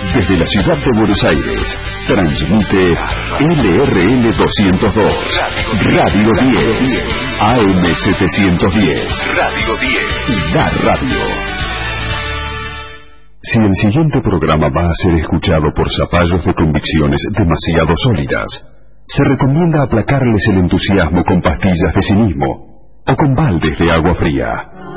Desde la ciudad de Buenos Aires, transmite LRL 202, Radio 10, AM 710, Radio 10, La Radio. Si el siguiente programa va a ser escuchado por zapallos de convicciones demasiado sólidas, se recomienda aplacarles el entusiasmo con pastillas de cinismo o con baldes de agua fría.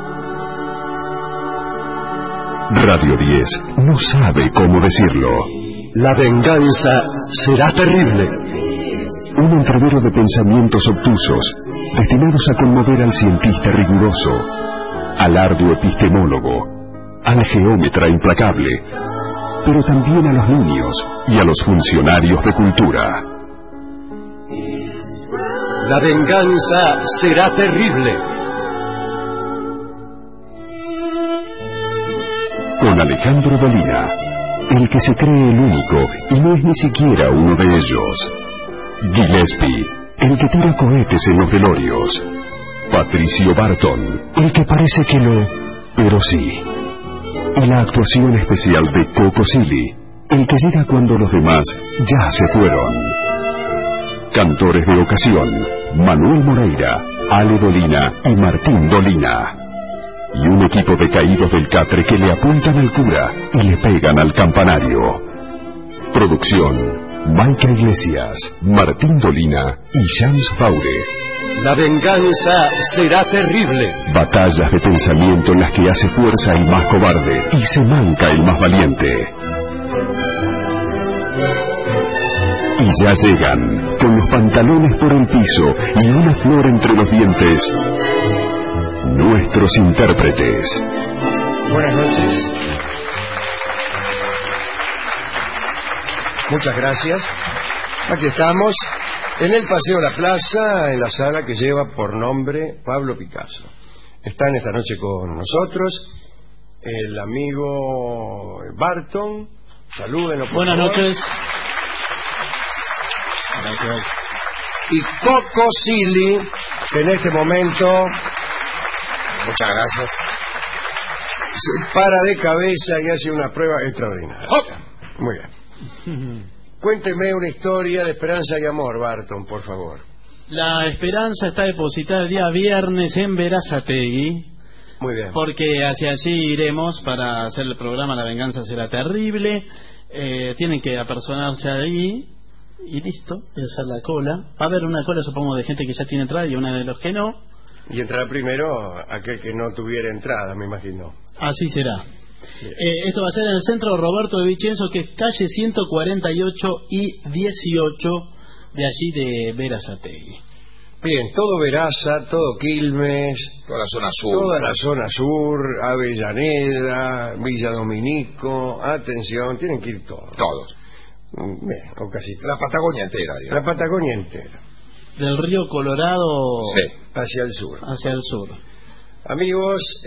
Radio 10 no sabe cómo decirlo. La venganza será terrible. Un entrevero de pensamientos obtusos, destinados a conmover al cientista riguroso, al arduo epistemólogo, al geómetra implacable, pero también a los niños y a los funcionarios de cultura. La venganza será terrible. Con Alejandro Dolina, el que se cree el único y no es ni siquiera uno de ellos. Gillespie, el que tira cohetes en los velorios. Patricio Barton, el que parece que no, pero sí. Y la actuación especial de Coco Silly, el que llega cuando los demás ya se fueron. Cantores de ocasión, Manuel Moreira, Ale Dolina y Martín Dolina. Y un equipo de caídos del catre que le apuntan al cura y le pegan al campanario. Producción: Maica Iglesias, Martín Dolina y Jans Faure. La venganza será terrible. Batallas de pensamiento en las que hace fuerza el más cobarde y se manca el más valiente. Y ya llegan, con los pantalones por el piso y una flor entre los dientes, nuestros intérpretes. Buenas noches. Muchas gracias. Aquí estamos, en el Paseo La Plaza, en la sala que lleva por nombre Pablo Picasso. Están esta noche con nosotros el amigo Barton. Salúdenlo, por Buenas favor. noches. Gracias. Y Coco Silly, que en este momento, muchas gracias, se para de cabeza y hace una prueba extraordinaria. ¡Oh! Muy bien. Cuénteme una historia de esperanza y amor, Barton, por favor. La esperanza está depositada el día viernes en Berazategui. Muy bien. Porque hacia allí iremos para hacer el programa La Venganza Será Terrible. Tienen que apersonarse ahí y listo, y hacer la cola. Va a haber una cola, supongo, de gente que ya tiene entrada y una de los que no. Y entrará primero aquel que no tuviera entrada, me imagino. Así será. Esto va a ser en el centro Roberto de Vicenzo, que es calle 148 y 18 de allí de Berazategui. Bien, todo Veraza, todo Quilmes, toda la zona sur, toda la zona sur, Avellaneda, Villa Dominico, atención, tienen que ir todos. Bien, o casi todos. La Patagonia entera, digamos. La Patagonia entera. Del río Colorado, sí, hacia el sur. Hacia el sur. Amigos,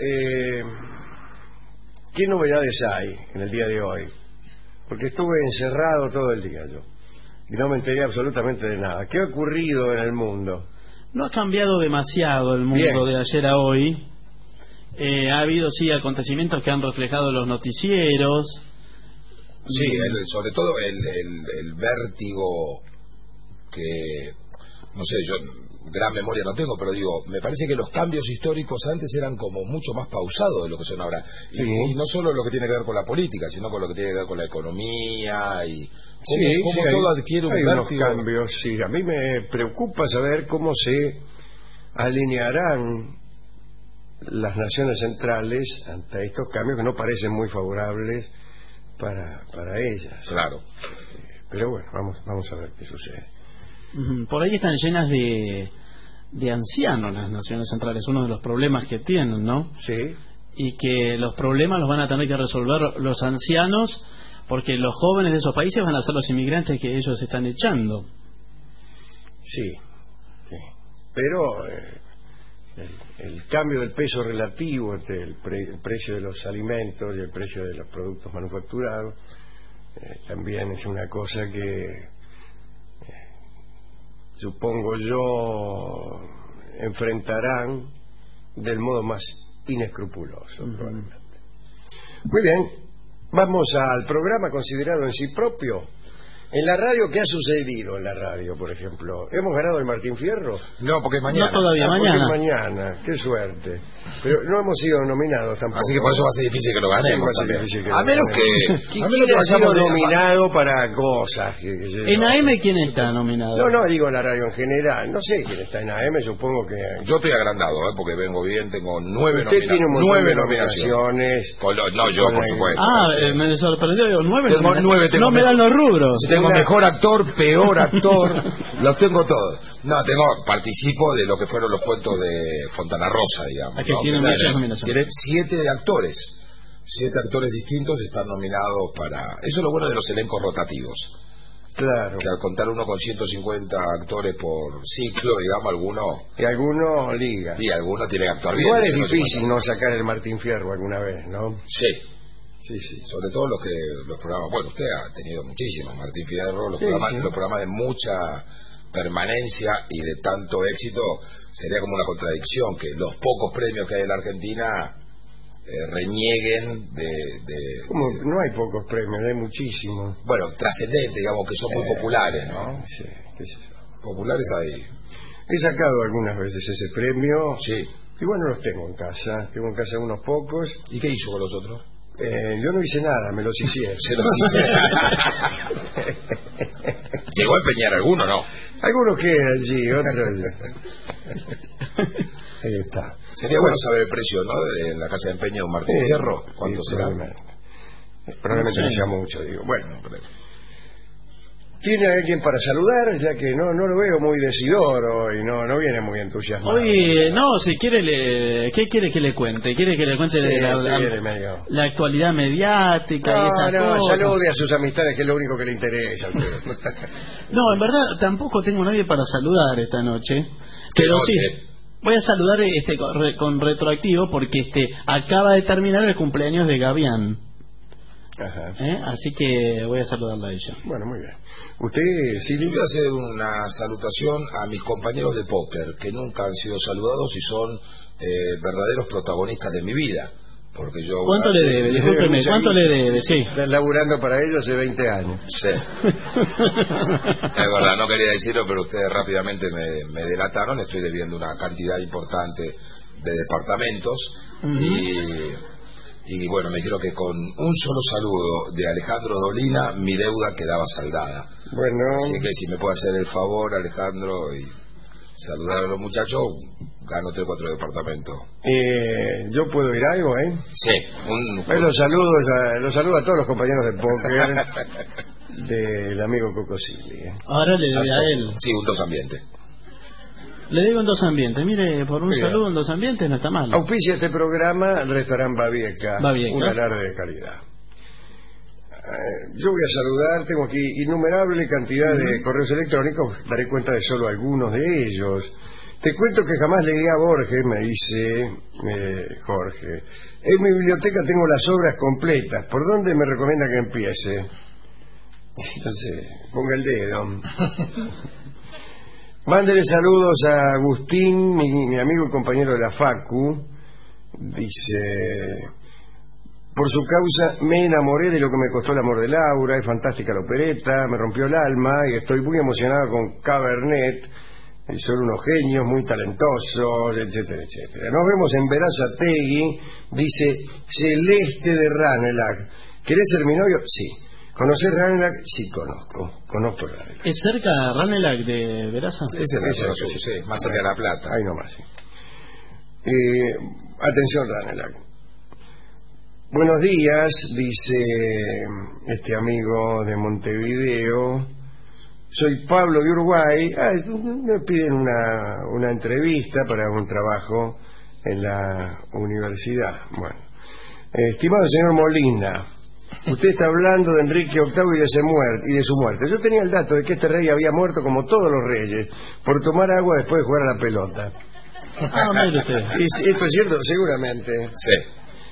¿qué novedades hay en el día de hoy? Porque estuve encerrado todo el día yo y no me enteré absolutamente de nada. ¿Qué ha ocurrido en el mundo? No ha cambiado demasiado el mundo Bien. de ayer a hoy. Ha habido, sí, acontecimientos que han reflejado los noticieros. Sí, sobre todo el vértigo que, no sé, yo gran memoria no tengo, pero digo, me parece que los cambios históricos antes eran como mucho más pausados de lo que son ahora. Sí. Y no solo lo que tiene que ver con la política, sino con lo que tiene que ver con la economía y cómo sí, todo adquiere un unos vértigo. cambios, sí. A mí me preocupa saber cómo se alinearán las naciones centrales ante estos cambios que no parecen muy favorables para ellas. Claro. Pero bueno, vamos a ver qué sucede. Por ahí están llenas de ancianos las naciones centrales, uno de los problemas que tienen, ¿no? Sí. Y que los problemas los van a tener que resolver los ancianos, porque los jóvenes de esos países van a ser los inmigrantes que ellos están echando. Sí. Pero el cambio del peso relativo entre el precio de los alimentos y el precio de los productos manufacturados también es una cosa que supongo yo enfrentarán del modo más inescrupuloso, probablemente. Muy bien, Vamos al programa considerado en sí propio. En la radio, ¿qué ha sucedido en la radio, por ejemplo? ¿Hemos ganado el Martín Fierro? No, porque es mañana. No todavía, mañana. Mañana, qué suerte. Pero no hemos sido nominados tampoco. Así que por eso va a ser difícil que lo ganemos también. A menos que... ¿Quién ha sido nominado para cosas? ¿En AM quién está nominado? No, digo en la radio en general. No sé quién está en AM, supongo que... Yo estoy agrandado, porque vengo bien, tengo 9 Usted tiene un montón 9 de nominaciones. No, yo, por supuesto. Me sorprendió, digo, 9 Tengo 9, no me dan los rubros. Tengo mejor actor, peor actor, los tengo todos. No, participo de lo que fueron los cuentos de Fontana Rosa, digamos. Aquí tiene muchas nominaciones. Tiene 7 actores. 7 actores distintos están nominados para... Eso es lo bueno de los elencos rotativos. Claro. Que al contar uno con 150 actores por ciclo, digamos, algunos... Y algunos liga. Y algunos tienen que actuar bien. Igual es difícil no sacar el Martín Fierro alguna vez, ¿no? Sí. Sí. Sobre todo los programas... Bueno, usted ha tenido muchísimos, Martín Fierro, los programas de mucha permanencia y de tanto éxito. Sería como una contradicción que los pocos premios que hay en la Argentina renieguen de... ¿Cómo? No hay pocos premios, hay muchísimos. Bueno, trascendentes, digamos, que son muy populares, ¿no? Sí, qué sé yo. Populares hay. He sacado algunas veces ese premio. Sí. Y bueno, los tengo en casa. Tengo en casa unos pocos. ¿Y qué hizo con los otros? Yo no hice nada, me los hicieron. Se los hicieron. ¿Llegó a empeñar alguno, no? Algunos quedan allí, otros... Ahí está. Sería bueno saber el precio, ¿no? De la casa de empeño de un Martín Fierro. ¿Cuánto será? Probablemente no sea mucho, digo. Bueno, ¿tiene alguien para saludar? Ya que no lo veo muy decidor hoy, no viene muy entusiasmado. Hoy, no, si quiere, ¿qué quiere que le cuente? ¿Quiere que le cuente Sí, la actualidad mediática y esas cosas? Salude a sus amistades, que es lo único que le interesa. No, en verdad tampoco tengo nadie para saludar esta noche. Pero sí, voy a saludar con retroactivo porque acaba de terminar el cumpleaños de Gavián. Ajá. Así que voy a saludarla a ella. Bueno, muy bien. Usted, sí, yo voy a hacer una salutación a mis compañeros de póker que nunca han sido saludados y son verdaderos protagonistas de mi vida. Porque yo... ¿Cuánto le debe? Discúlpeme, ¿cuánto le debe? Sí. Estás laburando para ellos hace 20 años. Sí. Es verdad, no quería decirlo, pero ustedes rápidamente me delataron. Estoy debiendo una cantidad importante de departamentos. Y bueno, me dijeron que con un solo saludo de Alejandro Dolina mi deuda quedaba saldada. Bueno. Así que si me puede hacer el favor, Alejandro, y saludar a los muchachos, gano 3 o 4 departamentos. ¿Yo puedo ir a algo, Sí. Los saludo a todos los compañeros de póker del amigo Cocosili. Ahora le debe a él. Sí, un 2 ambiente. Le digo en 2 ambientes. Mire, por un saludo en 2 ambientes no está mal. Auspicia este programa el restaurante Babieca. Un alarde de calidad. Yo voy a saludar, tengo aquí innumerable cantidad de correos electrónicos, daré cuenta de solo algunos de ellos. Te cuento que jamás leí a Borges, me dice Jorge. En mi biblioteca tengo las obras completas. ¿Por dónde me recomienda que empiece? Entonces, ponga el dedo. Mándele saludos a Agustín, mi amigo y compañero de la Facu. Dice... Por su causa me enamoré de lo que me costó el amor de Laura, es fantástica la opereta, me rompió el alma y estoy muy emocionado con Cabernet, son unos genios muy talentosos, etcétera, etcétera. Nos vemos en Berazategui, dice Celeste de Ranelagh. ¿Querés ser mi novio? Sí. ¿Conocés Ranelagh? Sí, conozco Ranelagh. ¿Es cerca de Ranelagh de Veraza? Es en la sí, más cerca de La Plata. Ahí nomás, sí. Atención, Ranelagh. Buenos días, dice este amigo de Montevideo. Soy Pablo de Uruguay. Me piden una entrevista para un trabajo en la universidad. Bueno, estimado señor Molina, usted está hablando de Enrique VIII y de su muerte. Yo tenía el dato de que este rey había muerto como todos los reyes por tomar agua después de jugar a la pelota. Mire usted. ¿Esto es cierto? Seguramente. Sí.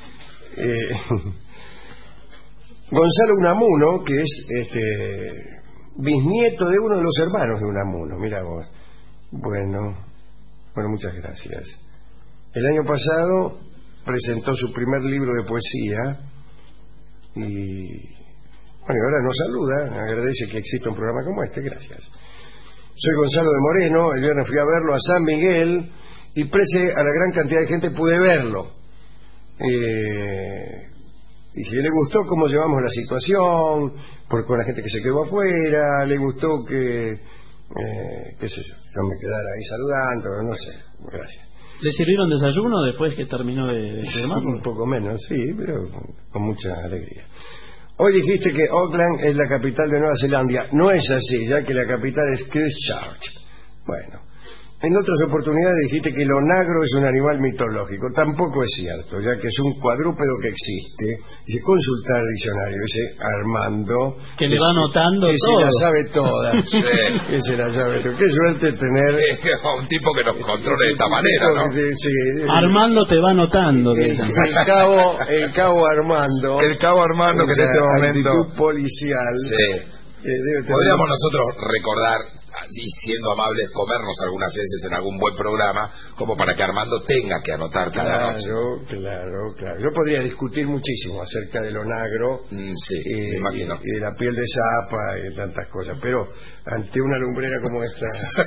Gonzalo Unamuno, que es bisnieto de uno de los hermanos de Unamuno, mira vos. Bueno, muchas gracias. El año pasado presentó su primer libro de poesía Bueno, y ahora nos saluda, agradece que exista un programa como este, gracias. Soy Gonzalo de Moreno, el viernes fui a verlo a San Miguel y pese a la gran cantidad de gente pude verlo. Y si le gustó cómo llevamos la situación, con la gente que se quedó afuera, le gustó que, qué sé yo me quedara ahí saludando, no sé, gracias. ¿Le sirvieron desayuno después que terminó de filmar? Un poco menos, sí, pero con mucha alegría. Hoy dijiste que Auckland es la capital de Nueva Zelanda. No es así, ya que la capital es Christchurch. Bueno, en otras oportunidades dijiste que el onagro es un animal mitológico. Tampoco es cierto, ya que es un cuadrúpedo que existe. Y que consultar el diccionario, dice Armando. Que le va anotando que todo. Que se la sabe toda. Sí. Que se la sabe toda. Qué suerte tener... un tipo que nos controle de esta manera, ¿no? Sí, Armando te va anotando. El cabo Armando. El cabo Armando que en este momento... actitud policial. Sí. Podríamos nosotros recordar, y siendo amables, comernos algunas veces en algún buen programa, como para que Armando tenga que anotar cada noche. Claro. Yo podría discutir muchísimo acerca del onagro, sí, me imagino. Y de la piel de zapa y de tantas cosas, pero ante una lumbrera como esta,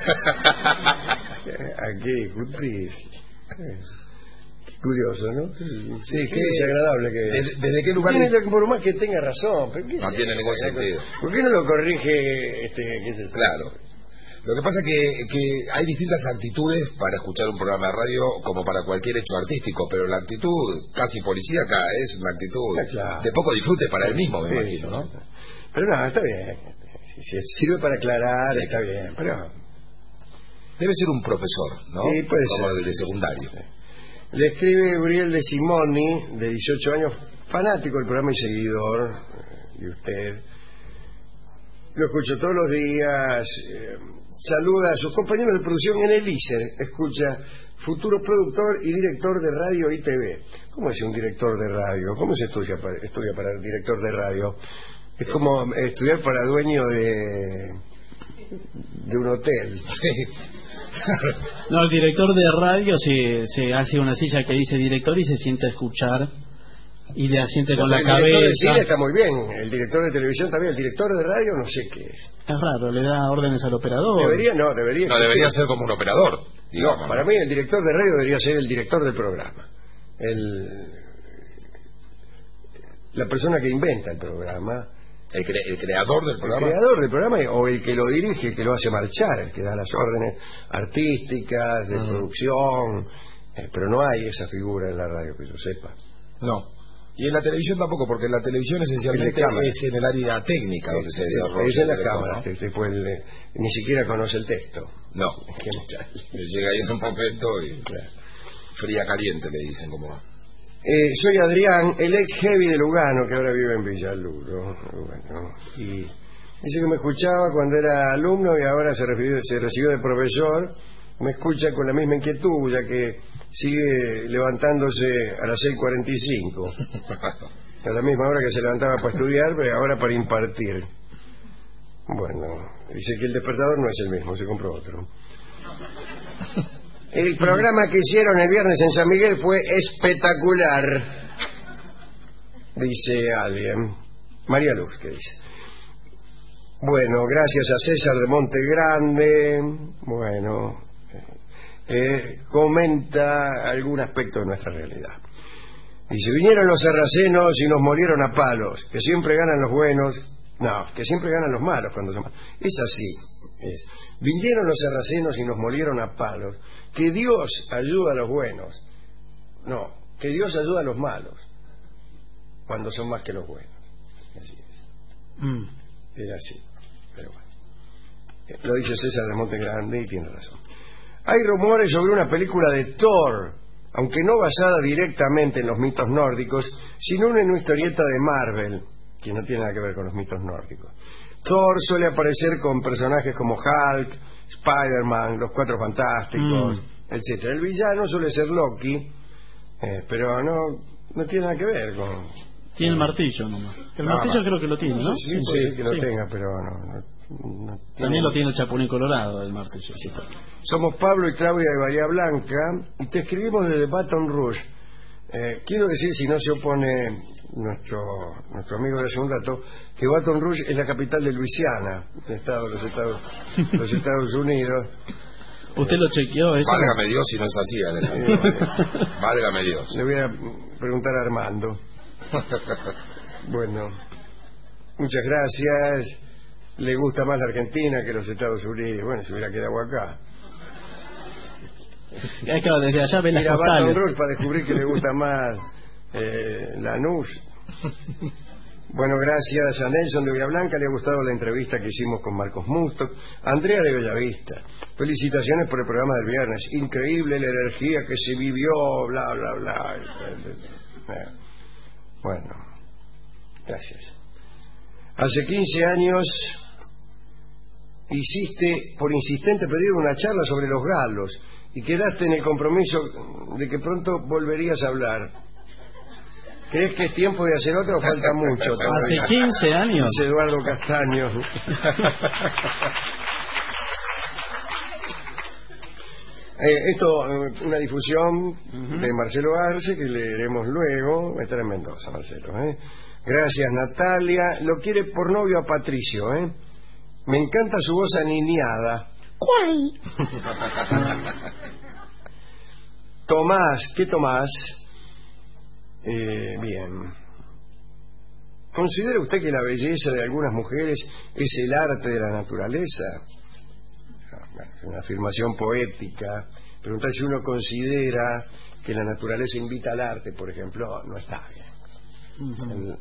¿a qué discutir? Curioso, ¿no? Sí, qué desagradable que es. ¿Desde qué lugar? Por más que tenga razón, pero ¿qué no tiene ningún sentido. ¿Por qué no lo corrige qué es eso? Claro. Lo que pasa es que hay distintas actitudes para escuchar un programa de radio como para cualquier hecho artístico, pero la actitud casi policíaca es una actitud de poco disfrute para él mismo, me imagino, ¿no? Pero no, está bien. Si sirve para aclarar, está bien, pero... Debe ser un profesor, ¿no? Sí, puede como ser. el de secundario. Sí. Le escribe Uriel de Simoni, de 18 años, fanático del programa y seguidor de usted. Lo escucho todos los días, saluda a sus compañeros de producción en el ISER, escucha, futuro productor y director de radio y TV. ¿Cómo es un director de radio? ¿Cómo se estudia para director de radio? Es como estudiar para dueño de un hotel. Sí. No, el director de radio se hace una silla que dice director y se sienta a escuchar y le asiente con la cabeza. El director de cine está muy bien, el director de televisión también, el director de radio no sé qué es. Es raro, le da órdenes al operador. Debería ser como un operador, digamos. No, para mí el director de radio debería ser el director del programa. La persona que inventa el programa. El creador del programa. El creador del programa o el que lo dirige, el que lo hace marchar, el que da las órdenes artísticas, de producción. Pero no hay esa figura en la radio que yo sepa. No. Y en la televisión tampoco, porque en la televisión esencialmente es en el área técnica donde se desarrolla. Es en la cámara, ¿no? Después ni siquiera conoce el texto. No. Le llega ahí en un momento y fría caliente le dicen como va. Soy Adrián, el ex heavy de Lugano, que ahora vive en Villaluro. Bueno, y dice que me escuchaba cuando era alumno y ahora se recibió de profesor. Me escucha con la misma inquietud, ya que sigue levantándose a las 6:45. A la misma hora que se levantaba para estudiar, pero ahora para impartir. Bueno, dice que el despertador no es el mismo, se compró otro. El programa que hicieron el viernes en San Miguel fue espectacular, dice alguien. María Luz, ¿qué dice? Bueno, gracias a César de Monte Grande. Bueno, comenta algún aspecto de nuestra realidad. Dice, vinieron los sarracenos y nos molieron a palos, que siempre ganan los buenos. No, que siempre ganan los malos cuando se... Es así, es. Vinieron los sarracenos y nos molieron a palos. Que Dios ayuda a los buenos. No, que Dios ayuda a los malos cuando son más que los buenos. Así es. Era así, pero bueno. Lo dice César de Monte Grande y tiene razón. Hay rumores sobre una película de Thor, aunque no basada directamente en los mitos nórdicos, sino en una historieta de Marvel, que no tiene nada que ver con los mitos nórdicos. Thor suele aparecer con personajes como Hulk, Spider-Man, los Cuatro Fantásticos, etcétera. El villano suele ser Loki, pero no tiene nada que ver con... Tiene el martillo nomás. El martillo creo que lo tiene, ¿no? Sí, que lo tenga, pero no también lo tiene el Chapulín Colorado, el martillo. Sí. Somos Pablo y Claudia de Bahía Blanca y te escribimos desde Baton Rouge. Quiero decir, si no se opone nuestro amigo de hace un rato, que Baton Rouge es la capital de Luisiana, estado de los Estados Unidos. ¿Usted lo chequeó eso? Válgame Dios si no es así, Alejandro. Válgame Dios. Le voy a preguntar a Armando. Bueno, muchas gracias. Le gusta más la Argentina que los Estados Unidos. Bueno, se hubiera quedado acá. Claro, desde allá ven las Mira, postales. Baton Rouge para descubrir que le gusta más Lanús. Bueno, gracias a Nelson de Villablanca, le ha gustado la entrevista que hicimos con Marcos Musto. Andrea de Bellavista, felicitaciones por el programa del viernes, increíble la energía que se vivió, bla, bla, bla. Bueno, gracias. Hace 15 años hiciste por insistente pedido una charla sobre los galos y quedaste en el compromiso de que pronto volverías a hablar. ¿Crees que es tiempo de hacer otra o falta mucho todavía? Hace 15 años. Dice Eduardo Castaño. Esto, una difusión de Marcelo Arce que leeremos luego. Estará en Mendoza, Marcelo. Gracias, Natalia. Lo quiere por novio a Patricio. Me encanta su voz aniñada. ¿Cuál? Tomás, ¿qué Tomás? Bien. ¿Considera usted que la belleza de algunas mujeres es el arte de la naturaleza? Bueno, es una afirmación poética. Preguntar si uno considera que la naturaleza invita al arte, por ejemplo, no está bien.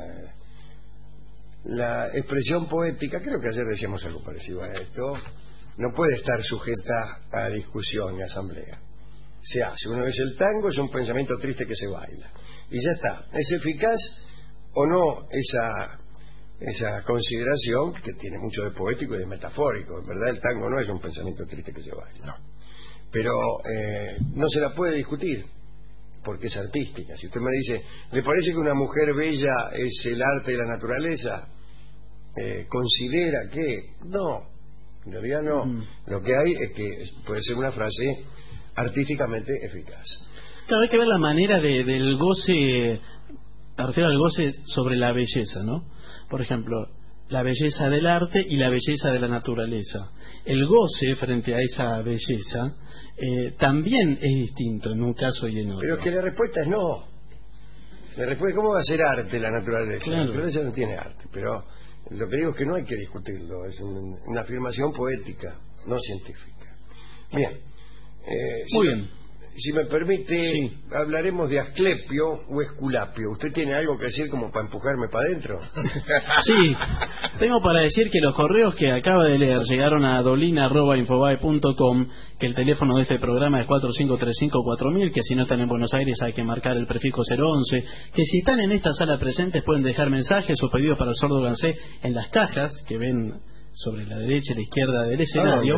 La expresión poética, creo que ayer decíamos algo parecido a esto, no puede estar sujeta a discusión y asamblea. Se hace. Uno dice el tango es un pensamiento triste que se baila. Y ya está. ¿Es eficaz o no esa consideración que tiene mucho de poético y de metafórico? En verdad el tango no es un pensamiento triste que se baila. No. Pero no se la puede discutir porque es artística. Si usted me dice, ¿le parece que una mujer bella es el arte de la naturaleza? ¿Considera que? No. En realidad no. Lo que hay es que puede ser una frase artísticamente eficaz. Claro, hay que ver la manera del goce, me refiero al goce sobre la belleza, ¿no? Por ejemplo, la belleza del arte y la belleza de la naturaleza. El goce frente a esa belleza también es distinto en un caso y en otro. Pero es que la respuesta es no. La respuesta es ¿cómo va a ser arte la naturaleza? Claro. La naturaleza no tiene arte, pero lo que digo es que no hay que discutirlo, es una afirmación poética, no científica. Bien. Muy bien. Si me permite, sí, hablaremos de Asclepio o Esculapio. ¿Usted tiene algo que decir como para empujarme para adentro? Sí, tengo para decir que los correos que acaba de leer llegaron a dolina@infobae.com, que el teléfono de este programa es 45354000, que si no están en Buenos Aires hay que marcar el prefijo 011, que si están en esta sala presentes pueden dejar mensajes o pedidos para el sordo Gansé en las cajas que ven sobre la derecha y la izquierda del escenario.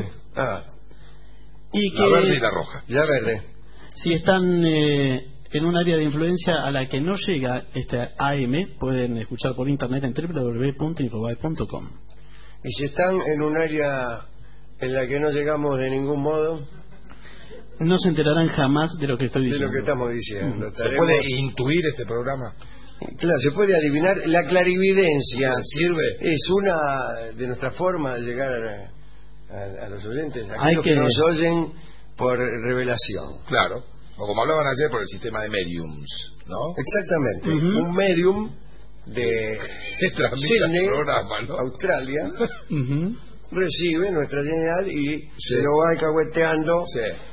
Y que la verde y la roja. La verde. Si están en un área de influencia a la que no llega este AM, pueden escuchar por internet en www.infobae.com. ¿Y si están en un área en la que no llegamos de ningún modo? No se enterarán jamás de lo que estoy diciendo. De lo que estamos diciendo. ¿Se puede intuir este programa? Claro, se puede adivinar. La clarividencia sirve. Es una de nuestras formas de llegar a los oyentes, aquellos que nos oyen por revelación. Claro, o como hablaban ayer por el sistema de mediums, ¿no? Exactamente. Un medium de Sydney, programa, ¿no? Australia, recibe nuestra señal y se lo va alcahueteando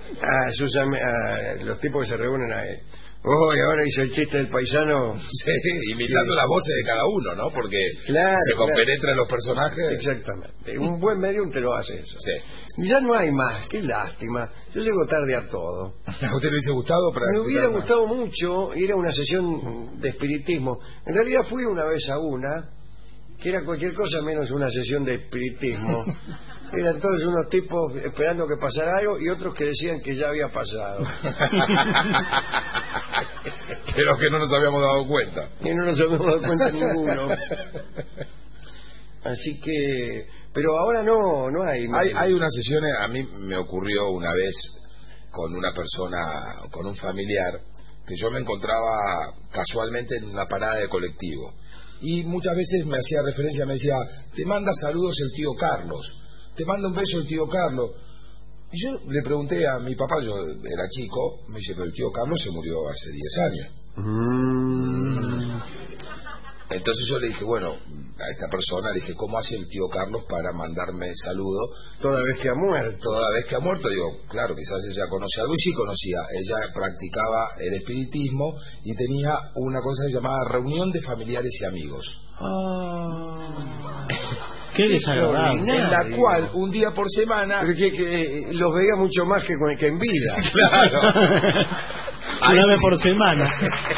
a los tipos que se reúnen ahí. Y ahora hizo el chiste del paisano. Sí, imitando las voces de cada uno, ¿no? Porque se compenetra en los personajes. Exactamente. Un buen medium te lo hace eso. Sí. Y ya no hay más. Qué lástima. Yo llego tarde a todo. ¿A usted le hubiese gustado? Me hubiera gustado mucho ir a una sesión de espiritismo. En realidad fui una vez a una que era cualquier cosa menos una sesión de espiritismo. Eran todos unos tipos esperando que pasara algo y otros que decían que ya había pasado. Pero que no nos habíamos dado cuenta. Y no nos habíamos dado cuenta ninguno. Así que... Pero ahora no hay... Hay unas sesiones, a mí me ocurrió una vez con una persona, con un familiar, que yo me encontraba casualmente en una parada de colectivo. Y muchas veces me hacía referencia, me decía, te manda saludos el tío Carlos, te manda un beso el tío Carlos. Y yo le pregunté a mi papá, yo era chico, me dice, pero el tío Carlos se murió hace 10 años. Entonces yo le dije, bueno, a esta persona le dije, ¿cómo hace el tío Carlos para mandarme saludo? Toda vez que ha muerto. Toda vez que ha muerto, digo, claro, quizás ella conoce algo, y sí conocía. Ella practicaba el espiritismo y tenía una cosa que se llamaba reunión de familiares y amigos. Qué desagradable. En la cual, un día por semana... Pero que los veía mucho más que en vida. Claro. Una vez por semana.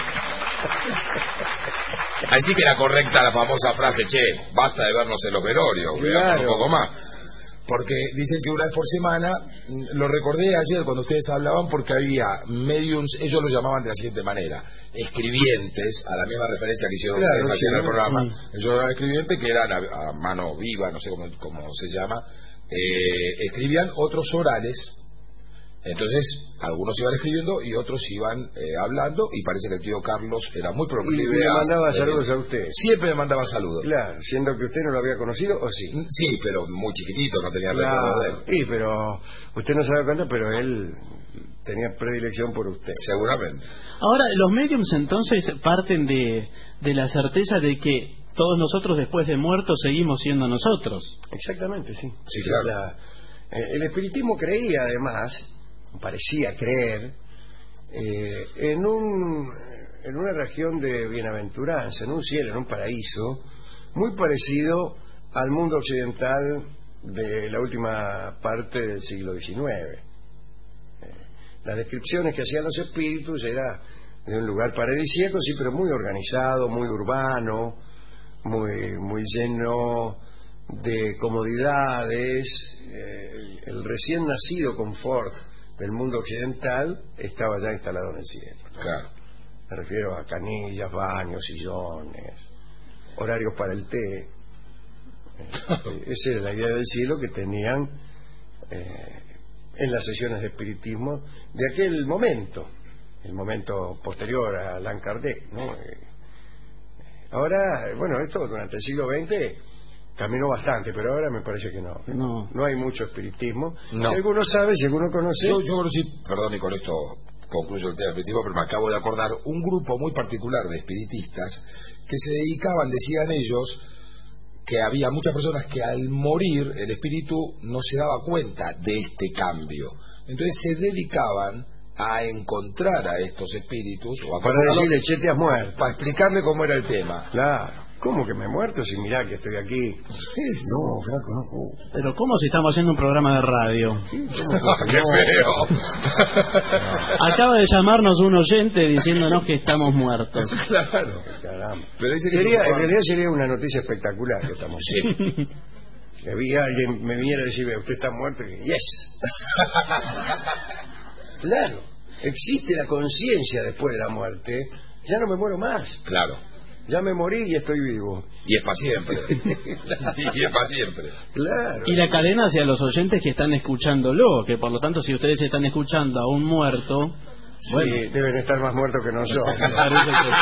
Así que era correcta la famosa frase, che, basta de vernos en los velorios, veamos un poco más. Porque dicen que una vez por semana, lo recordé ayer cuando ustedes hablaban, porque había mediums, ellos lo llamaban de la siguiente manera, escribientes, a la misma referencia que hicieron ustedes aquí en el programa, ellos eran escribientes que eran a mano viva, no sé cómo se llama, escribían otros orales. Entonces, algunos iban escribiendo y otros iban hablando, y parece que el tío Carlos era muy proclive. Y le mandaba saludos a usted. Siempre me mandaba saludos. Claro, siendo que usted no lo había conocido, ¿o sí? Sí, pero muy chiquitito, no tenía recuerdo de él. Sí, pero usted no se da cuenta, pero él tenía predilección por usted. Seguramente. Ahora, los mediums entonces parten de la certeza de que todos nosotros después de muertos seguimos siendo nosotros. Exactamente, sí. Sí, claro. El espiritismo creía, además, parecía creer, en una región de bienaventuranza, en un cielo, en un paraíso, muy parecido al mundo occidental de la última parte del siglo XIX. Las descripciones que hacían los espíritus era de un lugar paradisíaco, sí, pero muy organizado, muy urbano, muy lleno de comodidades. El recién nacido confort del mundo occidental estaba ya instalado en el cielo. Claro. Me refiero a canillas, baños, sillones, horarios para el té. Esa era la idea del cielo que tenían en las sesiones de espiritismo de aquel momento, el momento posterior a Allan Kardec, ¿no? Ahora, bueno, esto durante el siglo XX caminó bastante, pero ahora me parece que no hay mucho espiritismo. No. Si alguno sabe, si alguno conoce. Yo conocí, perdón, y con esto concluyo el tema del espiritismo, pero me acabo de acordar un grupo muy particular de espiritistas que se dedicaban, decían ellos, que había muchas personas que al morir el espíritu no se daba cuenta de este cambio. Entonces se dedicaban a encontrar a estos espíritus o a para decirle, che, te has muerto, para explicarle cómo era el tema. Claro. ¿Cómo que me he muerto si mirá que estoy aquí? No, flaco, no. Pero ¿cómo si estamos haciendo un programa de radio? ¡Qué feo! Acaba de llamarnos un oyente diciéndonos que estamos muertos. Claro, caramba. Pero dice que en realidad sería una noticia espectacular que estamos haciendo. Que alguien me viniera a decir, usted está muerto, y yes. Claro, existe la conciencia después de la muerte. Ya no me muero más. Claro. Ya me morí y estoy vivo. Y es para siempre. Y es para siempre. Claro. Y la cadena hacia los oyentes que están escuchándolo, que por lo tanto si ustedes están escuchando a un muerto, sí, bueno, deben estar más muertos que nosotros. Parece que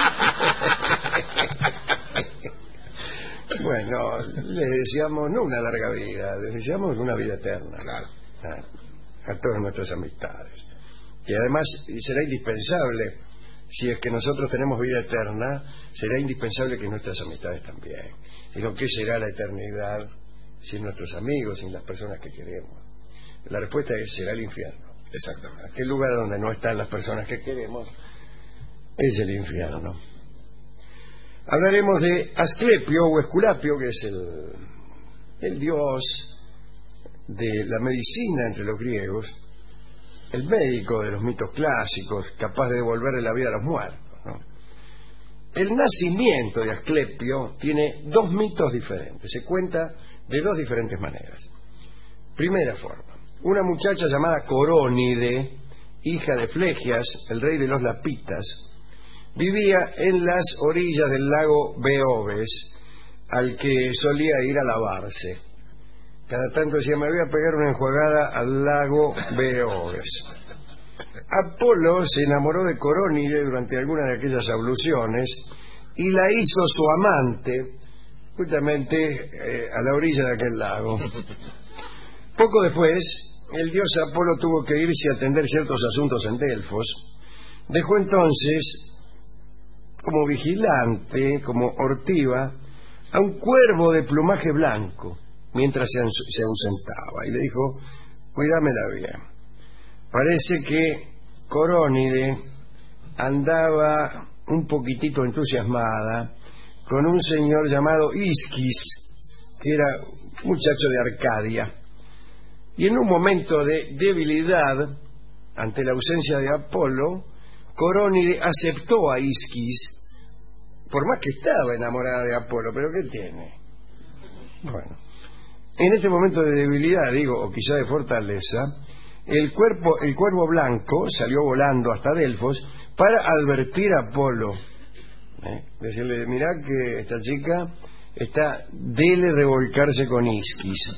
sí. Bueno, les deseamos no una larga vida, les deseamos una vida eterna. Claro. A todas nuestras amistades. Y además será indispensable, si es que nosotros tenemos vida eterna, será indispensable que nuestras amistades también. Digo, ¿qué será la eternidad sin nuestros amigos, sin las personas que queremos? La respuesta es, será el infierno. Exactamente. Aquel lugar donde no están las personas que queremos es el infierno. Hablaremos de Asclepio o Esculapio, que es el dios de la medicina entre los griegos, el médico de los mitos clásicos, capaz de devolverle la vida a los muertos, ¿no? El nacimiento de Asclepio tiene dos mitos diferentes, se cuenta de dos diferentes maneras. Primera forma, una muchacha llamada Corónide, hija de Flegias, el rey de los Lapitas, vivía en las orillas del lago Beoves, al que solía ir a lavarse. Cada tanto decía, me voy a pegar una enjuagada al lago Beoves. Apolo se enamoró de Corónide durante alguna de aquellas abluciones y la hizo su amante justamente a la orilla de aquel lago. Poco después, el dios Apolo tuvo que irse a atender ciertos asuntos en Delfos. Dejó entonces como vigilante, como ortiva, a un cuervo de plumaje blanco mientras se ausentaba y le dijo: cuídamela bien. Parece que Corónide andaba un poquitito entusiasmada con un señor llamado Isquis, que era muchacho de Arcadia, y en un momento de debilidad ante la ausencia de Apolo, Corónide aceptó a Isquis, por más que estaba enamorada de Apolo, pero ¿qué tiene? Bueno, en este momento de debilidad, digo, o quizá de fortaleza, el cuervo blanco salió volando hasta Delfos para advertir a Apolo, decirle: mirá que esta chica está dele revolcarse con Isquis.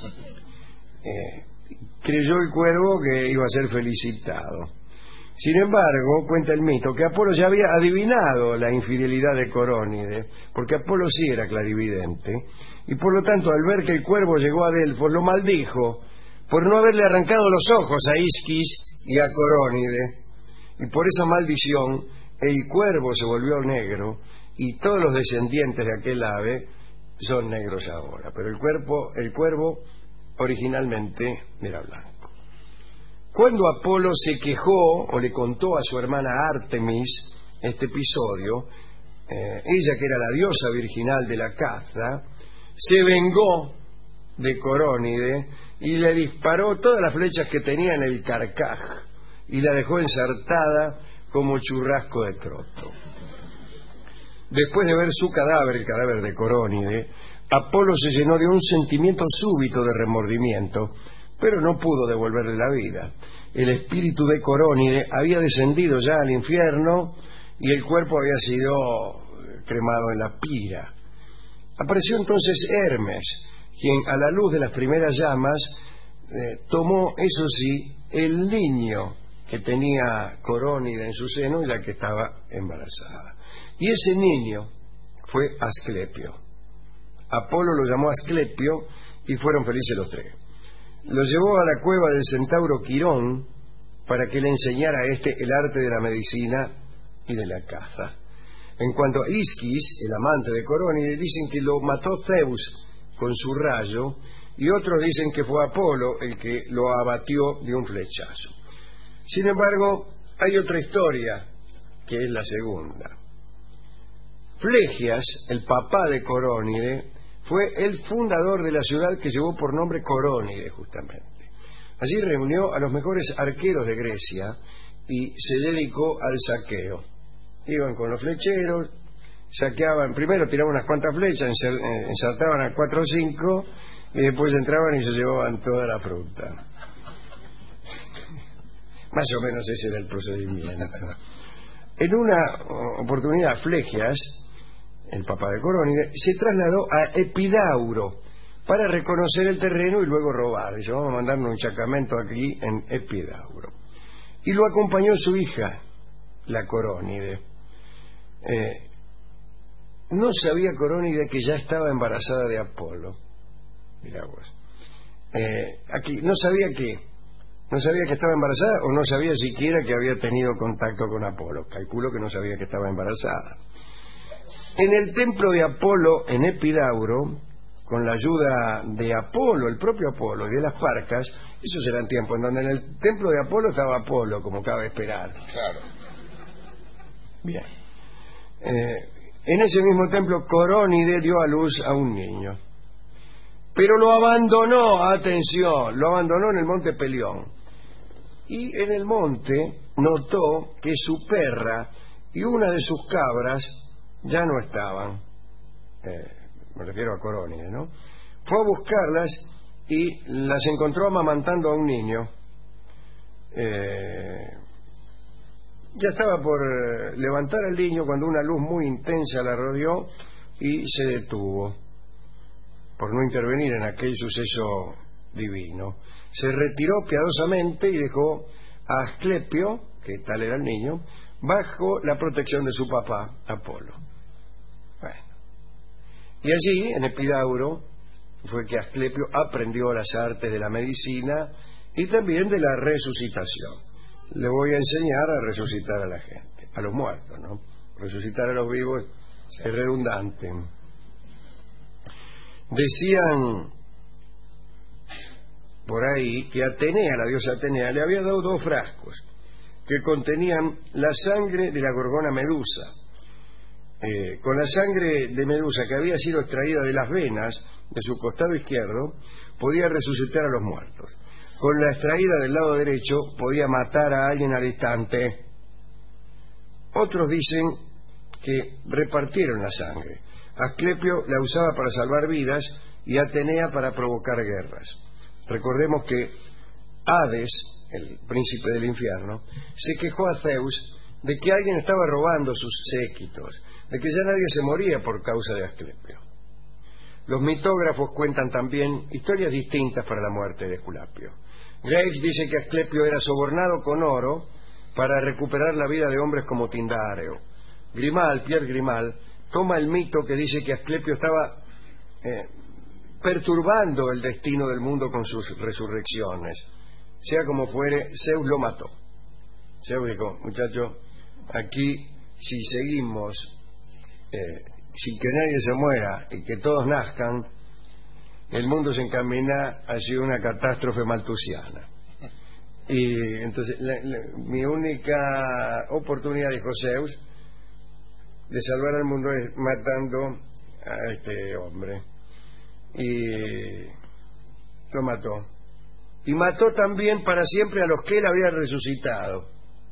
Creyó el cuervo que iba a ser felicitado. Sin embargo, cuenta el mito que Apolo ya había adivinado la infidelidad de Corónide, porque Apolo sí era clarividente, y por lo tanto, al ver que el cuervo llegó a Delfos, lo maldijo por no haberle arrancado los ojos a Isquis y a Corónide, y por esa maldición el cuervo se volvió negro y todos los descendientes de aquel ave son negros ahora, pero el cuervo originalmente era blanco. Cuando Apolo se quejó o le contó a su hermana Artemis este episodio, ella, que era la diosa virginal de la caza, se vengó de Corónide y le disparó todas las flechas que tenía en el carcaj y la dejó ensartada como churrasco de croto. Después de ver su cadáver, el cadáver de Corónide, Apolo se llenó de un sentimiento súbito de remordimiento, pero no pudo devolverle la vida. El espíritu de Corónide había descendido ya al infierno y el cuerpo había sido cremado en la pira. Apareció entonces Hermes, quien a la luz de las primeras llamas tomó, eso sí, el niño que tenía Corónide en su seno y la que estaba embarazada. Y ese niño fue Asclepio. Apolo lo llamó Asclepio y fueron felices los tres. Lo llevó a la cueva del centauro Quirón para que le enseñara a éste el arte de la medicina y de la caza. En cuanto a Isquis, el amante de Corónide, dicen que lo mató Zeus con su rayo, y otros dicen que fue Apolo el que lo abatió de un flechazo. Sin embargo, hay otra historia, que es la segunda. Flegias, el papá de Corónide, fue el fundador de la ciudad que llevó por nombre Corónide, justamente. Allí reunió a los mejores arqueros de Grecia y se dedicó al saqueo. Iban con los flecheros, saqueaban, primero tiraban unas cuantas flechas, ensartaban a 4 o 5 y después entraban y se llevaban toda la fruta. Más o menos ese era el procedimiento. En una oportunidad, Flegias, el papá de Corónide, se trasladó a Epidauro para reconocer el terreno y luego robar. Dice: vamos a mandarnos un chacamento aquí en Epidauro. Y lo acompañó su hija, la Corónide. No sabía Corónide que ya estaba embarazada de Apolo. Mirá vos. Aquí, no sabía que estaba embarazada, o no sabía siquiera que había tenido contacto con Apolo. Calculo que no sabía que estaba embarazada. En el templo de Apolo en Epidauro, con la ayuda de Apolo, el propio Apolo y de las parcas, esos eran tiempos en donde en el templo de Apolo estaba Apolo, como cabe esperar. Claro. Bien. En ese mismo templo, Corónide dio a luz a un niño. Pero lo abandonó, atención, lo abandonó en el monte Pelión. Y en el monte notó que su perra y una de sus cabras ya no estaban. Me refiero a Corónide, ¿no? Fue a buscarlas y las encontró amamantando a un niño. Ya estaba por levantar al niño cuando una luz muy intensa la rodeó y se detuvo por no intervenir en aquel suceso divino. Se retiró piadosamente y dejó a Asclepio, que tal era el niño, bajo la protección de su papá, Apolo. Bueno. Y allí, en Epidauro, fue que Asclepio aprendió las artes de la medicina y también de la resucitación. Le voy a enseñar a resucitar a la gente, a los muertos, ¿no? Resucitar a los vivos es redundante. Decían por ahí que Atenea, la diosa Atenea, le había dado 2 frascos que contenían la sangre de la gorgona Medusa. Con la sangre de Medusa que había sido extraída de las venas de su costado izquierdo, podía resucitar a los muertos. Con la extraída del lado derecho, podía matar a alguien al instante. Otros dicen que repartieron la sangre. Asclepio la usaba para salvar vidas y Atenea para provocar guerras. Recordemos que Hades, el príncipe del infierno, se quejó a Zeus de que alguien estaba robando sus séquitos, de que ya nadie se moría por causa de Asclepio. Los mitógrafos cuentan también historias distintas para la muerte de Esculapio. Graves dice que Asclepio era sobornado con oro para recuperar la vida de hombres como Tindáreo. Pierre Grimal, toma el mito que dice que Asclepio estaba perturbando el destino del mundo con sus resurrecciones. Sea como fuere, Zeus lo mató. Zeus dijo, muchacho, aquí si seguimos sin que nadie se muera y que todos nazcan, el mundo se encamina hacia una catástrofe maltusiana. Y entonces mi única oportunidad, dijo Zeus, de salvar al mundo es matando a este hombre. Y lo mató. Y mató también para siempre a los que él había resucitado.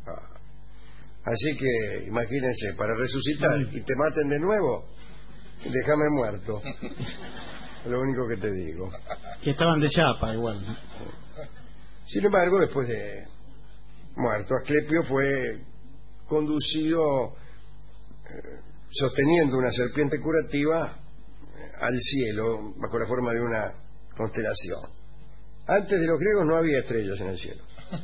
Así que imagínense, para resucitar y te maten de nuevo, déjame muerto. Lo único que te digo. Que estaban de chapa igual, ¿no? Sin embargo, después de muerto, Asclepio fue conducido sosteniendo una serpiente curativa al cielo bajo la forma de una constelación. Antes de los griegos no había estrellas en el cielo.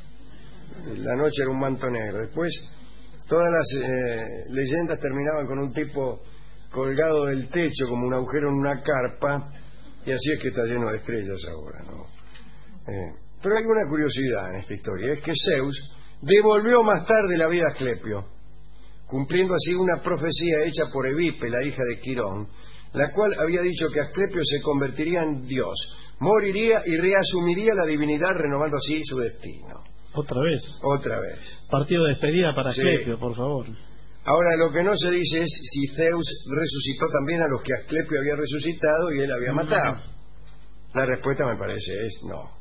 La noche era un manto negro. Después todas las leyendas terminaban con un tipo colgado del techo como un agujero en una carpa, y así es que está lleno de estrellas ahora, ¿no? Pero hay una curiosidad en esta historia, es que Zeus devolvió más tarde la vida a Asclepio, cumpliendo así una profecía hecha por Evipe, la hija de Quirón, la cual había dicho que Asclepio se convertiría en dios, moriría y reasumiría la divinidad, renovando así su destino. ¿Otra vez? Otra vez. Partido de despedida para Sí. Asclepio, por favor. Ahora, lo que no se dice es si Zeus resucitó también a los que Asclepio había resucitado y él había matado. La respuesta, me parece, es no.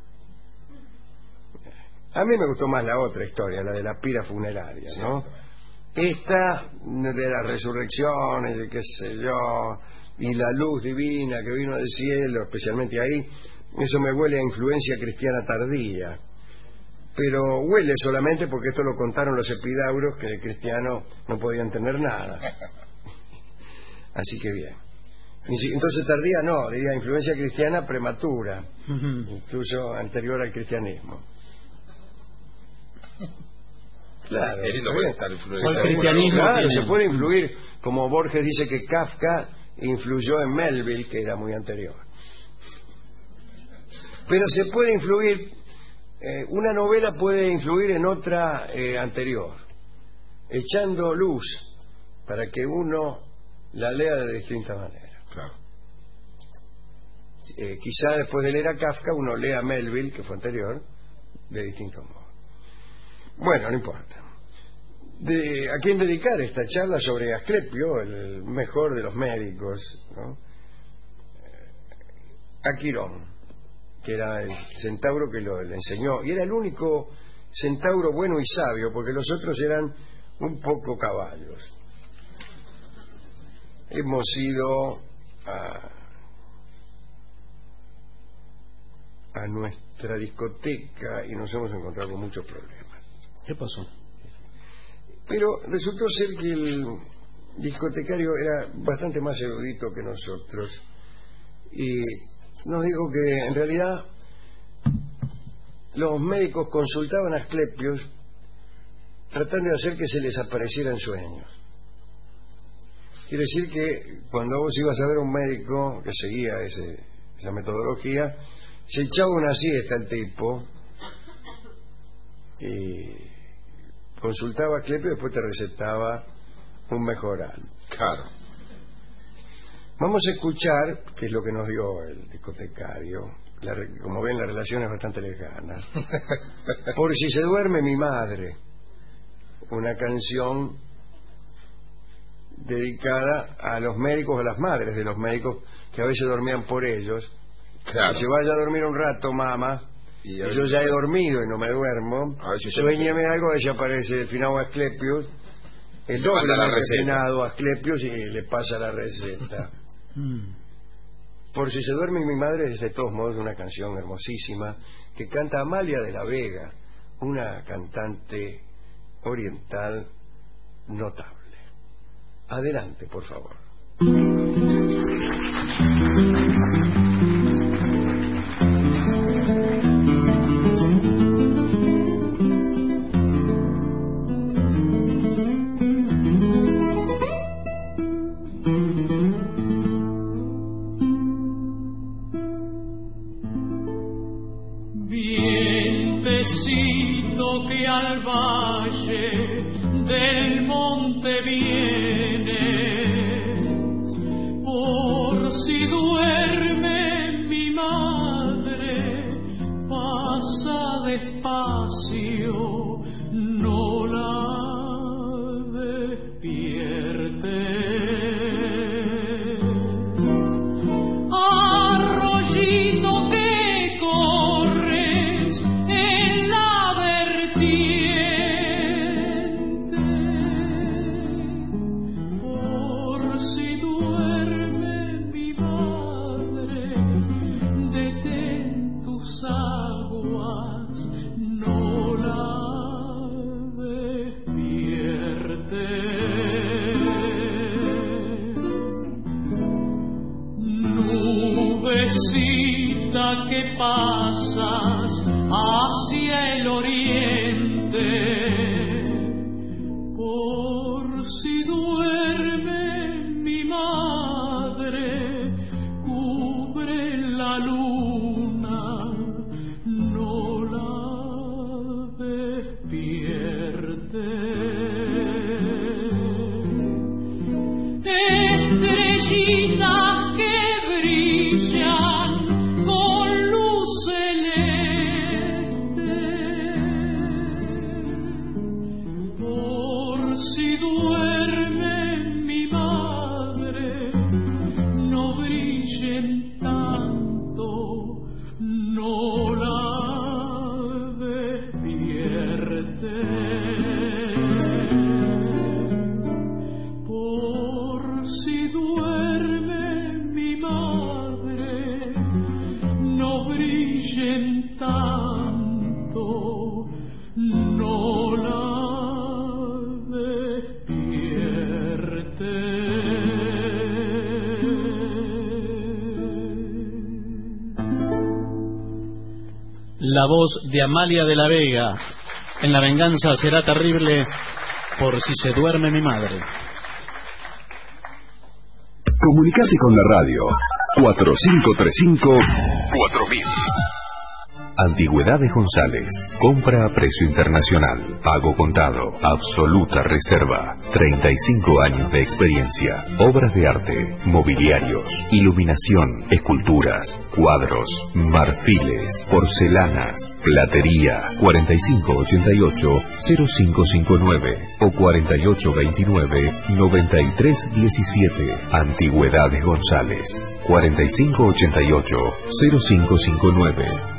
A mí me gustó más la otra historia, la de la pira funeraria, ¿no? Esta de las resurrecciones, de qué sé yo, y la luz divina que vino del cielo, especialmente ahí, eso me huele a influencia cristiana tardía. Pero huele solamente porque esto lo contaron los epidauros, que de cristiano no podían tener nada. Así que bien. Entonces tardía no, diría influencia cristiana prematura, incluso anterior al cristianismo. Claro, claro, se puede influir, como Borges dice que Kafka influyó en Melville, que era muy anterior. Pero se puede influir, una novela puede influir en otra anterior, echando luz para que uno la lea de distinta manera. Claro. Quizá después de leer a Kafka uno lea Melville, que fue anterior, de distintos modos. Bueno, no importa. ¿A quién dedicar esta charla sobre Asclepio, el mejor de los médicos, ¿no? A Quirón, que era el centauro que le enseñó, y era el único centauro bueno y sabio, porque los otros eran un poco caballos. Hemos ido a nuestra discoteca y nos hemos encontrado con muchos problemas. ¿Qué pasó? Pero resultó ser que el discotecario era bastante más erudito que nosotros y nos dijo que en realidad los médicos consultaban a Asclepios tratando de hacer que se les aparecieran sueños. Quiere decir que cuando vos ibas a ver a un médico que seguía esa metodología, se echaba una siesta el tipo y consultaba a Asclepio y después te recetaba un mejoral. Claro. Vamos a escuchar, que es lo que nos dio el discotecario. Como ven, la relación es bastante lejana. Por si se duerme mi madre, una canción dedicada a los médicos, a las madres de los médicos que a veces dormían por ellos. Claro. Que se vaya a dormir un rato, mamá, y yo ya he dormido y no me duermo. Suéñeme algo, y aparece el finado Asclepius, el doblemente finado Asclepius, y le pasa la receta. Por si se duerme mi madre es de todos modos una canción hermosísima que canta Amalia de la Vega, una cantante oriental notable. Adelante, por favor. Vientecito que al valle del monte viene, por si duerme mi madre, pasa despacio, no la despierte. Arroyito que corres en la vertiente, por si duerme mi madre, detén tus aguas, no la despierte. Nubecita que pasas hacia el oriente, por si duerme mi madre, cubre la luna, no la despierte. Estrellitas que brillan con luz celeste, por si duerme mi madre, no brillen tanto, no la despierte. Por si duerme mi madre, no brillen tanto, no la despierte. La voz de Amalia de la Vega en La venganza será terrible, por si se duerme mi madre. Comunicate con la radio 4535-4000. Antigüedades González. Compra a precio internacional. Pago contado. Absoluta reserva. 35 años de experiencia. Obras de arte, mobiliarios, iluminación, esculturas, cuadros, marfiles, porcelanas, platería. 4588-0559 o 4829-9317. Antigüedades González. 4588-0559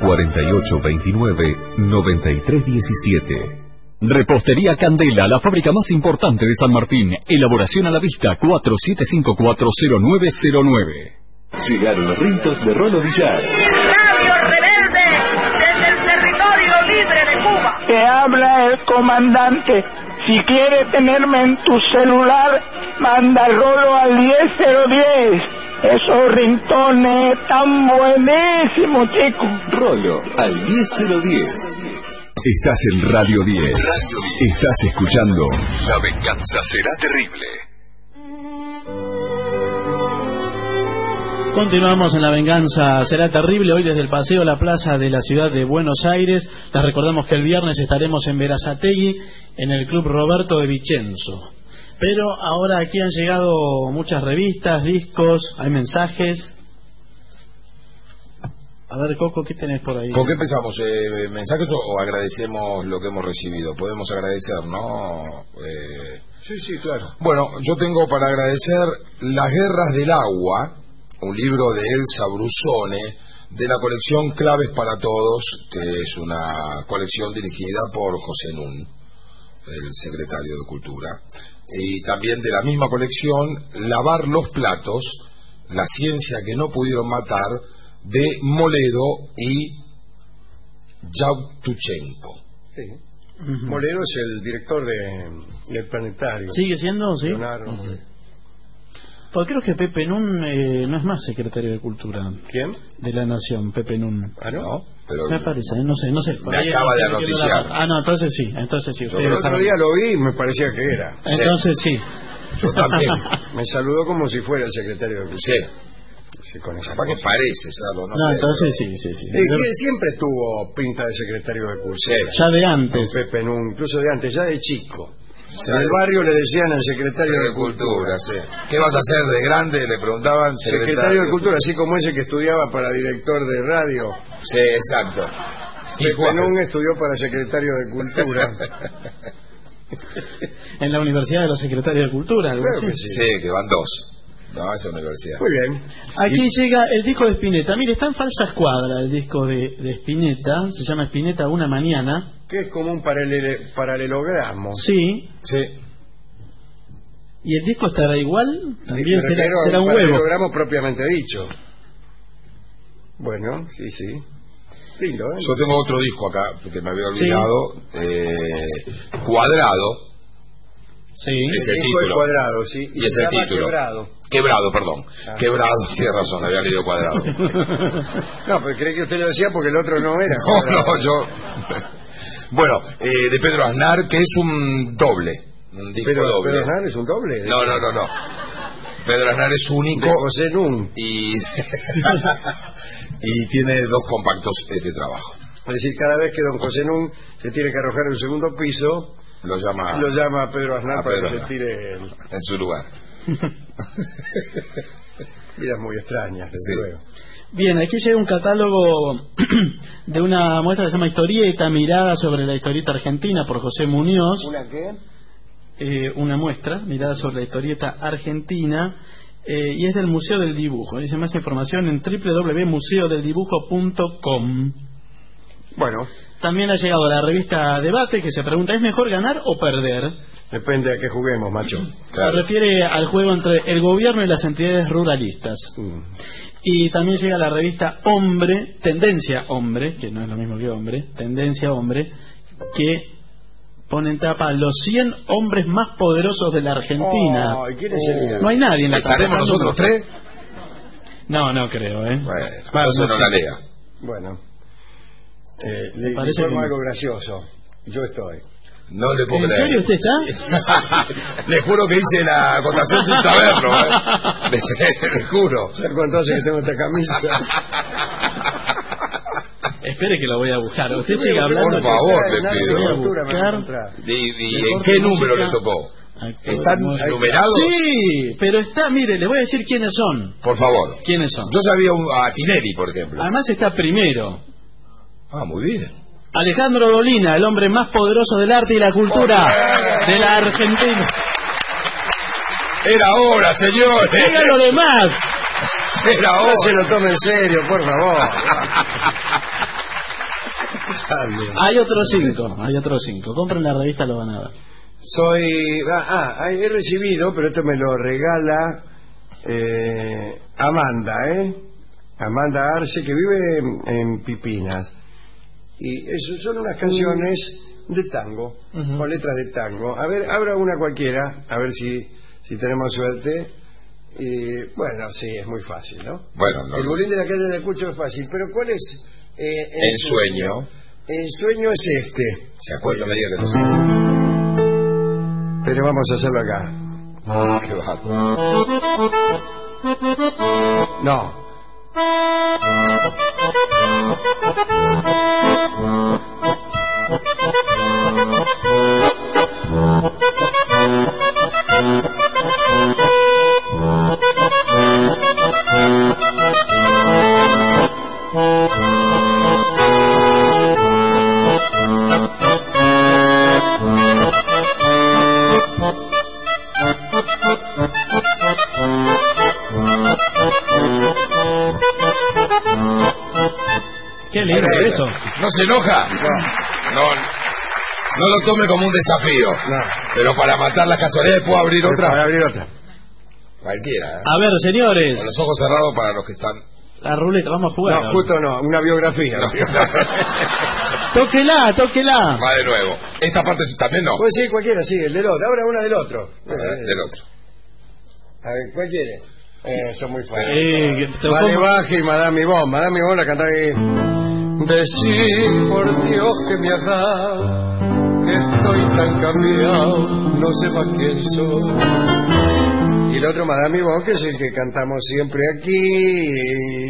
4829-9317. Repostería Candela, la fábrica más importante de San Martín. Elaboración a la vista, 47540909. Llegaron los ritos de Rolo Villar. Radio Rebelde, desde el territorio libre de Cuba. Te habla el comandante. Si quieres tenerme en tu celular, manda Rolo al 10010. Esos rintones tan buenísimos, chicos. Rolo al 10010. Estás en Radio 10. Estás escuchando La venganza será terrible. Continuamos en La venganza será terrible, hoy desde el Paseo La Plaza de la ciudad de Buenos Aires. Les recordamos que el viernes estaremos en Berazategui, en el Club Roberto de Vicenzo. Pero ahora aquí han llegado muchas revistas, discos, hay mensajes. A ver, Coco, ¿qué tenés por ahí? ¿Con qué empezamos? ¿Mensajes o agradecemos lo que hemos recibido? Podemos agradecer, ¿no? Sí, claro. Bueno, yo tengo para agradecer Las Guerras del Agua, un libro de Elsa Brusone, de la colección Claves para Todos, que es una colección dirigida por José Nun, el secretario de Cultura. Y también de la misma colección, Lavar los platos, la ciencia que no pudieron matar, de Moledo y Yautuchenko. Sí. Moledo es el director del planetario. ¿Sigue siendo? Sí. Leonardo. Pues creo que Pepe Nun no es más secretario de Cultura. ¿Quién? De la Nación, Pepe Nun. ¿Ah, no? Pero me parece, no sé. Me acaba de anoticiar. No, entonces sí. Yo el otro día lo vi y me parecía que era. Entonces sí. Yo también. Me saludó como si fuera el secretario de Cultura. Sí, con esa capaz que parece, Salo, no sé, entonces pero... sí. Siempre tuvo pinta de secretario de Cultura. Ya de antes. Pepe Nun, incluso de antes, ya de chico. En el barrio le decían al secretario de Cultura. Sí. ¿Qué vas a hacer de grande? Le preguntaban. Secretario de Cultura, así como ese que estudiaba para director de radio. Sí, exacto. Pepe Nun estudió para secretario de Cultura. En la Universidad de los Secretarios de Cultura, algo claro así. Que sí. Sí, que van dos. No, esa universidad. Muy bien. Aquí llega el disco de Spinetta. Mire, está en falsa escuadra el disco de Spinetta. Se llama Spinetta Una Mañana. Que es como un paralelogramo. Sí. ¿Y el disco estará igual? También será un huevo. Paralelogramo propiamente dicho. Bueno, sí. Lindo, ¿eh? Yo tengo otro disco acá que me había olvidado. Cuadrado. Sí. Es el disco título. Cuadrado, sí. Y es el título. Quebrado, perdón. Quebrado, tiene razón, había leído Cuadrado. No, pues creí que usted lo decía porque el otro no era. No, yo... Bueno, de Pedro Aznar, que es un doble. Un disco doble. ¿Pedro Aznar es un doble? No. Pedro Aznar es único. De José Nun. Y tiene dos compactos este trabajo. Es decir, cada vez que don José Nun se tiene que arrojar en un segundo piso, lo llama Pedro Aznar para que se tire en su lugar. Vidas muy extrañas, desde luego. Bien, aquí llega un catálogo de una muestra que se llama Historieta, mirada sobre la historieta argentina por José Muñoz. ¿Una qué? Una muestra, mirada sobre la historieta argentina, y es del Museo del Dibujo. Dice más información en www.museodeldibujo.com. Bueno. También ha llegado la revista Debate, que se pregunta, ¿es mejor ganar o perder? Depende a qué juguemos, macho. Claro. Se refiere al juego entre el gobierno y las entidades ruralistas. Y también llega la revista Hombre, Tendencia Hombre, que no es lo mismo que Hombre, Tendencia Hombre, que pone en tapa los 100 hombres más poderosos de la Argentina. ¿Quién es el no hay nadie en la tapa. ¿Estaremos nosotros tres? No creo, Bueno, eso no la lea. Bueno. Le parece algo gracioso. Yo estoy. No le puedo creer. ¿En serio usted está? Le juro que hice la acotación sin saberlo, le juro. ¿Sabes cuánto hace que tengo esta camisa? Espere que lo voy a buscar. Usted sigue hablando. Por favor, le pido. ¿Y en qué número le tocó? ¿Están numerados? Sí, pero está, mire, le voy a decir quiénes son. Por favor. ¿Quiénes son? Yo sabía a Tinelli, por ejemplo. Además está primero. Muy bien. Alejandro Dolina, el hombre más poderoso del arte y la cultura de la Argentina. Era hora, señores. Diga lo demás. Era hora. No se lo tome en serio, por favor. Hay otros 5. Compren la revista, lo van a ver. He recibido, pero esto me lo regala Amanda, Amanda Arce, que vive en Pipinas. Y eso son unas canciones de tango, con letras de tango. A ver, abra una cualquiera, a ver si tenemos suerte. Y bueno, sí, es muy fácil, ¿no? Bueno, el bulín de la calle de Cucho es fácil, pero ¿cuál es el sueño? El sueño es este. ¿Se acuerda la idea de los Pero vamos a hacerlo acá. Qué bajo. No. Qué lindo eso. ¿No se enoja? No lo tome como un desafío. No. Pero para matar las casualidades puedo abrir otra. Para abrir otra. Cualquiera, ¿eh? A ver, señores. Con los ojos cerrados para los que están... La ruleta, vamos a jugar. No, justo no, una biografía. Tóquela. Va de nuevo. Esta parte también no. Puede ser cualquiera, sí, el del otro. Ahora una del otro. Del otro. A ver, ¿cuál quiere? Eso es muy fácil. Vale, baje y Madame Yvonne. Madame Yvonne la canta ahí. Decí por Dios que me has dado, que estoy tan cambiado, no sé más quién soy. Y el otro Madame Yvonne, que es el que cantamos siempre aquí.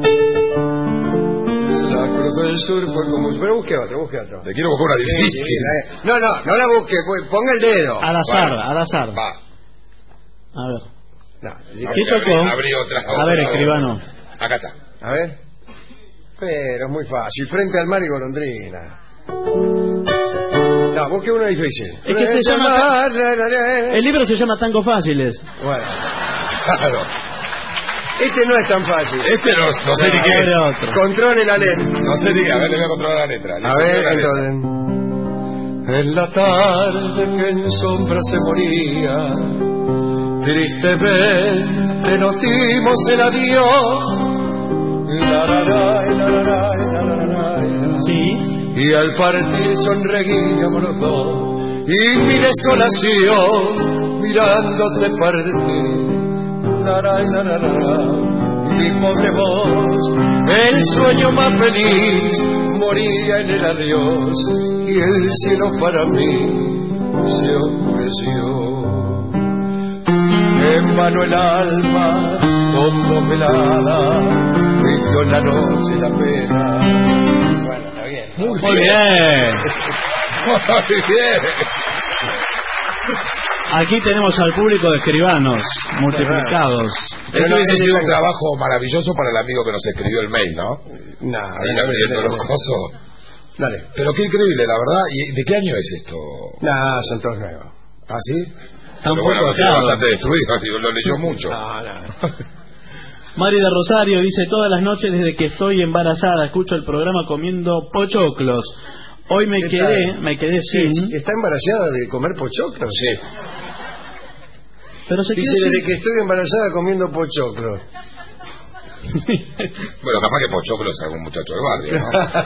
La Cruz del Sur fue como... Pero busque otro. Te quiero buscar una difícil. Sí, no la busque, ponga el dedo. Al azar. Va. A ver. No, ¿Qué tocó? Abrí otra. A ver, escribano. Acá está. a ver. Pero es muy fácil. Frente al mar y golondrina. No, busque uno difícil. Es que se llama... El libro se llama Tangos Fáciles. Bueno, Claro. este no es tan fácil. Este no sé ni qué es. Otro. Controle la letra. No sé ni qué. A ver, le voy a controlar la letra. A ver, entonces. En la tarde que en sombra se moría, tristemente nos dimos el adiós. Sí. Y al partir sonreíamos los dos, y mi desolación mirándote partir. Mi pobre voz, el sueño más feliz, moría en el adiós, y el cielo para mí se oscureció. En vano el alma, como velada, vivió en la noche la pena. Bueno, está bien. Muy Muy bien. bien. Muy bien. Aquí tenemos al público de escribanos multiplicados. Esto hubiese sido un trabajo maravilloso para el amigo que nos escribió el mail, ¿no? Ahí abriendo los cosos. Dale. Pero qué increíble, la verdad. ¿Y de qué año es esto? No, son todos nuevos. ¿Ah, sí? Está un Pero bueno, poco lo tiene atado. bastante destruido, digo, lo leyó mucho. No. Mari de Rosario dice: todas las noches desde que estoy embarazada escucho el programa comiendo pochoclos. Hoy me quedé sin. ¿Está embarazada de comer pochoclos? Sí. Pero se Dice, quedó desde que estoy embarazada comiendo pochoclos. Bueno, capaz que Pochoclo es algún muchacho del barrio,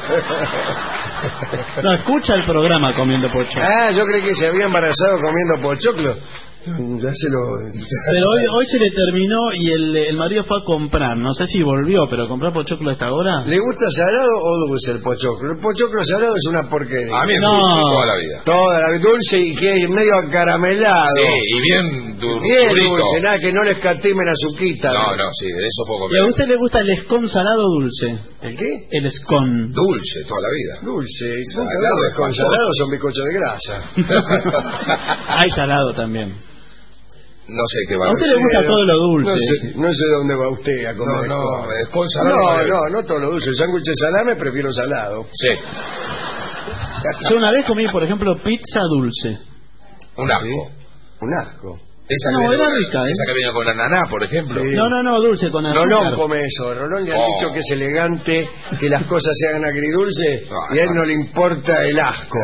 ¿no? No, escucha el programa comiendo pochoclos. Ah, yo creí que se había embarazado comiendo pochoclos. Ya se lo... Pero hoy se le terminó y el marido fue a comprar. No sé si volvió, pero comprar pochoclo a esta hora. ¿Le gusta salado o dulce el pochoclo? El pochoclo salado es una porquería. A mí es No. dulce toda la vida. Toda la dulce y que es medio acaramelado. Sí, y bien Bien durito. dulce, nada que no le escatimen azuquita. No, sí, de eso poco ¿Y a usted le gusta el escón salado o dulce? ¿El qué? El escón. Dulce toda la vida. Dulce. Y Salado, con espantoso. salado son bizcochos de grasa. Hay salado también. No sé qué va A usted le gusta todo lo dulce. No sé dónde va usted a comer. No, es con salado. No todo lo dulce. El sándwich de salame prefiero salado. Sí, Yo una vez comí, por ejemplo, pizza dulce. un asco. Sí. Un asco. Esa No, que viene era con- rica, ¿eh? Esa que viene con ananá, por ejemplo. Sí. No, dulce con azúcar. Rolón come eso. Rolón le han dicho que es elegante, que las cosas se hagan agridulce y a él no le importa el asco.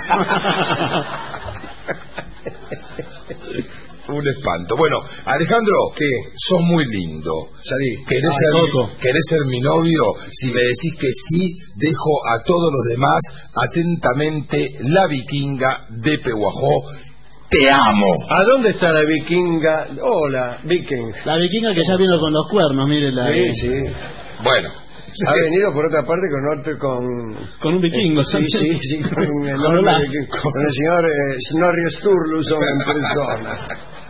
Un espanto. Bueno, Alejandro, ¿Qué? sos muy lindo. Salí. ¿Querés ser mi novio? Si me decís que sí, dejo a todos los demás atentamente. La Vikinga de Pehuajó. Te amo. ¿A dónde está la vikinga? Hola, viking. La vikinga que ya vino con los cuernos, mírela. Sí, sí. Bueno, Ha venido por otra parte con un vikingo. Sí, con el señor Snorri Sturluson en persona.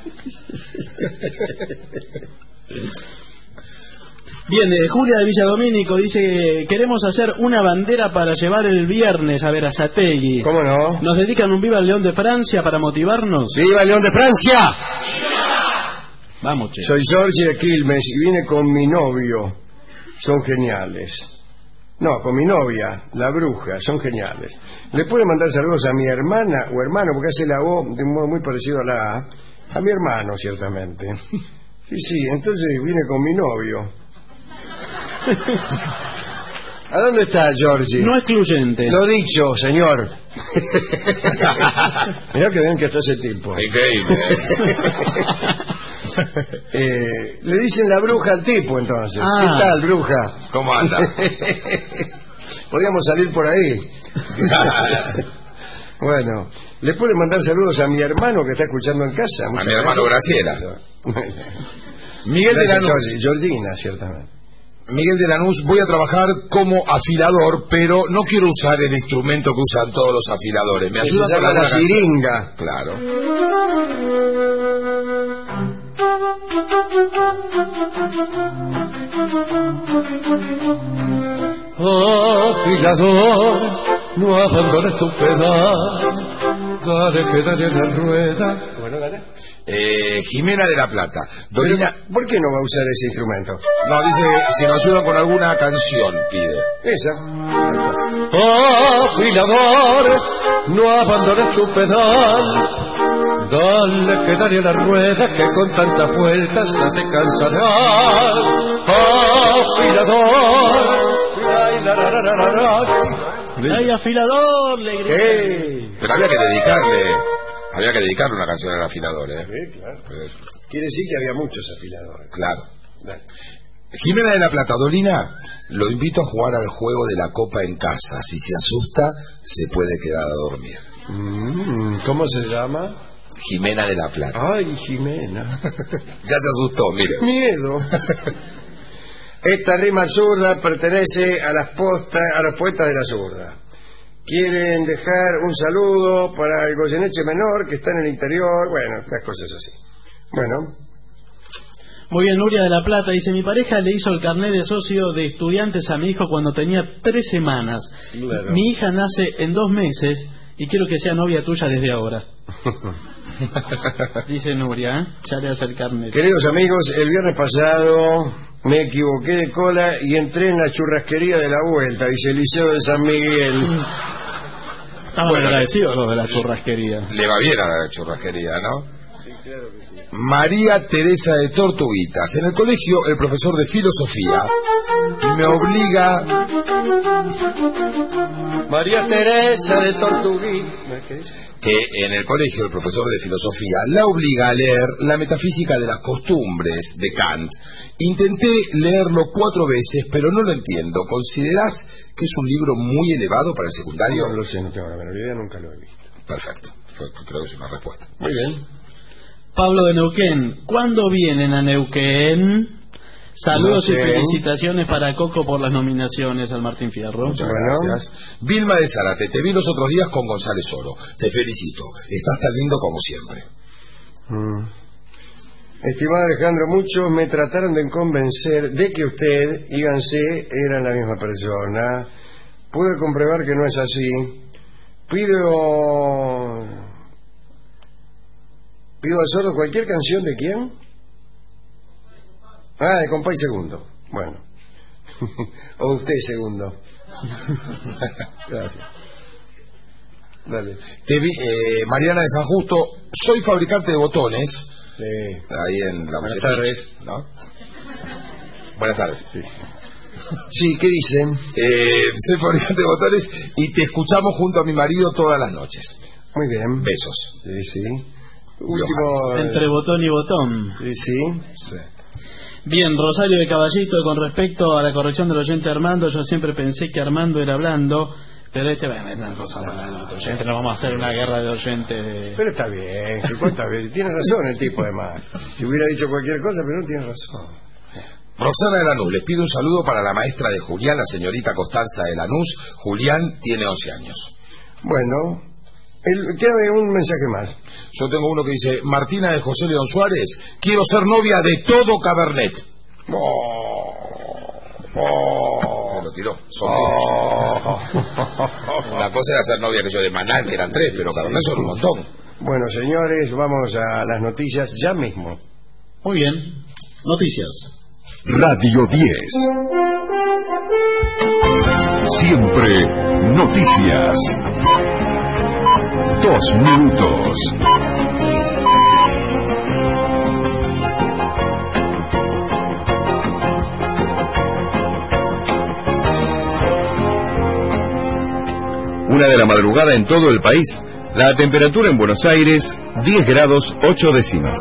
Bien, Julia de Villadomínico dice: queremos hacer una bandera para llevar el viernes a Berazategui. ¿Cómo no? ¿Nos dedican un Viva el León de Francia para motivarnos? ¡Viva el León de Francia! Vamos, che. Soy Giorgi de Quilmes y vine con mi novio. Son geniales. No, con mi novia, la bruja, son geniales. ¿Le puede mandar saludos a mi hermana o hermano? Porque hace la O de un modo muy parecido a la A. A mi hermano, ciertamente. Sí, entonces vine con mi novio. ¿A dónde está Giorgi? No excluyente. Lo dicho, señor. Mirá que ven que está ese tipo. Increíble. Le dicen la bruja al tipo, entonces. ¿Qué tal, bruja? ¿Cómo anda? Podríamos salir por ahí. Bueno, ¿le puede mandar saludos a mi hermano que está escuchando en casa? A mi hermano Graciela. Miguel de Lanús. Georgina, ciertamente. Miguel de Lanús, voy a trabajar como afilador, pero no quiero usar el instrumento que usan todos los afiladores. ¿Me ayuda con la siringa? Claro. Afilador, no abandones tu pedal, dale que dale la rueda. Bueno, dale. Jimena de la Plata. Dorina, ¿por qué no va a usar ese instrumento? No, dice si nos ayudan con alguna canción, pide. Esa. Afilador, no abandones tu pedal, dale que dale la rueda, que con tantas vueltas no te cansarás. Afilador. ¡Ay, afilador! Le grité. Pero había que dedicarle una canción al afilador, ¿eh? Sí, claro. Quiere decir que había muchos afiladores. Claro. Dale. Jimena de la Plata, Dolina, lo invito a jugar al juego de la copa en casa. Si se asusta, se puede quedar a dormir. ¿Cómo se llama? Jimena de la Plata. Ay, Jimena. Ya se asustó, mire. Miedo. Esta rima absurda pertenece a los poetas de la zurda. Quieren dejar un saludo para el Goyeneche menor que está en el interior. Bueno, estas cosas así. Bueno. Muy bien, Nuria de la Plata dice: mi pareja le hizo el carnet de socio de estudiantes a mi hijo cuando tenía 3 semanas. Claro. Mi hija nace en 2 meses y quiero que sea novia tuya desde ahora. Dice Nuria, ya le hace el carnet. Queridos amigos, el viernes pasado me equivoqué de cola y entré en la churrasquería de la vuelta, dice Eliseo de San Miguel. Estaban agradecidos los de la churrasquería. Le va bien a la churrasquería, ¿no? Sí, claro que sí. María Teresa de Tortuguitas. En el colegio, el profesor de filosofía me obliga... María Teresa de Tortuguitas. Que en el colegio el profesor de filosofía la obliga a leer La metafísica de las costumbres de Kant. Intenté leerlo 4 veces, pero no lo entiendo. ¿Considerás que es un libro muy elevado para el secundario? No lo sé, no tengo la menor idea, nunca lo he visto. Perfecto, creo que es una respuesta. Muy bien. Pablo de Neuquén, ¿cuándo vienen a Neuquén? Saludos y felicitaciones para Coco por las nominaciones al Martín Fierro. Muchas gracias. Vilma de Zárate, te vi los otros días con González Oro. Te felicito. Estás tan lindo como siempre. Estimado Alejandro, muchos me trataron de convencer de que usted y Gansé eran la misma persona. Pude comprobar que no es así. Pido al sordo cualquier canción de quién. De Compay Segundo. Bueno. O usted Segundo. Gracias. Dale. Te vi, Mariana de San Justo, soy fabricante de botones. Sí. Ahí en la Buenas tardes. ¿No? Buenas tardes. Sí, ¿qué dicen? Soy fabricante de botones y te escuchamos junto a mi marido todas las noches. Muy bien. Besos. Sí. Último. Entre botón y botón. Sí. Bien, Rosario de Caballito, con respecto a la corrección del oyente Armando, yo siempre pensé que Armando era hablando, pero es una cosa mala, oyente, no vamos a hacer una guerra de oyentes. Pero está bien, tiene razón el tipo además. Si hubiera dicho cualquier cosa, pero no tiene razón. Roxana de Lanús, les pido un saludo para la maestra de Julián, la señorita Constanza de Lanús. Julián tiene 11 años. Bueno, queda un mensaje más. Yo tengo uno que dice: Martina de José León Suárez, quiero ser novia de todo Cabernet. Me lo tiró. La cosa era ser novia que yo de Manal, que eran 3, pero Cabernet son un montón. Bueno, señores, vamos a las noticias ya mismo. Muy bien. Noticias. Radio 10. Siempre noticias. 2 minutos. Una de la madrugada en todo el país. La temperatura en Buenos Aires, 10 grados 8 décimas.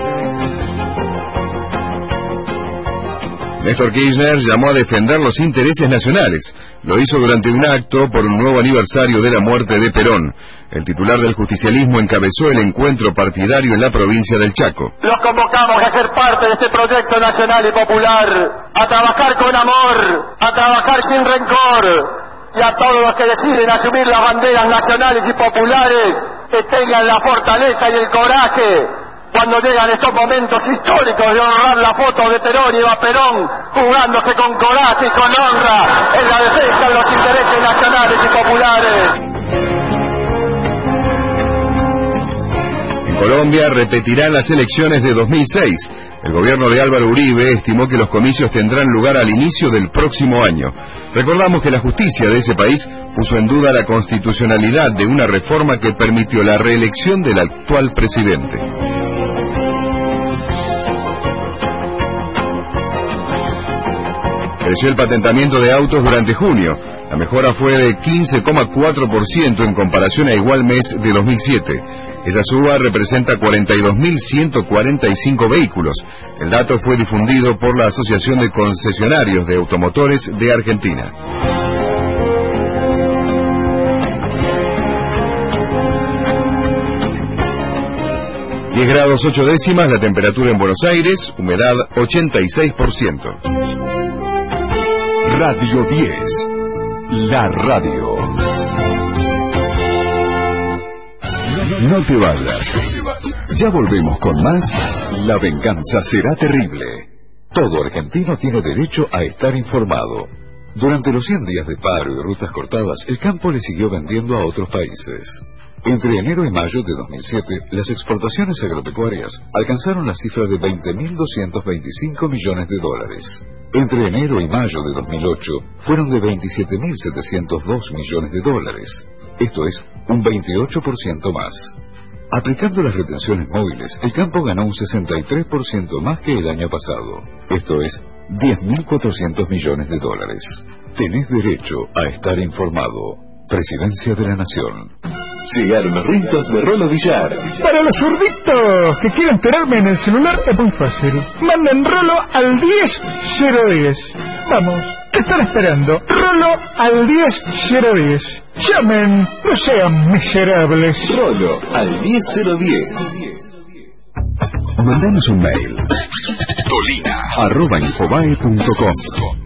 Néstor Kirchner llamó a defender los intereses nacionales. Lo hizo durante un acto por un nuevo aniversario de la muerte de Perón. El titular del justicialismo encabezó el encuentro partidario en la provincia del Chaco. Los convocamos a ser parte de este proyecto nacional y popular, a trabajar con amor, a trabajar sin rencor, y a todos los que deciden asumir las banderas nacionales y populares, que tengan la fortaleza y el coraje cuando llegan estos momentos históricos de honrar la foto de Perón y Eva Perón jugándose con coraje y con honra en la defensa de los intereses nacionales y populares. En Colombia repetirán las elecciones de 2006. El gobierno de Álvaro Uribe estimó que los comicios tendrán lugar al inicio del próximo año. Recordamos que la justicia de ese país puso en duda la constitucionalidad de una reforma que permitió la reelección del actual presidente. Creció el patentamiento de autos durante junio. La mejora fue de 15,4% en comparación a igual mes de 2007. Esa suba representa 42.145 vehículos. El dato fue difundido por la Asociación de Concesionarios de Automotores de Argentina. ...10 grados 8 décimas la temperatura en Buenos Aires, humedad 86%. Radio 10. La radio. No te vayas. Ya volvemos con más. La venganza será terrible. Todo argentino tiene derecho a estar informado. Durante los 100 días de paro y rutas cortadas, el campo le siguió vendiendo a otros países. Entre enero y mayo de 2007, las exportaciones agropecuarias alcanzaron la cifra de 20.225 millones de dólares. Entre enero y mayo de 2008, fueron de 27.702 millones de dólares. Esto es, un 28% más. Aplicando las retenciones móviles, el campo ganó un 63% más que el año pasado. Esto es, 10.400 millones de dólares. Tenés derecho a estar informado. Presidencia de la Nación. Cigarrillos de Rolo Villar. Para los zurditos que quieran tenerme en el celular es muy fácil. Manden Rolo al 10010. Vamos, ¿qué están esperando? Rolo al 10010. Llamen, no sean miserables. Rolo al 10010. Mandanos un mail. tolina@infobae.com.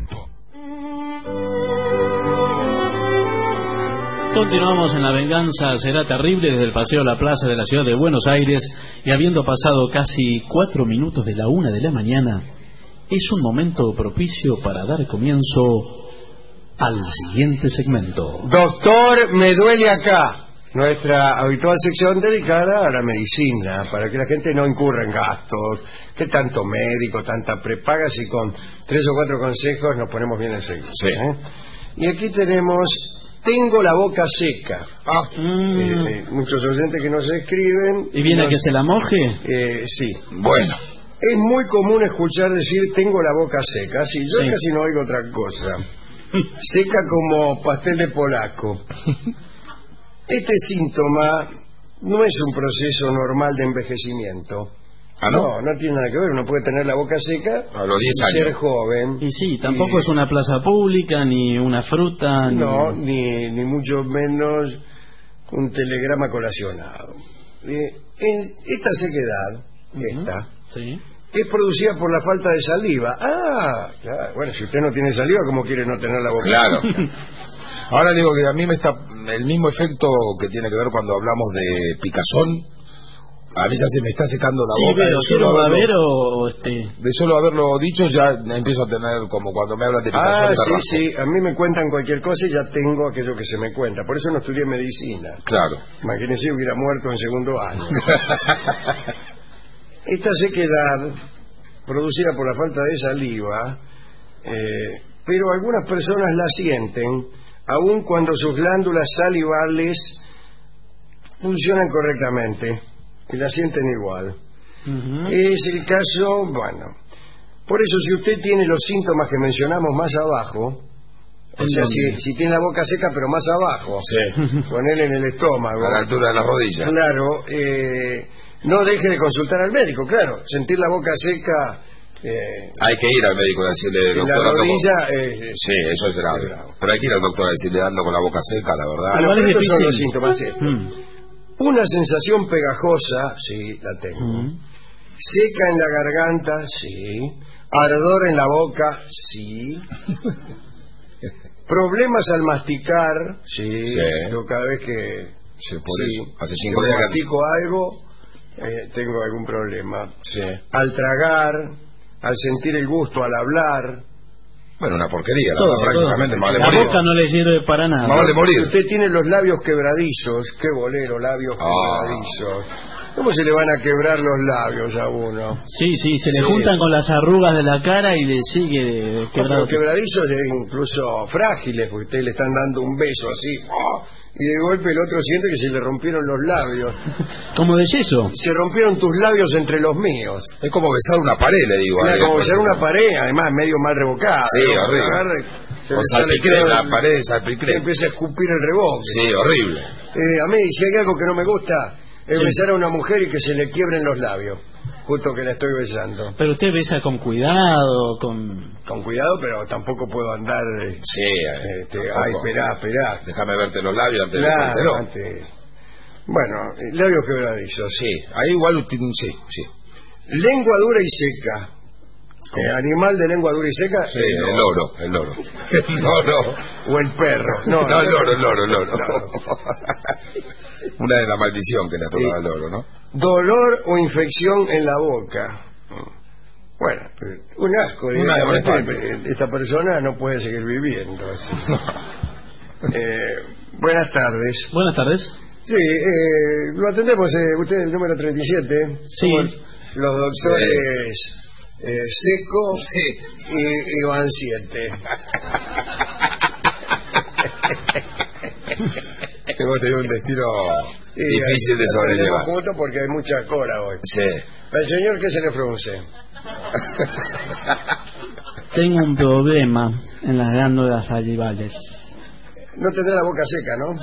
Continuamos en La Venganza Será Terrible desde el Paseo La Plaza de la ciudad de Buenos Aires, y habiendo pasado casi 4 minutos de la 1 de la mañana, es un momento propicio para dar comienzo al siguiente segmento. Doctor, me duele acá. Nuestra habitual sección dedicada a la medicina, para que la gente no incurra en gastos. ¿Qué tanto médico, tanta prepaga, si con 3 o 4 consejos nos ponemos bien en serio? Sí. Y aquí tenemos... Tengo la boca seca. Muchos oyentes que nos escriben. ¿Y viene a que se la moje? Sí. Bueno. Es muy común escuchar decir tengo la boca seca. Sí, yo casi no oigo otra cosa. Seca como pastel de polaco. Este síntoma no es un proceso normal de envejecimiento. ¿Ah, no? No tiene nada que ver. Uno puede tener la boca seca a los 10 años. Ser joven. Y sí, tampoco es una plaza pública, ni una fruta. No, ni mucho menos un telegrama colacionado. En esta sequedad, es producida por la falta de saliva. Ah, claro. Bueno, si usted no tiene saliva, ¿cómo quiere no tener la boca? Claro. Ahora digo que a mí me está el mismo efecto que tiene que ver cuando hablamos de picazón. A mí ya se me está secando la boca. Pero de solo haberlo dicho ya empiezo a tener como cuando me hablan de picazón. Sí, a mí me cuentan cualquier cosa y ya tengo aquello que se me cuenta. Por eso no estudié medicina. Claro. Imagínense, hubiera muerto en segundo año. Esta sequedad, producida por la falta de saliva, pero algunas personas la sienten, aun cuando sus glándulas salivales funcionan correctamente, y la sienten igual. Es el caso, bueno, por eso si usted tiene los síntomas que mencionamos más abajo, o sea, si tiene la boca seca pero más abajo, con él en el estómago, a la altura de la rodilla, claro, no deje de consultar al médico, claro, sentir la boca seca, hay que ir al médico a decirle, doctor, la rodilla, sí, eso es grave, pero hay que ir al doctor a decirle, ando con la boca seca, la verdad. Bueno, estos son los síntomas. Una sensación pegajosa, sí, la tengo. Seca en la garganta, sí. Ardor en la boca, sí. Problemas al masticar, sí. Yo cada vez que hace 5 días mastico algo, tengo algún problema. Al tragar, al sentir el gusto, al hablar. Bueno, una porquería, prácticamente. La boca no le sirve para nada. Vale morir. Usted tiene los labios quebradizos. Qué bolero, labios quebradizos. ¿Cómo se le van a quebrar los labios a uno? Sí, se le juntan con las arrugas de la cara y le sigue quebrando. Los quebradizos, incluso frágiles, porque usted le están dando un beso así, y de golpe el otro siente que se le rompieron los labios. ¿Como de yeso? Se rompieron tus labios entre los míos. Es como besar una pared, le digo. Como besar una pared, además medio mal revocada. Sí, horrible. O salpicrem, la pared de salpicrem. Empieza a escupir el reboque. Sí, horrible. A mí, si hay algo que no me gusta, es besar a una mujer y que se le quiebren los labios, justo que la estoy besando. Pero usted besa con cuidado, con cuidado, pero tampoco puedo andar. Ay, esperá. Déjame verte los labios antes de besártelo. Bueno, labios quebradizos. Sí, ahí igual sí. Lengua dura y seca. Animal de lengua dura y seca. Sí, el loro. O el perro. No, el loro. Una de la maldición que le ha tocado al loro, ¿no? Dolor o infección en la boca. Bueno, un asco. Esta persona no puede seguir viviendo. Buenas tardes. Buenas tardes. Sí, lo atendemos. Usted es el número 37. Sí. Los doctores Seco y Iván 7. Hemos tenido un destino difícil de sobrellevar. Juntos porque hay mucha cola hoy. Sí. ¿El señor qué se le frunce? Tengo un problema en las glándulas salivales. No tendrá la boca seca, ¿no?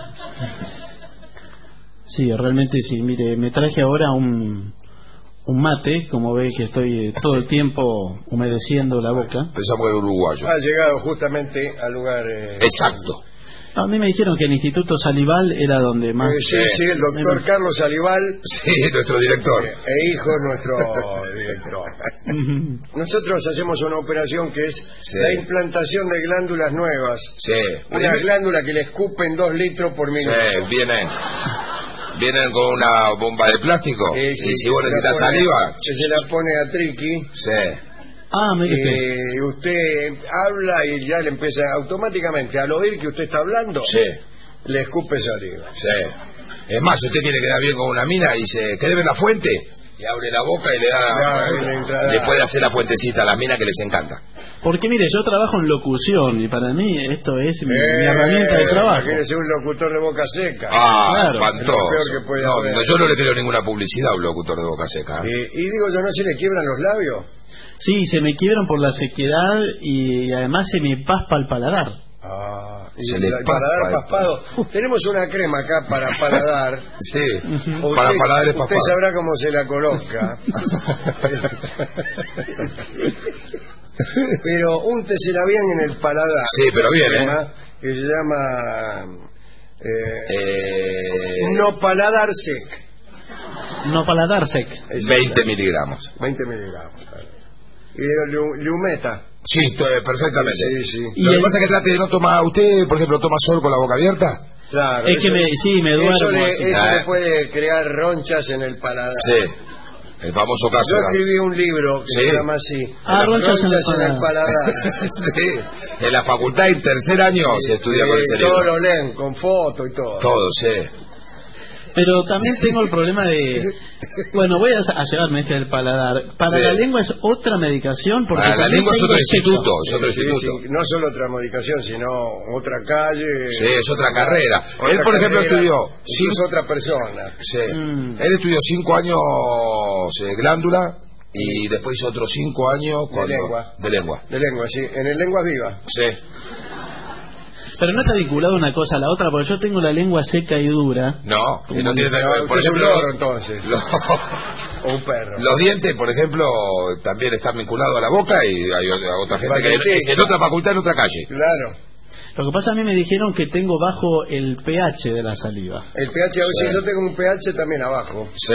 Sí, realmente sí. Mire, me traje ahora un mate, como ve que estoy todo el tiempo humedeciendo la boca. Pensamos que era uruguayo. Ha llegado justamente al lugar... Exacto. A mí me dijeron que el Instituto Salival era donde más... Sí, el doctor Carlos Salival. Sí, nuestro director. Hijo nuestro director. Nosotros hacemos una operación que es la implantación de glándulas nuevas. Sí. Una glándula que le escupen 2 litros por minuto. Sí, vienen con una bomba de plástico. Y si vos necesitas saliva... Que se la pone a Triqui. Sí. Usted habla y ya le empieza automáticamente al oír que usted está hablando, le escupe saliva. Es más, si usted quiere quedar bien con una mina y dice, ¿querés ver la fuente? Y abre la boca y le puede hacer la fuentecita a las minas que les encanta. Porque mire, yo trabajo en locución y para mí esto es mi herramienta de trabajo. Quiere ser un locutor de boca seca. Claro. Espantoso. Yo no le creo ninguna publicidad a un locutor de boca seca. Y digo yo, ¿no se le quiebran los labios? Sí, se me quiebran por la sequedad y además se me paspa el paladar. El paladar paspado. Tenemos una crema acá para paladar. Para paladares paspados. Usted sabrá cómo se la coloca. Pero úntesela bien en el paladar. Sí, pero bien, que se llama no paladar sec. No paladar sec. 20 miligramos. 20 miligramos. Y Liumeta. Sí, perfectamente. Sí. Lo que pasa es que trate de no tomar... ¿Usted, por ejemplo, toma sol con la boca abierta? Claro. Es que me duermo. Eso le puede crear ronchas en el paladar. Sí. El famoso caso. Yo escribí un libro que se llama así. Ronchas en el paladar. Sí. En la facultad en tercer año se estudia con ese libro. Todos lo leen, con foto y todo. Todo, sí. Pero también tengo el problema de... Bueno, voy a llevarme este del paladar. Para la lengua es otra medicación. Porque para la lengua es otro instituto. Sí. No solo otra medicación, sino otra calle. Sí, es otra carrera. Él, por ejemplo, estudió... Es otra persona. Sí. Él estudió 5 años de glándula y después hizo otros 5 años... De lengua, sí. En el Lenguas Vivas. Sí. Pero no está vinculado una cosa a la otra, porque yo tengo la lengua seca y dura. No, y no tiene... Por ejemplo, entonces. O un perro. Los dientes, por ejemplo, también están vinculados a la boca y hay otra gente que es en otra facultad, en otra calle. Claro. Lo que pasa, a mí me dijeron que tengo bajo el pH de la saliva. El pH, a veces yo tengo un pH también abajo. Sí.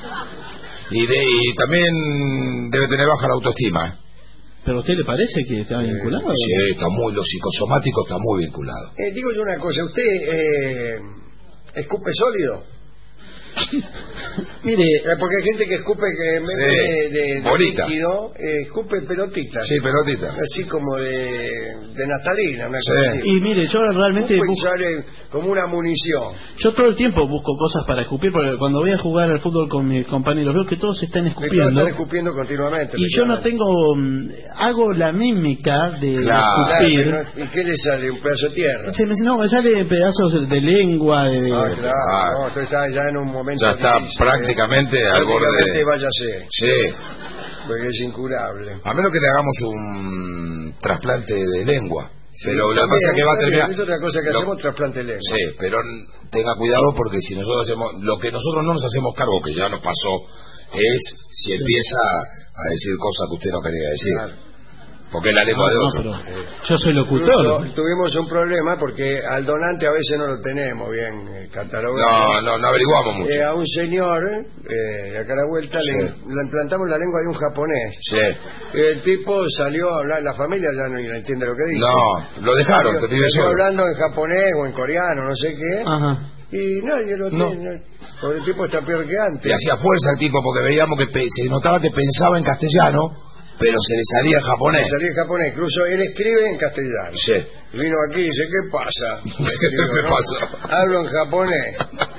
Y también debe tener baja la autoestima. ¿Pero a usted le parece que está vinculado? Sí, lo psicosomático está muy vinculado. Digo yo una cosa, ¿usted escupe sólido? Mire, porque hay gente que escupe que en vez de líquido, escupe pelotitas. Sí, pelotitas. Así como de naftalina. Y mire, yo realmente sale como una munición. Yo todo el tiempo busco cosas para escupir, porque cuando voy a jugar al fútbol con mis compañeros veo que todos se están escupiendo. Todos están escupiendo continuamente. Y yo no tengo... hago la mímica de escupir. Claro, ¿y qué le sale? ¿Un pedazo de tierra? Me sale pedazos de lengua. Claro. No, usted está ya en un momento... Ya está prácticamente al borde de... váyase. Sí. Porque es incurable. A menos que le hagamos un trasplante de lengua. Pero lo que pasa es que va a terminar... Es otra cosa que hacemos, trasplante de lengua. Sí, pero tenga cuidado porque si nosotros hacemos... Lo que nosotros no nos hacemos cargo, que ya nos pasó, es si empieza a decir cosas que usted no quería decir. Claro. Porque es la lengua de otro. Pero yo soy locutor. Incluso tuvimos un problema porque al donante a veces no lo tenemos bien catalogado. No averiguamos mucho. A un señor, de acá a la vuelta, le implantamos la lengua de un japonés. Sí. El tipo salió a hablar, la familia ya no entiende lo que dice. No, lo dejaron. Salió hablando en japonés o en coreano, no sé qué. Ajá. Y nadie lo tiene. Porque el tipo está peor que antes. Y hacía fuerza el tipo porque veíamos que se notaba que pensaba en castellano, pero se le salía en japonés. Se le salía en japonés, incluso él escribe en castellano. Sí. Vino aquí y dice, ¿qué pasa? ¿Qué pasa? Hablo en japonés.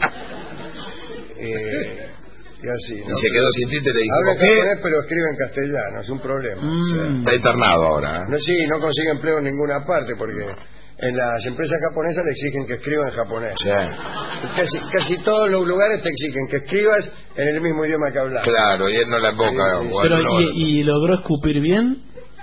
Y así, ¿no? Y se quedó sin tinte, le dijimos, habla en japonés, pero escribe en castellano, es un problema. Sí. Está internado ahora. No consigue empleo en ninguna parte porque en las empresas japonesas le exigen que escriba en japonés. Sí. Casi todos los lugares te exigen que escribas en el mismo idioma que hablas. Claro, y él no la emboca. Sí. Pero, ¿y logró escupir bien?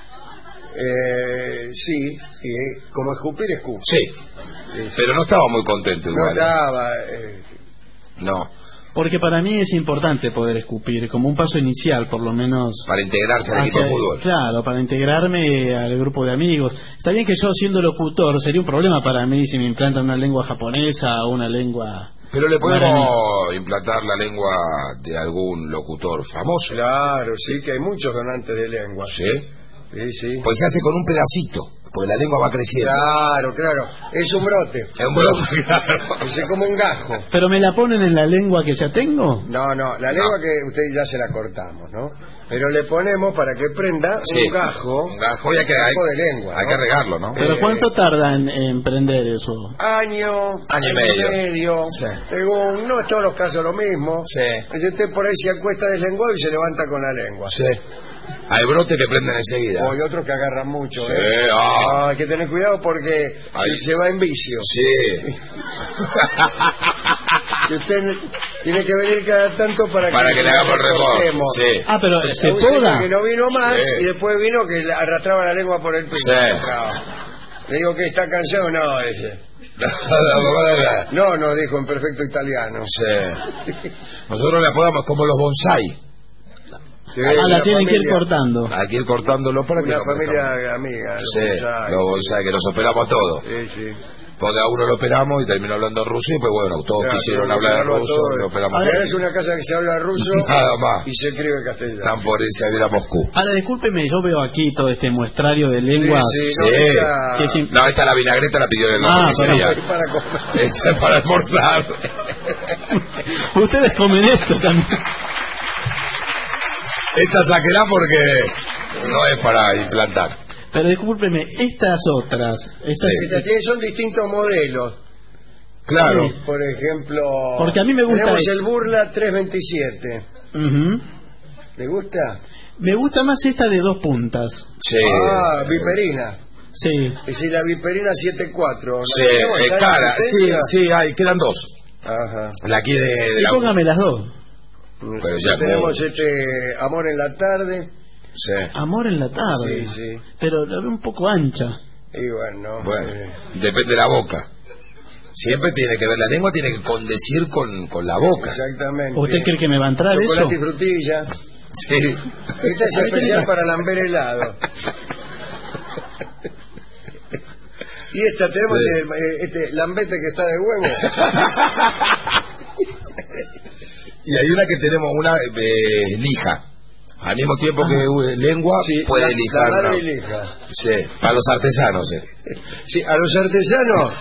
Sí, como escupir, escupe. Sí, pero no estaba muy contento igual. No estaba... No. Porque para mí es importante poder escupir, como un paso inicial, por lo menos. Para integrarse al equipo de fútbol. Claro, para integrarme al grupo de amigos. Está bien que yo, siendo locutor, sería un problema para mí si me implantan una lengua japonesa o una lengua... Pero le podemos implantar la lengua de algún locutor famoso. Claro, sí, que hay muchos donantes de lengua. ¿Sí? Sí. Pues se hace con un pedacito, porque la lengua va creciendo. Claro. Es un brote. Es un brote, claro. Es como un gajo. ¿Pero me la ponen en la lengua que ya tengo? No, la lengua que usted ya se la cortamos, ¿no? Pero le ponemos para que prenda un gajo. Un gajo y hay que lengua. Hay que regarlo, ¿no? ¿Pero cuánto tarda en prender eso? Año y medio. Sí. Según, no es todos los casos lo mismo. Sí. Si usted por ahí se acuesta deslenguado y se levanta con la lengua. Sí. Hay brotes que prenden enseguida. Hay otros que agarran mucho. Sí, hay que tener cuidado porque se va en vicio. Sí. Y usted tiene que venir cada tanto para que le hagamos el recorte. Sí. Pero se poda. Que no vino más y después vino que arrastraba la lengua por el piso. Sí. Le digo que está cansado, no, ese. No, dijo en perfecto italiano. Sí. Nosotros le apodamos como los bonsai. La tienen que ir cortando. Hay que ir cortándolo para que... Una familia amiga. Sí, los bonsai, que los operamos todos. Sí. Porque a uno lo operamos y terminó hablando ruso y pues bueno, todos quisieron hablar ruso y lo operamos. Ahora es una casa que se habla ruso nada más. Y se escribe castellano. Están por irse a ir a Moscú. Ahora, discúlpeme, yo veo aquí todo este muestrario de lenguas. No, esta la vinagreta la pidió en la comisaría. Esta es para almorzar. Ustedes comen esto también. Esta sáquela porque no es para implantar. Pero discúlpeme, estas otras... Estas son distintos modelos. Claro. Sí, por ejemplo... Porque a mí me gusta... Tenemos el Burla 327. ¿Le gusta? Me gusta más esta de 2 puntas. Sí. Ah, viperina. Sí. Es la viperina 7.4. Sí, cara. Sí, hay, quedan 2. Ajá. La aquí de y póngame las 2. Pero ya tenemos Amor en la tarde. Sí. Amor en la tarde. Sí. Pero la veo un poco ancha. Y bueno, depende de la boca. Siempre tiene que ver, la lengua tiene que condecir con la boca. Exactamente. ¿Usted cree que me va a entrar chocolate eso? Y frutilla. Sí. Esta es especial para lamber helado. Y esta tenemos este lambete que está de huevo. Y hay una que tenemos, una lija. Al mismo tiempo que lengua puede lijar. La madre lija. Sí, para los artesanos. Sí, a los artesanos.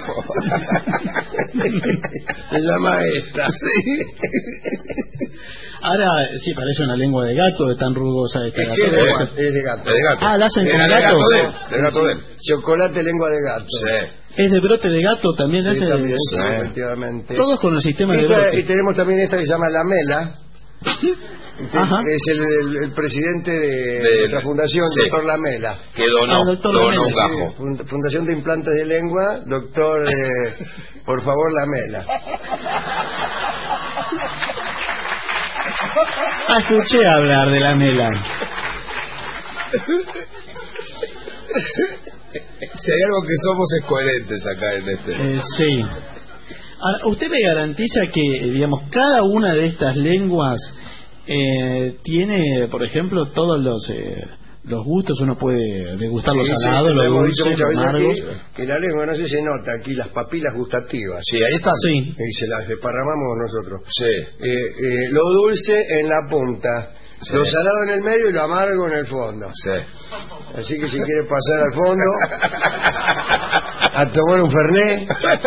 Es la maestra. Sí. Ahora sí parece una lengua de gato, de tan rugosa esta. Es de gato. Ah, la hacen con gato. De gato de él. Chocolate lengua de gato. Sí. ¿Es de brote de gato también? Sí, también, efectivamente. Todos con el sistema de brote. Y tenemos también esta que se llama La Mela. Es el presidente de nuestra fundación, doctor Lamela. Que donó un gajo. Fundación de Implantes de Lengua, doctor, por favor, Lamela. Escuché hablar de Lamela. Si hay algo que somos es coherentes acá en este. Sí. Ahora, ¿usted me garantiza que, digamos, cada una de estas lenguas tiene, por ejemplo, todos los gustos? Uno puede degustar los salados, los dulces, los amargos. Que la lengua, no sé si se nota aquí, las papilas gustativas. Sí, ahí están. Sí. Y se las desparramamos nosotros. Sí. Lo dulce en la punta. Sí. Lo salado en el medio y lo amargo en el fondo. Sí. Así que si quiere pasar al fondo a tomar un fernet.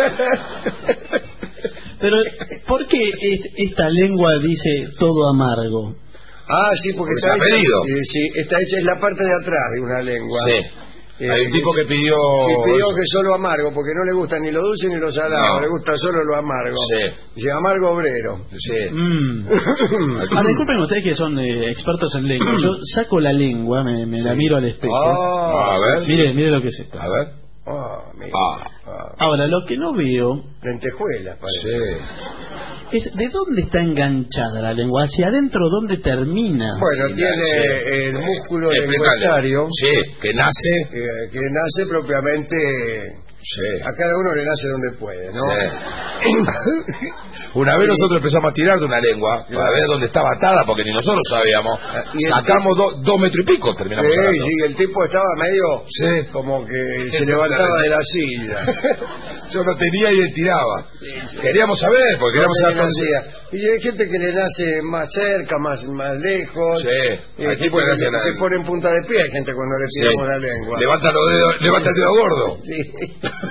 Pero, ¿por qué esta lengua dice todo amargo? Ah, sí, porque está hecha, sí, está hecha en la parte de atrás de una lengua. Sí. Hay un tipo que pidió que solo amargo, porque no le gusta ni lo dulce ni lo salado, le gusta solo lo amargo. Sí. Dice amargo obrero. Sí. Ahora, disculpen ustedes que son expertos en lengua. Yo saco la lengua, me la miro al espejo. A ver. Mire lo que es esto. A ver. Ahora, lo que no veo... Lentejuelas, parece. Sí. Es ¿de dónde está enganchada la lengua? ¿Hacia adentro dónde termina? Bueno, tiene el músculo lengüetario. Sí, que nace propiamente. Sí. A cada uno le nace donde puede, ¿no? Sí. Una vez nosotros empezamos a tirar de una lengua para ver dónde estaba atada, porque ni nosotros sabíamos. Sacamos 2 metros y pico, terminamos sacando. Sí, el tipo estaba medio como que se levantaba de la silla. Yo no tenía y él tiraba. Queríamos saber, porque queríamos saber dónde. Y hay gente que le nace más cerca, más lejos. Sí. Hay tipo que se pone en punta de pie, hay gente cuando le tiramos la lengua. Levanta los dedos, levanta el dedo gordo. Sí.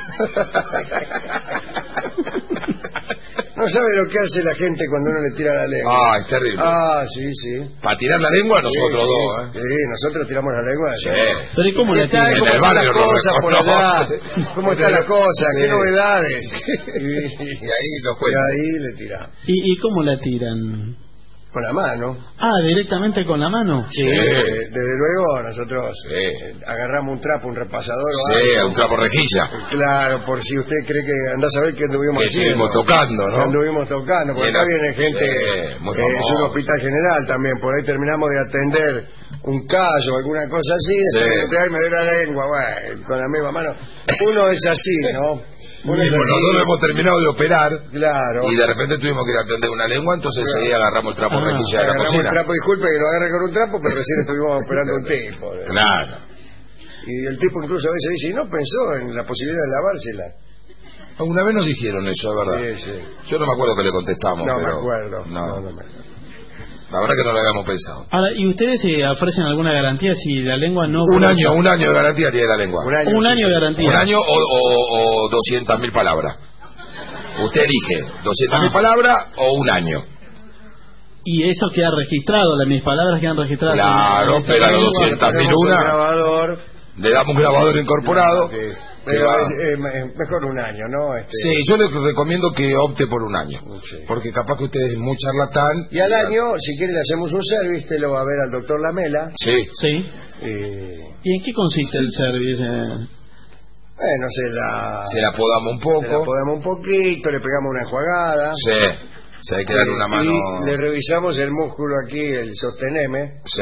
No sabe lo que hace la gente cuando uno le tira la lengua. Ah, es terrible. Ah, sí. Para tirar la lengua nosotros dos, Sí, nosotros tiramos la lengua. Sí. Pero ¿y cómo la tiran? En el barrio por allá. ¿Cómo está la cosa? ¿Qué novedades? Y ahí nos cuenta. Y ahí le tiramos. ¿Y cómo la tiran? Con la mano. Ah, directamente con la mano. Sí, desde luego nosotros agarramos un trapo, un repasador. Sí, un trapo rejilla. Claro, por si usted cree que anda a saber qué anduvimos haciendo. Estuvimos tocando, ¿no? Anduvimos tocando, porque acá viene gente, es un hospital general también, por ahí terminamos de atender un callo o alguna cosa así, después me dio la lengua, bueno, con la misma mano. Uno es así, ¿no? Nosotros hemos terminado de operar, claro, y de repente tuvimos que ir a atender una lengua, entonces ahí agarramos el trapo rejilla de la cocina. El trapo, disculpe que lo agarre con un trapo, pero recién estuvimos operando un tipo. Claro. Y el tipo incluso a veces dice, ¿y no pensó en la posibilidad de lavársela? Una vez nos dijeron eso, es verdad. Sí, sí. Yo no me acuerdo que le contestamos. No pero... me acuerdo. No. No me acuerdo. La verdad que no lo habíamos pensado. Ahora, ¿y ustedes ofrecen alguna garantía si la lengua no... Un año de garantía tiene la lengua. Un año de garantía. Un año o 200.000 palabras. Usted elige 200.000 palabras o un año. Y eso queda registrado, mis palabras quedan registradas. Claro, pero a los 200.000 una... grabador. Le damos un grabador incorporado. Pero es mejor un año, ¿no? Sí, yo le recomiendo que opte por un año. Sí. Porque capaz que usted es muy charlatán. Y al año, si quiere, le hacemos un service, te lo va a ver al doctor Lamela. Sí. Sí. ¿Y en qué consiste el service? Bueno, se la podamos un poco. Se la podamos un poquito, le pegamos una enjuagada. Sí. Se hay que darle una mano. Y le revisamos el músculo aquí, el sosteneme. Sí.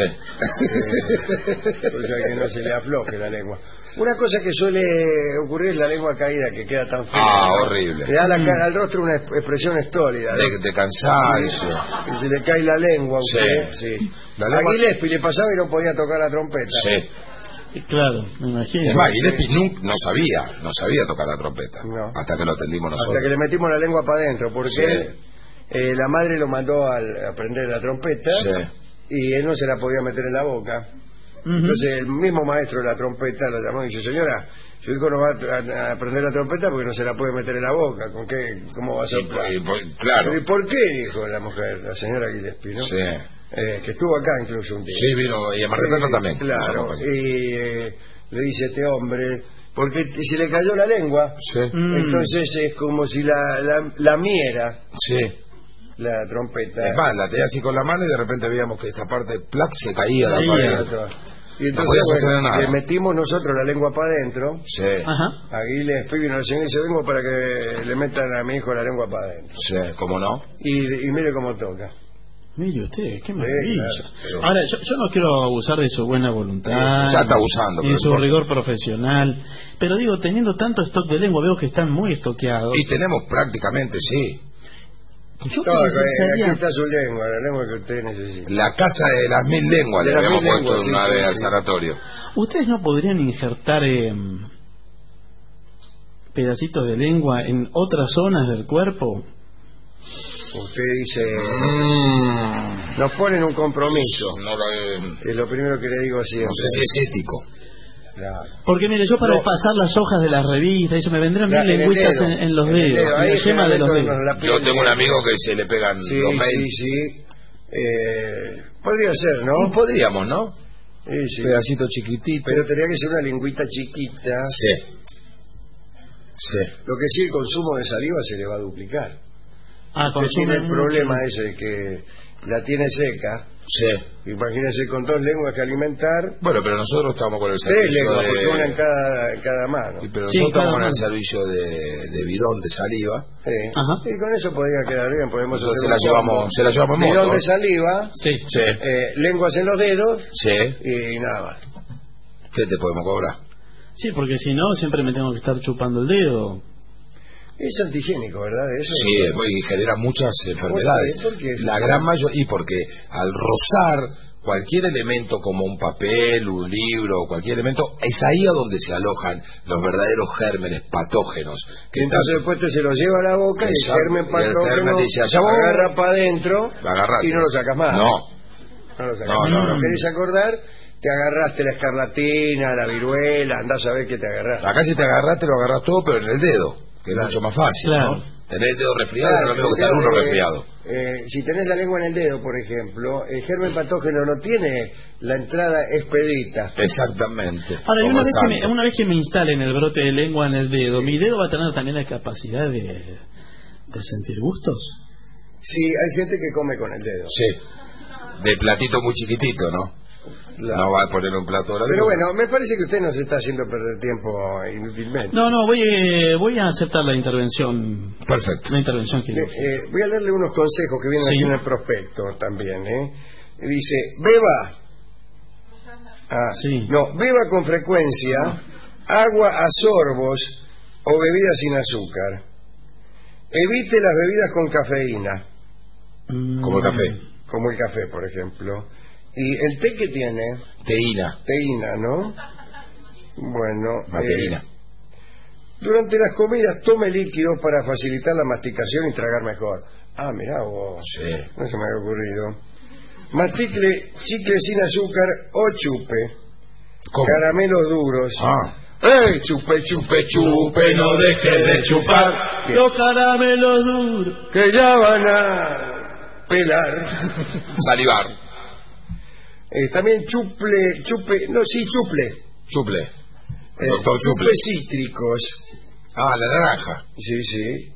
O sea que no se le afloje la lengua. Una cosa que suele ocurrir es la lengua caída, que queda tan fea. Horrible. Le da al rostro una expresión estólida. De cansancio. Y se le cae la lengua a usted. Sí. A Gillespie le pasaba y no podía tocar la trompeta. Sí. Claro, me imagino. Es más, Gillespie no sabía tocar la trompeta. No. Hasta que lo atendimos nosotros. Hasta que le metimos la lengua para adentro, porque la madre lo mandó a aprender la trompeta y él no se la podía meter en la boca. Entonces el mismo maestro de la trompeta lo llamó y dice: señora, su hijo no va a aprender la trompeta porque no se la puede meter en la boca. ¿Cómo va a soplar? Claro. ¿Y por qué? Dijo la mujer, la señora Gillespie, ¿no? Sí. Que estuvo acá incluso un día. Sí, vino, y a Mar del Plata también. Claro. Y le dice este hombre: porque si le cayó la lengua, entonces es como si la miera. Sí. La trompeta. Es más, la tenía así con la mano y de repente veíamos que esta parte se caía la pared. Y entonces le metimos nosotros la lengua para adentro. Sí. Ajá. Aquí le escribí una señora y dice: vengo para que le metan a mi hijo la lengua para adentro. Sí, ¿cómo no? Y mire cómo toca. Mire usted, qué maravilla. Claro. Ahora, yo no quiero abusar de su buena voluntad. Ya está abusando. Y de su rigor profesional. Pero digo, teniendo tanto stock de lengua, veo que están muy estoqueados. Y tenemos prácticamente, sí. Aquí está su lengua, la lengua que usted necesita. La casa de las 1000 lenguas le habíamos puesto una vez al sanatorio. ¿Ustedes no podrían injertar pedacitos de lengua en otras zonas del cuerpo? Usted dice... Nos ponen un compromiso. Es lo primero que le digo siempre. No sé si es ético. Claro. Porque mire, yo para pasar las hojas de las revistas, eso me vendrán mil lengüitas en los dedos, en la yema de los dedos. Yo tengo un amigo que se le pegan los mails. Sí. Podría ser, ¿no? Y podríamos, ¿no? Sí. Pedacito chiquitito. Pero tendría que ser una lengüita chiquita. Sí. Lo que sí, el consumo de saliva se le va a duplicar. Usted tiene el problema ese que la tiene seca. Sí. Imagínese con 2 lenguas que alimentar. Bueno, pero nosotros estamos con el servicio 3 lenguas, porque una en cada mano. Pero nosotros estamos con el servicio de bidón de saliva. Sí. Ajá. Y con eso podría quedar bien. Podemos se la llevamos en moto. Bidón de saliva. Sí. Lenguas en los dedos. Sí. Y nada más. ¿Qué te podemos cobrar? Sí, porque si no, siempre me tengo que estar chupando el dedo. Es antihigiénico, ¿verdad? Eso sí, y genera muchas enfermedades. ¿Por qué? La gran mayoría, y porque al rozar cualquier elemento como un papel, un libro, cualquier elemento, es ahí a donde se alojan los verdaderos gérmenes patógenos. Entonces después te se lo lleva a la boca. Exacto, y el germen patógeno agarra para adentro y no lo sacas más. No lo sacas más. ¿No querés acordar? Te agarraste la escarlatina, la viruela, andás a ver qué te agarraste. Acá si te agarraste, lo agarras todo, pero en el dedo, que es mucho más fácil, ¿no? Tener el dedo resfriado es lo mismo que estar uno resfriado. Si tenés la lengua en el dedo, por ejemplo, el germen patógeno no tiene la entrada expedita. Exactamente. Ahora, una vez que me instalen el brote de lengua en el dedo, ¿mi dedo va a tener también la capacidad de sentir gustos? Sí, hay gente que come con el dedo. Sí, de platito muy chiquitito, ¿no? Claro. No va a poner un plato grande. Pero bueno, me parece que usted nos está haciendo perder tiempo inútilmente. No, voy a aceptar la intervención. Perfecto. La intervención que voy a leerle unos consejos que vienen aquí en el prospecto también. Dice: beba. Beba con frecuencia agua a sorbos o bebidas sin azúcar. Evite las bebidas con cafeína. Como el café. Como el café, por ejemplo. ¿Y el té que tiene? Teína. Teína, ¿no? Bueno. Mateína. Durante las comidas tome líquidos para facilitar la masticación y tragar mejor. Ah, mirá vos. Sí. No se me había ocurrido. Mastique chicle sin azúcar o chupe. ¿Cómo? Caramelos duros. Chupe, chupe, chupe, no deje de chupar. Los caramelos duros. Que ya van a pelar. Salivar. También chuple. Chuple. Doctor Chuple. Chupes cítricos. Ah, la naranja. Sí, sí.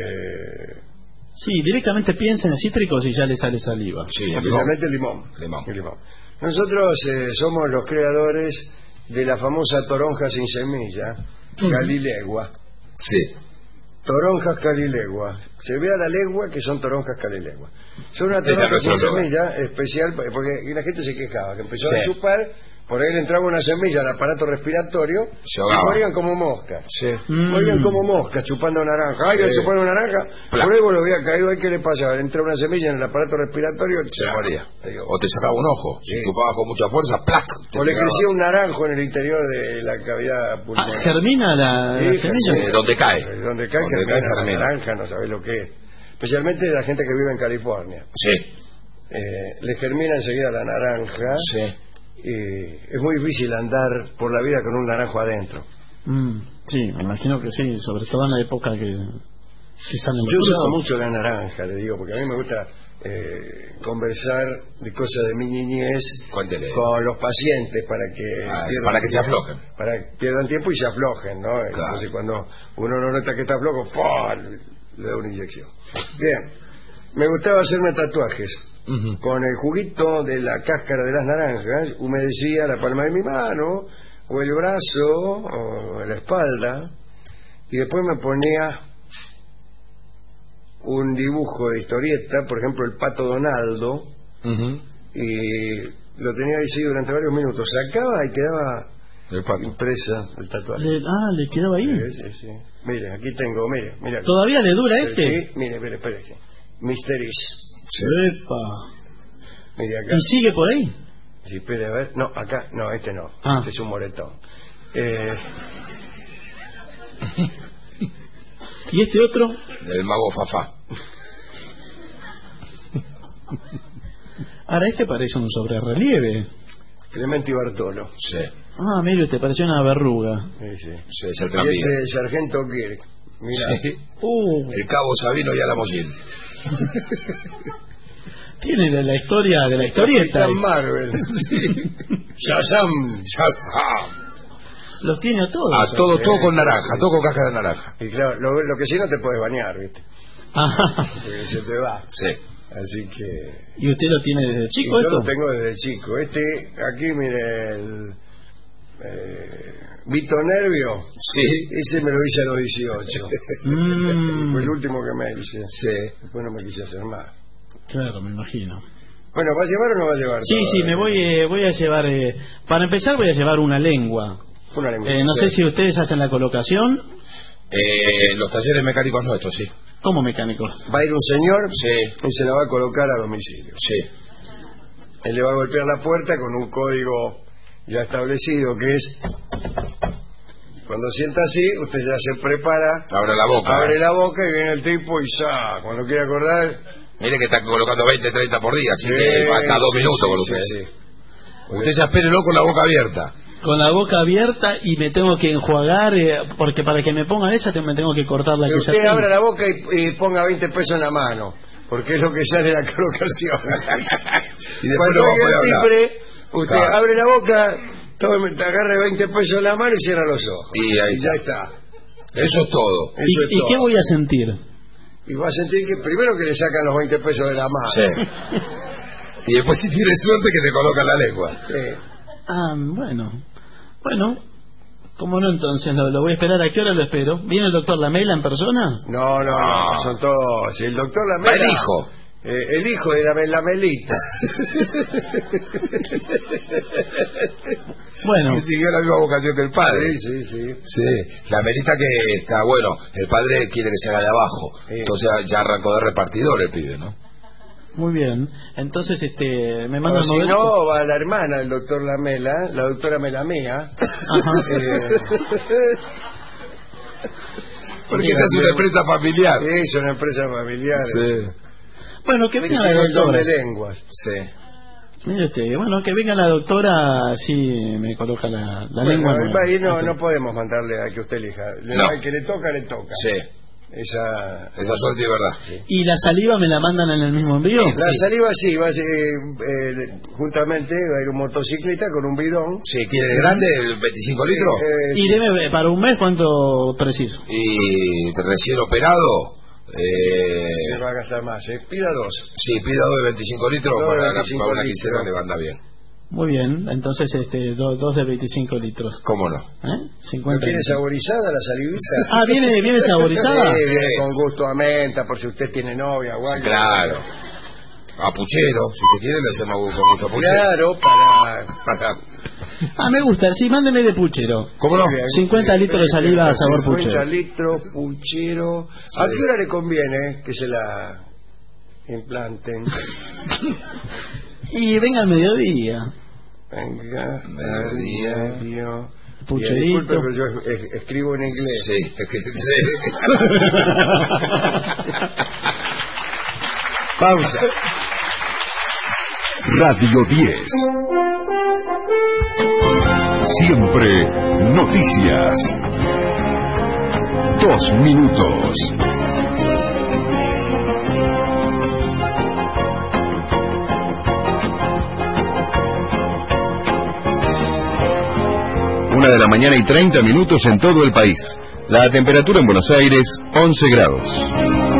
Sí, directamente piensa en cítricos y ya le sale saliva. Sí, Especialmente el limón. Limón. Nosotros somos los creadores de la famosa toronja sin semilla, calilegua. Sí. Toronjas calilegua. Se ve a la legua que son toronjas calilegua. Son una toronja sin semilla especial, porque la gente se quejaba, que empezó a chupar, por ahí le entraba una semilla al aparato respiratorio y morían como moscas. Sí. Morían como moscas chupando naranja. Ay, chupando naranja, por ahí vos lo había caído, ahí, ¿qué le pasaba? Le entraba una semilla en el aparato respiratorio, se moría. O te sacaba un ojo, si chupabas con mucha fuerza, ¡plac! O le crecía un naranjo en el interior de la cavidad pulmonar. ¿Germina la semilla? Sí, donde cae. Donde cae germina la naranja, no sabés lo que es. Especialmente la gente que vive en California. Sí. Le germina enseguida la naranja. Sí. Es muy difícil andar por la vida con un naranjo adentro. Sí, me imagino que sí, sobre todo en la época que salen los Yo usaba frutos. mucho la naranja, le digo, porque a mí me gusta conversar de cosas de mi niñez con los pacientes para que se aflojen, para que pierdan tiempo y se aflojen, ¿no? Claro. Entonces cuando uno no nota que está flojo, ¡fua!, le da una inyección. Bien, me gustaba hacerme tatuajes. Con el juguito de la cáscara de las naranjas humedecía la palma de mi mano o el brazo o la espalda, y después me ponía un dibujo de historieta, por ejemplo el Pato Donaldo, y lo tenía ahí durante varios minutos. Sacaba y quedaba impresa el tatuaje. ¿Le quedaba ahí? Sí. Mire, aquí tengo, mire. ¿Todavía le dura este? Sí, mire, espere. Misteris. Sí. Mire acá. ¿Y sigue por ahí? Sí, espere, a ver. No, acá, no, este no. Este es un moretón. ¿Y este otro? Del mago Fafá. Ahora este parece un sobrerrelieve. Clemente Bartolo. Sí. Ah, mire, usted parece una verruga. Sí. Es el tranvía. Y este es Sargento Kirk. Mira. Sí. El Cabo Sabino y Alamogín. Tiene la historia de la historieta. Capitán Marvel. Sí. Shazam. Los tiene a todos. Todo con naranja, todo con cáscara de naranja. Y claro, lo que sí no te puedes bañar, ¿viste? Porque se te va. Sí. Así que... ¿Y usted lo tiene desde chico? Yo lo tengo desde chico. Aquí, mire, el Vito Nervio. Sí. Ese me lo hice a los 18. Fue el último que me hice. Sí. Después no me quise hacer más. Claro, me imagino. Bueno, ¿va a llevar o no va a llevar? Sí, me voy a llevar... para empezar voy a llevar una lengua. No sé si ustedes hacen la colocación. Los talleres mecánicos nuestros, sí. ¿Cómo mecánicos? Va a ir un señor, sí, y se la va a colocar a domicilio. Sí. Él le va a golpear la puerta con un código ya establecido, que es... Cuando sienta así, usted ya se prepara. Abre la boca y viene el tipo y cuando quiere acordar... Mire que está colocando 20, 30 por día, así que va cada 2 minutos con usted. Sí. Usted ya espérelo con la boca abierta. Con la boca abierta y me tengo que enjuagar, porque para que me pongan esa me tengo que cortar la que ya tengo. Usted abra la boca y ponga 20 pesos en la mano, porque es lo que sale de la colocación. Y después cuando no llegue el timbre, usted abre la boca, agarre 20 pesos en la mano y cierra los ojos. Y ahí ya está. Eso es todo. ¿Y qué voy a sentir? Y va a sentir que primero que le sacan los 20 pesos de la mano. Sí. Y después, si tiene suerte, que te colocan la lengua. Sí. Bueno, ¿cómo no? Entonces lo voy a esperar. ¿A qué hora lo espero? ¿Viene el doctor Lamela en persona? No, son todos. Si el doctor Lamela... El hijo. El hijo de la Melita. Bueno. Que siguió la misma vocación que el padre. Sí. La Melita que está, el padre quiere que se haga de abajo. Sí. Entonces ya arrancó de repartidor el pibe, ¿no? Muy bien. Entonces, me manda si no, va la hermana del doctor Lamela, la doctora Melamea. Porque Sí, esta es una empresa familiar. Sí, es una empresa familiar. Sí. Bueno, que venga la El don doctora. de lenguas. Sí. Mire usted, bueno, que venga la doctora, así me coloca la lengua. Bueno, ahí nueva. no podemos mandarle a que usted elija. No. Al que le toca, le toca. Sí. Esa suerte es verdad. Sí. ¿Y la saliva me la mandan en el mismo envío? La saliva sí, va a ser, juntamente va a ir un motocicleta con un bidón. Sí, ¿quiere grande? ¿25 litros? Y debe, para un mes, ¿cuánto preciso? Y recién operado. Se va a gastar más, pida 2. Sí, pida 2 de 25 litros Dos de para 25 una litros. quincena le manda bien. Muy bien, entonces dos de 25 litros. ¿Cómo no? 50 ¿Viene litros. saborizada la salivita? Ah, ¿viene saborizada? Sí, viene con gusto a menta, por si usted tiene novia o algo. Claro. A puchero, si usted quiere le hacemos con gusto a puchero. Claro, para... Ah, me gusta, sí, mándeme de puchero. ¿Cómo no? 50 litros de saliva a sabor 50 puchero. litros, puchero. ¿A qué hora le conviene que se la implanten? Y venga al mediodía. Venga, Mediodía. Y Pucherito. disculpe, pero yo escribo en inglés. Sí, Pausa. Radio 10. Siempre noticias. 2 minutos. Una de la mañana y 30 minutos en todo el país. La temperatura en Buenos Aires, 11 grados.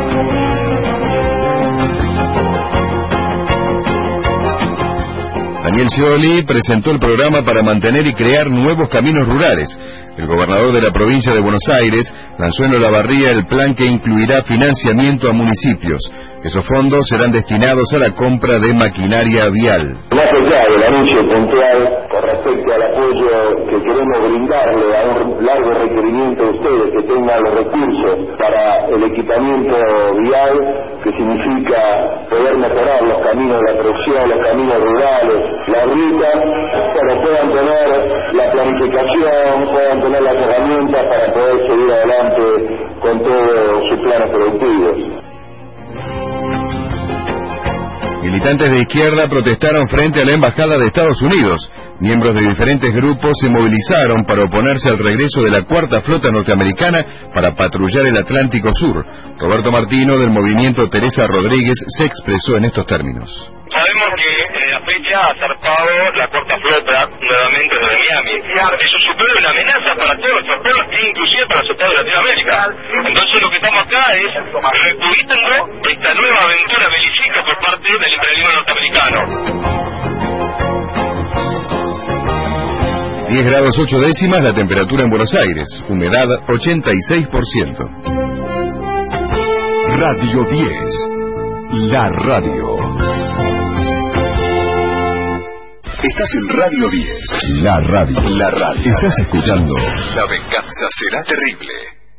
Daniel Scioli presentó el programa para mantener y crear nuevos caminos rurales. El gobernador de la provincia de Buenos Aires lanzó en Olavarría el plan que incluirá financiamiento a municipios. Esos fondos serán destinados a la compra de maquinaria vial. Más allá del anuncio puntual con respecto al apoyo que queremos brindarle a un largo requerimiento de ustedes que tengan los recursos para el equipamiento vial, que significa poder mejorar los caminos de la producción, los caminos rurales, las rutas, pero puedan tener la planificación, puedan tener las herramientas para poder seguir adelante con todos sus planes productivos. Militantes de izquierda protestaron frente a la Embajada de Estados Unidos. Miembros de diferentes grupos se movilizaron para oponerse al regreso de la Cuarta Flota Norteamericana para patrullar el Atlántico Sur. Roberto Martino, del movimiento Teresa Rodríguez, se expresó en estos términos. Sabemos que en la fecha ha zarpado la Cuarta Flota nuevamente desde Miami. Eso supone una amenaza para todos nuestros pueblos e inclusive para los estados de Latinoamérica. Entonces lo que estamos acá es repudiando esta nueva aventura belicista por parte del imperialismo norteamericano. 10 grados 8 décimas la temperatura en Buenos Aires, humedad 86%. Radio 10. La radio. Estás en Radio 10. La radio. La radio. Estás escuchando. La venganza será terrible.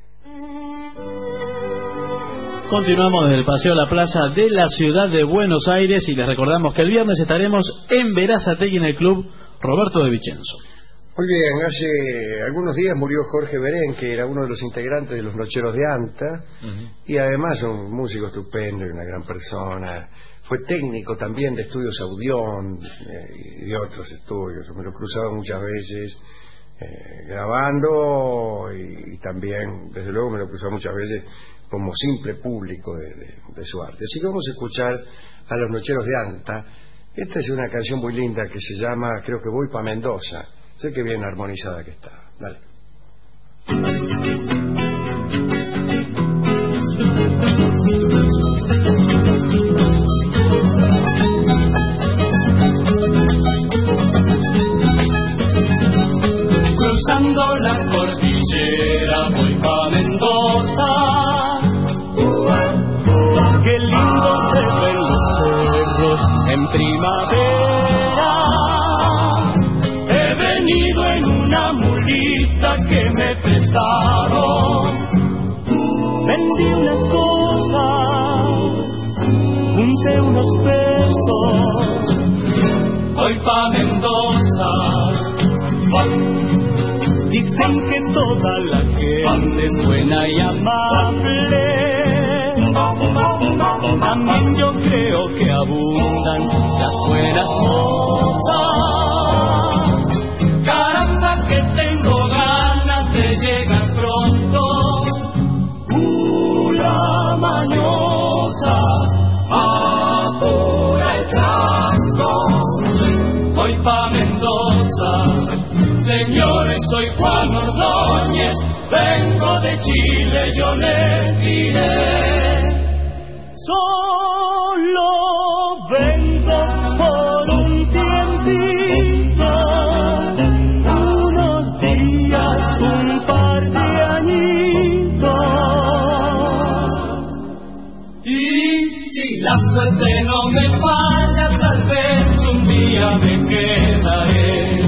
Continuamos desde el Paseo a la Plaza de la Ciudad de Buenos Aires y les recordamos que el viernes estaremos en Verazategui en el Club Roberto de Vicenzo. Muy bien, hace algunos días murió Jorge Berén, que era uno de los integrantes de los Nocheros de Anta, y además un músico estupendo y una gran persona. Fue técnico también de Estudios Audión y de otros estudios. Me lo cruzaba muchas veces grabando y también, desde luego, me lo cruzaba muchas veces como simple público de su arte. Así que vamos a escuchar a los Nocheros de Anta. Esta es una canción muy linda que se llama, creo que Voy pa' Mendoza. Sé que bien armonizada que está. Dale. Cruzando la cordillera voy pa' Mendoza. Qué lindo se ven los cerros en primavera. He venido en una mulita que me prestaron. Vendí unas cosas, junté unos pesos. Voy pa' Mendoza. Dicen que toda la gente es buena y amable. También yo creo que abundan las buenas cosas. Caramba que tengo ganas de llegar pronto. La mañosa apura el tranco. Voy pa' Mendoza, señores, soy Juan Ordóñez, vengo de Chile, yo les diré. Solo vengo por un tiempito, unos días, un par de añitos. Y si la suerte no me falla, tal vez un día me quedaré.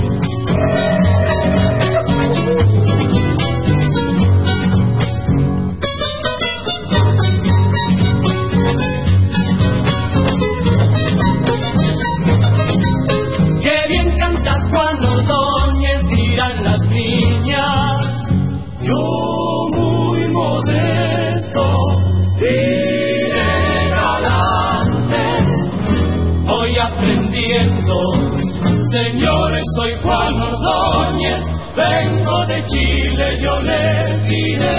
Yo muy modesto iré galante, voy aprendiendo, señores, soy Juan Ordóñez, vengo de Chile, yo les diré.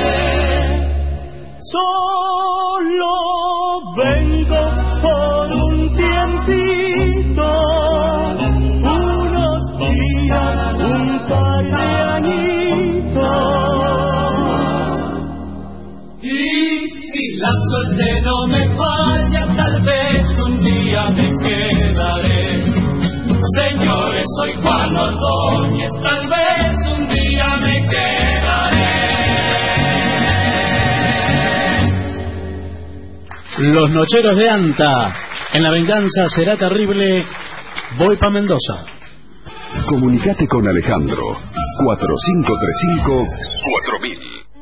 Solo vengo por un tiempito, unos días, un par de añitos. Y si la suerte no me falla, tal vez un día me quedaré. Señores, soy Juan Ordóñez, tal vez un día me quedaré. Los Nocheros de Anta, en La Venganza Será Terrible, voy pa' Mendoza. Comunicate con Alejandro, 4535-4000.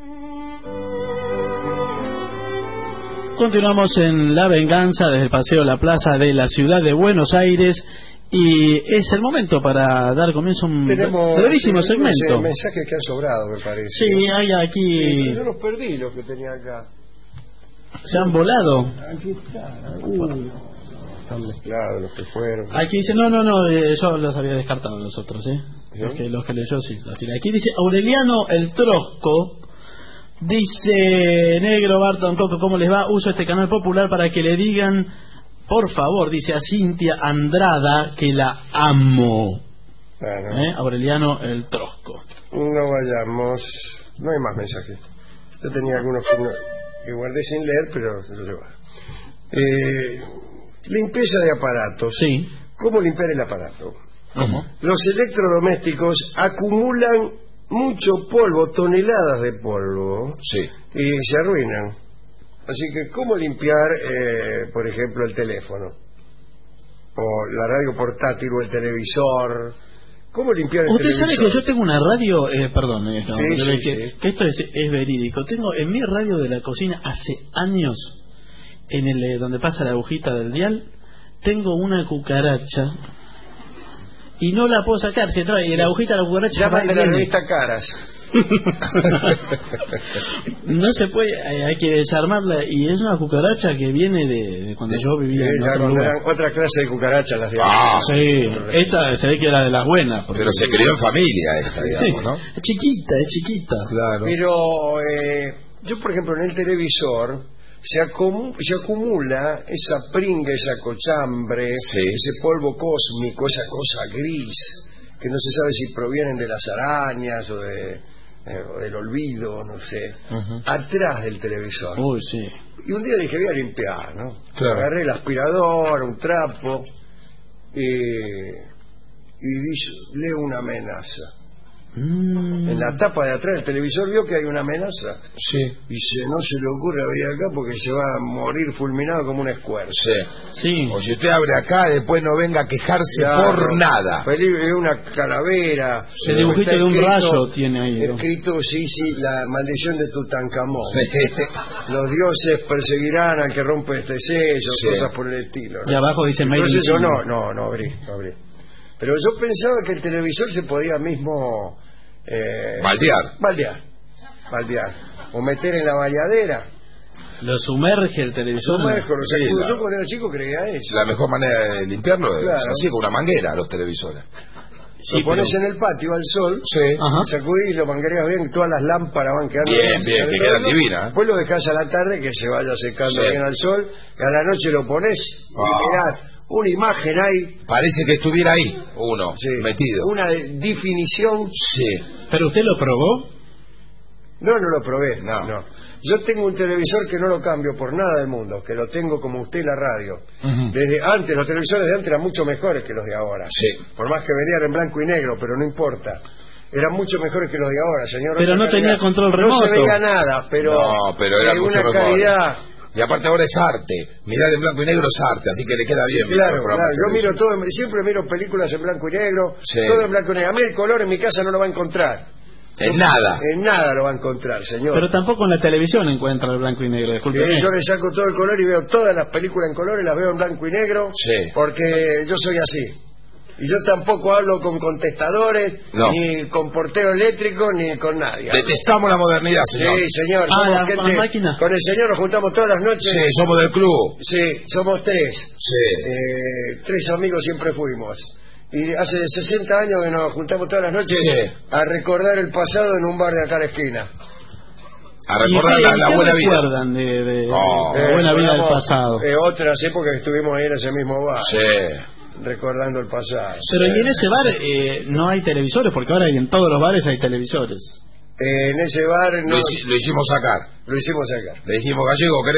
Continuamos en La Venganza desde el Paseo La Plaza de la ciudad de Buenos Aires y es el momento para dar comienzo a un brevísimo segmento. Mensajes que han sobrado, me parece. Sí, hay aquí... Sí, yo los perdí, los que tenía acá. ¿Se han volado? Aquí está. Están mezclados los que fueron. Aquí dice, no, yo los había descartado los otros, ¿Sí? Los que leyó, sí, los tiré. Aquí dice Aureliano el Trosco. Dice, Negro, Barton, Coco, ¿cómo les va? Uso este canal popular para que le digan, por favor, dice a Cintia Andrada, que la amo. Claro. Aureliano el Trosco. No vayamos, no hay más mensajes. Yo tenía algunos que guardé sin leer, pero se los llevaron. Limpieza de aparatos. Sí. ¿Cómo limpiar el aparato? ¿Cómo? Los electrodomésticos acumulan mucho polvo, toneladas de polvo, sí, y se arruinan. Así que, ¿cómo limpiar, por ejemplo, el teléfono? O la radio portátil o el televisor. ¿Cómo limpiar el televisor? Usted sabe que yo tengo una radio, perdón, sí. Que esto es verídico. Tengo en mi radio de la cocina hace años, en el donde pasa la agujita del dial, tengo una cucaracha y no la puedo sacar. Si trae la agujita de la cucaracha, llaman de la revista Caras. No se puede, hay que desarmarla, y es una cucaracha que viene de cuando yo vivía en otro lugar. Otra clase de cucaracha las de sí, esta se ve que era de las buenas, pero se crió en familia esta, digamos, ¿no? Es chiquita. Claro. Pero yo, por ejemplo, en el televisor se acumula esa pringa, esa cochambre, ese polvo cósmico, esa cosa gris, que no se sabe si provienen de las arañas o del olvido, no sé, atrás del televisor. Uy, sí. Y un día dije, voy a limpiar, ¿no? Claro. Agarré el aspirador, un trapo, y leo una amenaza. En la tapa de atrás del televisor vio que hay una amenaza. Sí. Dice, no se le ocurre abrir acá porque se va a morir fulminado como un escuerzo. Sí. O si usted abre acá, después no venga a quejarse por nada. Es una calavera. El dibujito de un rayo tiene ahí, ¿no? Escrito, sí, la maldición de Tutankamón. Los dioses perseguirán al que rompe este sello, cosas por el estilo, ¿no? Y abajo dice Made in Entonces yo China. no abrí. Pero yo pensaba que el televisor se podía mismo... baldear. o meter en la bañadera. Lo sumerge el televisor. Sumerjo, Sí, yo cuando era chico creía eso. La mejor manera de limpiarlo es Claro. así, con una manguera, los televisores. Lo pones en el patio al sol, sacudís y lo manguereas bien, todas las lámparas van quedando Bien, que quedan divinas. Después lo dejás a la tarde que se vaya secando bien al sol, y a la noche lo pones y mirás una imagen ahí. Parece que estuviera ahí uno, metido. Una definición. Sí. ¿Pero usted lo probó? No lo probé, no. Yo tengo un televisor que no lo cambio por nada del mundo, que lo tengo como usted la radio. Desde antes, los televisores de antes eran mucho mejores que los de ahora. Sí. Por más que venían en blanco y negro, pero no importa. Eran mucho mejores que los de ahora, señor. Pero no tenía control remoto. No se veía nada, pero, no, pero era mucho una mejor. calidad. Y aparte ahora es arte. Mirar en blanco y negro es arte, así que le queda bien. Claro. Yo miro todo, siempre miro películas en blanco y negro, todo en blanco y negro. A mí el color en mi casa no lo va a encontrar. En nada. En nada lo va a encontrar, señor. Pero tampoco en la televisión encuentra el blanco y negro, disculpe. Yo le saco todo el color y veo todas las películas en color y las veo en blanco y negro, porque yo soy así. Y yo tampoco hablo con contestadores, ni con portero eléctrico, ni con nadie. Detestamos la modernidad, señor. Sí, señor. Somos gente, máquina. con el señor nos juntamos todas las noches. Sí, somos del club. Sí, somos 3. Sí. 3 amigos siempre fuimos. Y hace 60 años que nos juntamos todas las noches a recordar el pasado en un bar de acá a la esquina. A recordar la buena vida. ¿Recuerdan de la buena vida del pasado? Otras épocas que estuvimos ahí en ese mismo bar. Sí. Recordando el pasado. Pero y en ese bar no hay televisores, porque ahora en todos los bares hay televisores. En ese bar no, lo hicimos sacar. Lo hicimos sacar. Le dijimos, Gallego, ¿querés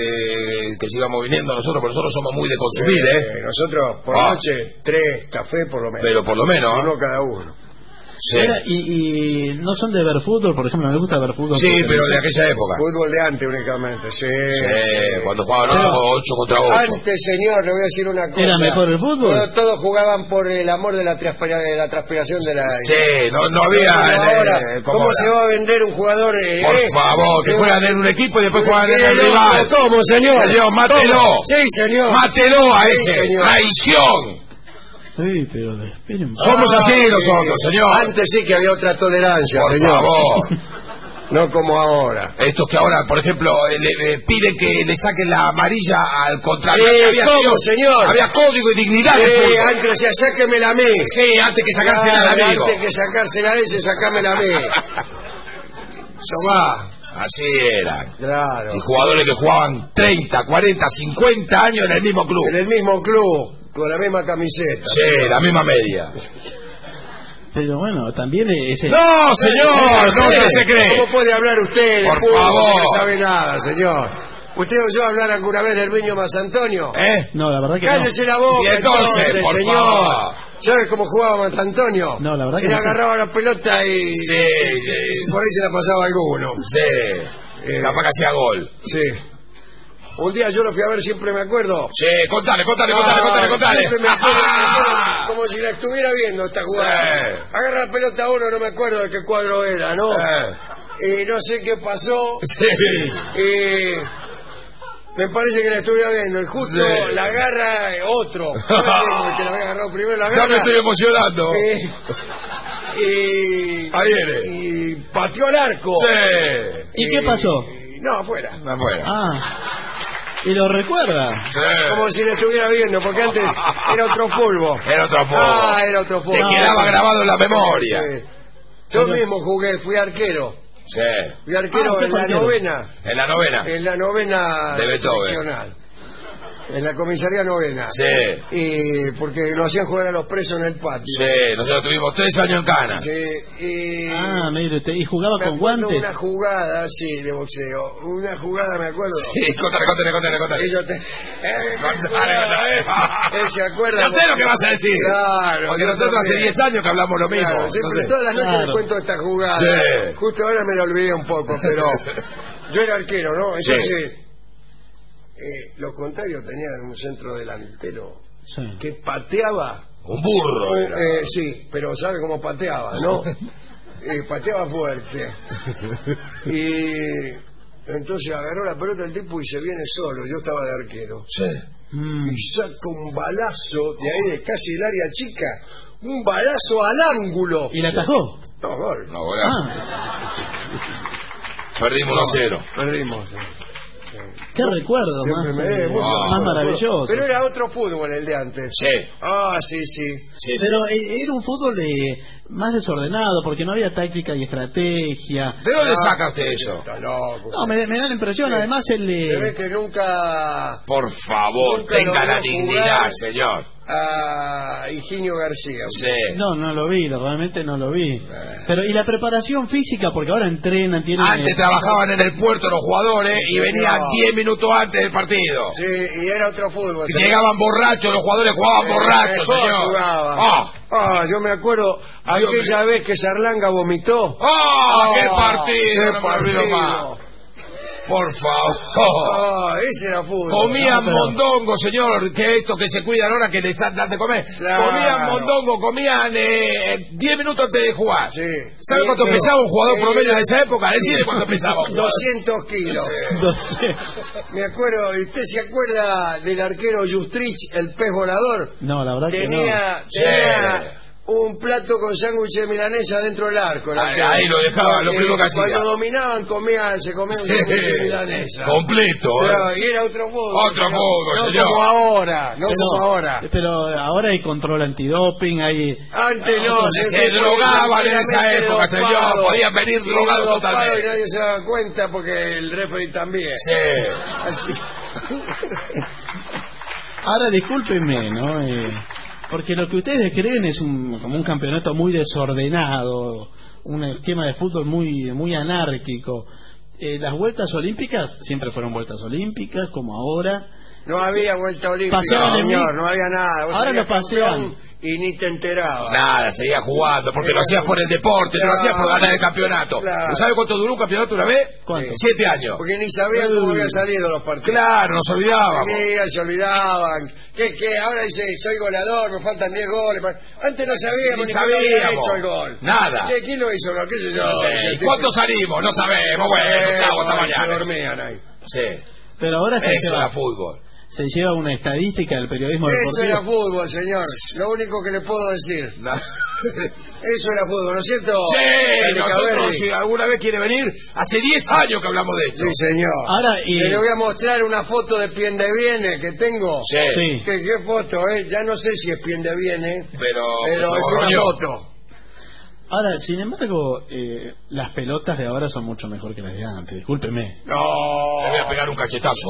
que sigamos viniendo nosotros? Porque nosotros somos muy de consumir, Nosotros por noche 3 cafés por lo menos. Pero por lo menos. Uno cada uno. Sí. Y no son de ver fútbol, por ejemplo, me gusta ver fútbol. Sí, pero de aquella época. Fútbol de antes únicamente, sí. Cuando jugaban 8 contra 8. Antes, señor, le voy a decir una cosa. ¿Era mejor el fútbol? Todos jugaban por el amor de la transpiración de la... Sí, no había... Ahora, ¿cómo se va a vender un jugador? Por favor, que juegan en un equipo y después juegan en el rival. ¿Cómo, señor? Señor, mátelo. Sí, señor. Mátelo a ese. Traición. Sí, pero esperen. Somos así nosotros, señor. Antes sí que había otra tolerancia, por señor. favor. No como ahora. Estos que ahora, por ejemplo, le piden que le saquen la amarilla al contrario. Sí, ¿cómo, señor? Había código y dignidad. Sí, antes decía, sáquemela a mí. Sí, antes que sacársela al amigo. Antes que sacársela a ese, sacámela a mí. Tomá. Así era. Claro. Y jugadores que jugaban 30, 40, 50 años en el mismo club. En el mismo club, con la misma camiseta. Sí, la misma media. Pero bueno, también ese... ¡No, señor! ¡No se cree! ¿Cómo puede hablar usted? Por favor. No sabe nada, señor. ¿Usted oyó hablar alguna vez del Niño Más Antonio? No, la verdad que Cállese no. la boca, y entonces, por señor. favor. ¿Sabes cómo jugaba Antonio? No, la verdad que él no. agarraba la pelota y... Sí. Por ahí se la pasaba a alguno. Sí. Capaz que hacía gol. Sí. Un día yo lo fui a ver, siempre me acuerdo. Sí, contale. Siempre me acuerdo, como si la estuviera viendo esta jugada. Sí. Agarra la pelota a uno, no me acuerdo de qué cuadro era, ¿no? Y no sé qué pasó. Sí. Me parece que la estuviera viendo. Y justo la agarra otro. El que la había agarrado primero la agarra. Ya me estoy emocionando. Ahí viene. Y pateó al arco. Sí. ¿Y qué pasó? No, afuera. ¿Y lo recuerda? Sí. Como si lo estuviera viendo, porque antes era otro fútbol. Era otro fútbol. Era otro fútbol. Te quedaba grabado en la memoria. Sí. Yo mismo jugué, fui arquero. Sí. Fui arquero en la novena. En la novena. En la novena de Beethoven. seccional. En la comisaría novena. Sí. Y porque lo hacían jugar a los presos en el patio. Sí, nosotros tuvimos 3 años en cana. Sí. Mire, ¿y jugaba con guantes? Una jugada, sí, de boxeo. Una jugada, me acuerdo. Sí, contale. Él se acuerda. Ya sé lo que vas a decir. Claro. Porque nosotros hace 10 años que hablamos lo mismo. Claro, siempre, todas las noches le cuento esta jugada. Sí. Justo ahora me la olvidé un poco, pero yo era arquero, ¿no? Entonces, los contrarios tenían un centro delantero que pateaba. Un burro. Sí, pero ¿sabe cómo pateaba, no? Pateaba fuerte. Y entonces agarró la pelota el tipo y se viene solo. Yo estaba de arquero. Sí. Y saca un balazo de ahí, de casi el área chica. Un balazo al ángulo. ¿Y la atajó? No, gol. No, golazo. Perdimos 1-0. Perdimos. Qué recuerdo más maravilloso. Pero era otro fútbol el de antes. Sí. Sí. Pero era un fútbol más desordenado, porque no había táctica y estrategia. ¿De dónde saca usted eso? Está loco. No, me da la impresión, además Se ve que nunca... Por favor, tenga la dignidad, señor. A Higinio García. Sí. No lo vi, realmente no lo vi. Pero y la preparación física, porque ahora entrenan, tienen... Antes trabajaban en el puerto los jugadores y venían 10 minutos antes del partido. Sí, y era otro fútbol. Y llegaban borrachos, los jugadores jugaban borrachos, señor. Yo me acuerdo aquella vez que Sarlanga vomitó. ¡Qué partido! No me olvido más. Por favor. Ese era fútbol. Comían mondongo, señor, que esto que se cuidan ahora que les dan de comer. Claro. Comían mondongo, comían 10 minutos antes de jugar. Sí. ¿Sabe cuánto pesaba un jugador promedio en esa época? Decide cuánto pesaba. 200 kilos. Sí. Me acuerdo, ¿usted se acuerda del arquero Justrich, el pez volador? No, la verdad tenía un plato con sándwich de milanesa dentro del arco. Ahí lo dejaba, lo primero que hacía. Cuando dominaban, se comía un sándwich de milanesa. Completo. Y era otro fútbol. Otro fútbol, no señor. Como ahora, como ahora. Pero ahora hay control antidoping, hay... Antes no. Se drogaban en esa época, señor. Podían venir drogados totalmente. Y nadie se daba cuenta porque el referee también. Sí. Así. Ahora, discúlpenme, ¿no? Porque lo que ustedes creen es como un campeonato muy desordenado, un esquema de fútbol muy anárquico. Las vueltas olímpicas siempre fueron vueltas olímpicas, como ahora. No había vuelta olímpica, señor, no había nada. Ahora lo pasean. Y ni te enterabas. Nada, seguía jugando, porque lo hacías por el deporte, no lo hacías por ganar el campeonato. Claro. ¿Sabe cuánto duró un campeonato una vez? ¿Cuánto? 7 años. Porque ni sabían cómo habían salido los partidos. Claro, nos olvidábamos. Se olvidaban. Que ahora dice, soy goleador, me faltan 10 goles. Antes no sabíamos ni quién había hecho el gol. Nada. ¿Quién lo hizo? ¿Qué sé yo? ¿Cuántos salimos? No sabemos. Bueno, chao, hasta mañana. Se dormían ahí. Sí. Pero ahora eso era fútbol. Se lleva una estadística del periodismo deportivo. Eso era fútbol, señor. Lo único que le puedo decir. Eso era fútbol, ¿no es cierto? Sí, nosotros, si alguna vez quiere venir, hace 10 años que hablamos de esto. Sí, señor. Ahora, le voy a mostrar una foto de Piendeviene que tengo. Sí. ¿Qué foto, Ya no sé si es Piendeviene, pero es una foto. Ahora, sin embargo, las pelotas de ahora son mucho mejor que las de antes, discúlpeme. No, le voy a pegar un cachetazo,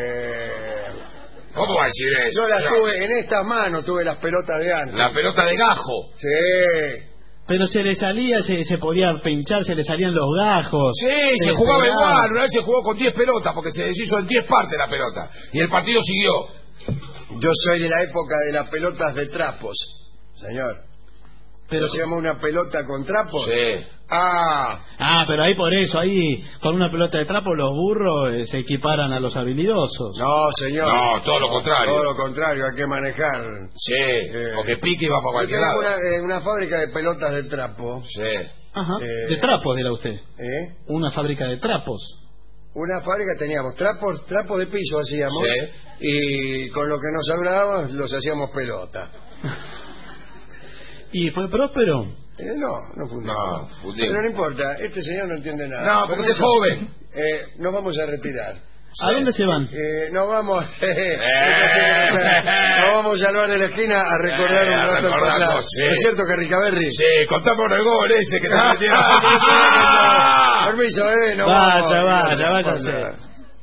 ¿Cómo va a decir eso? Yo las tuve en esta mano, tuve las pelotas de antes. La pelota de gajo. Sí. Pero se le salía, se podía pinchar, se le salían los gajos. Sí, se jugaba igual. Una vez se jugó con 10 pelotas porque se deshizo en 10 partes la pelota. Y el partido siguió. Yo soy de la época de las pelotas de trapos, señor. Pero se llama una pelota con trapos. Sí. Pero ahí por eso, ahí con una pelota de trapo los burros se equiparan a los habilidosos. No, señor. No, todo lo contrario. Todo lo contrario, hay que manejar. Sí, porque pique y va para cualquier lado. Una fábrica de pelotas de trapo. Sí. Ajá. De trapos, dirá usted. Una fábrica de trapos. Una fábrica teníamos trapos de piso hacíamos. Sí. Y con lo que nos sobrábamos los hacíamos pelota. ¿Y fue próspero? No fundió. Pero no importa, este señor no entiende nada. No, porque es joven. Nos vamos a retirar. ¿A dónde se van? Nos vamos al bar de la esquina a recordar un rato el pasado. Sí. ¿No es cierto que Ricaberri? Sí, contamos el gol ese que te metieron. Permiso, no váyase.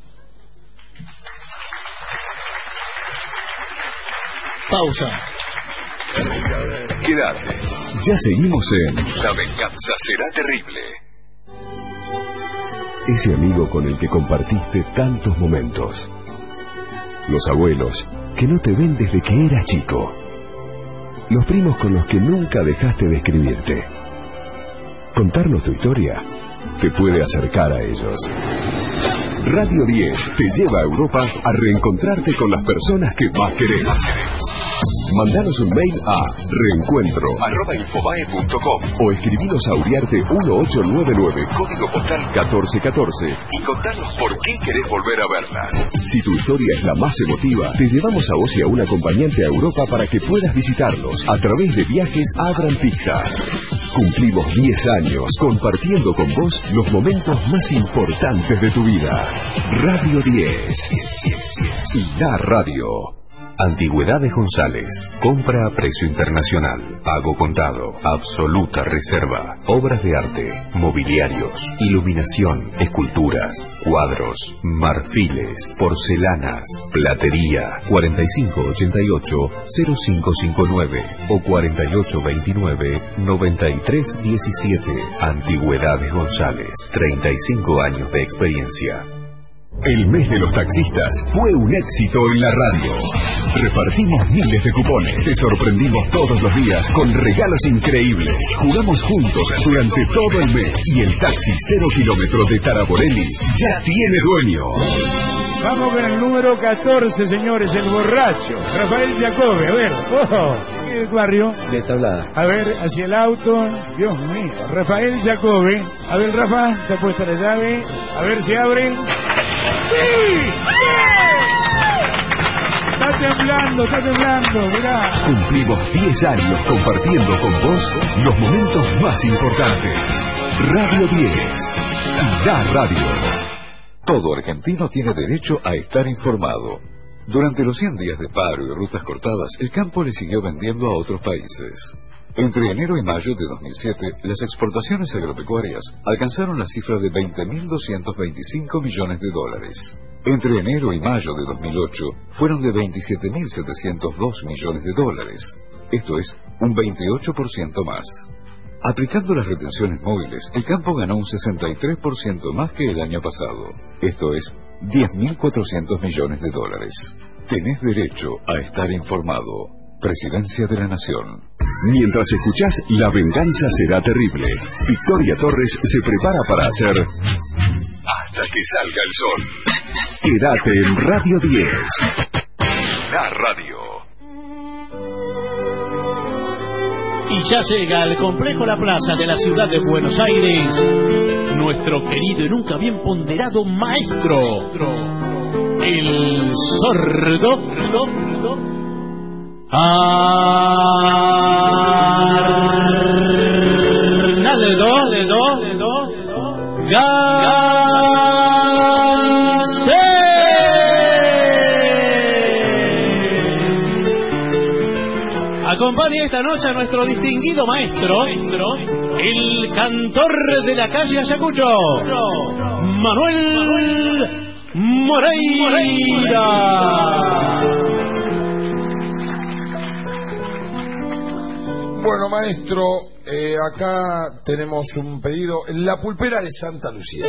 Pausa. Quédate. Ya seguimos en La venganza será terrible. Ese amigo con el que compartiste tantos momentos. Los abuelos que no te ven desde que eras chico. Los primos con los que nunca dejaste de escribirte. Contarnos tu historia te puede acercar a ellos. Radio 10 te lleva a Europa a reencontrarte con las personas que más querés. Mandanos un mail a reencuentro@infobae.com o escribinos a Uriarte 1899, código postal 1414, y contanos por qué querés volver a verlas. Si tu historia es la más emotiva, te llevamos a vos y a un acompañante a Europa para que puedas visitarlos a través de Viajes Abram Picta. Cumplimos 10 años compartiendo con vos los momentos más importantes de tu vida. Radio 10. La radio. Antigüedades González. Compra a precio internacional. Pago contado. Absoluta reserva. Obras de arte. Mobiliarios. Iluminación. Esculturas. Cuadros. Marfiles. Porcelanas. Platería. 4588-0559 o 4829-9317. Antigüedades González. 35 años de experiencia. El mes de los taxistas fue un éxito en la radio. Repartimos miles de cupones. Te sorprendimos todos los días con regalos increíbles. Jugamos juntos durante todo el mes. Y el taxi 0 kilómetros de Taraborelli ya tiene dueño. Vamos con el número 14, señores, el borracho. Rafael Jacobe, a ver. ¿Qué barrio? De Tablada. A ver, hacia el auto. Dios mío. Rafael Jacobe. A ver, Rafa, está puesta la llave. A ver si abren. ¡Sí! Está temblando, mirá. Cumplimos 10 años compartiendo con vos los momentos más importantes. Radio 10. La radio. Todo argentino tiene derecho a estar informado. Durante los 100 días de paro y rutas cortadas, el campo le siguió vendiendo a otros países. Entre enero y mayo de 2007, las exportaciones agropecuarias alcanzaron la cifra de 20.225 millones de dólares. Entre enero y mayo de 2008, fueron de 27.702 millones de dólares. Esto es un 28% más. Aplicando las retenciones móviles, el campo ganó un 63% más que el año pasado. Esto es 10.400 millones de dólares. Tenés derecho a estar informado. Presidencia de la Nación. Mientras escuchás La venganza será terrible, Victoria Torres se prepara para hacer Hasta que salga el sol. Quédate en Radio 10. La radio. Y ya llega al complejo La Plaza de la ciudad de Buenos Aires nuestro querido y nunca bien ponderado maestro, el sordo Arnaldo Gansé. Acompaña esta noche a nuestro distinguido maestro, el cantor de la calle Ayacucho, Manuel Moreira. Bueno, maestro, acá tenemos un pedido. La pulpera de Santa Lucía.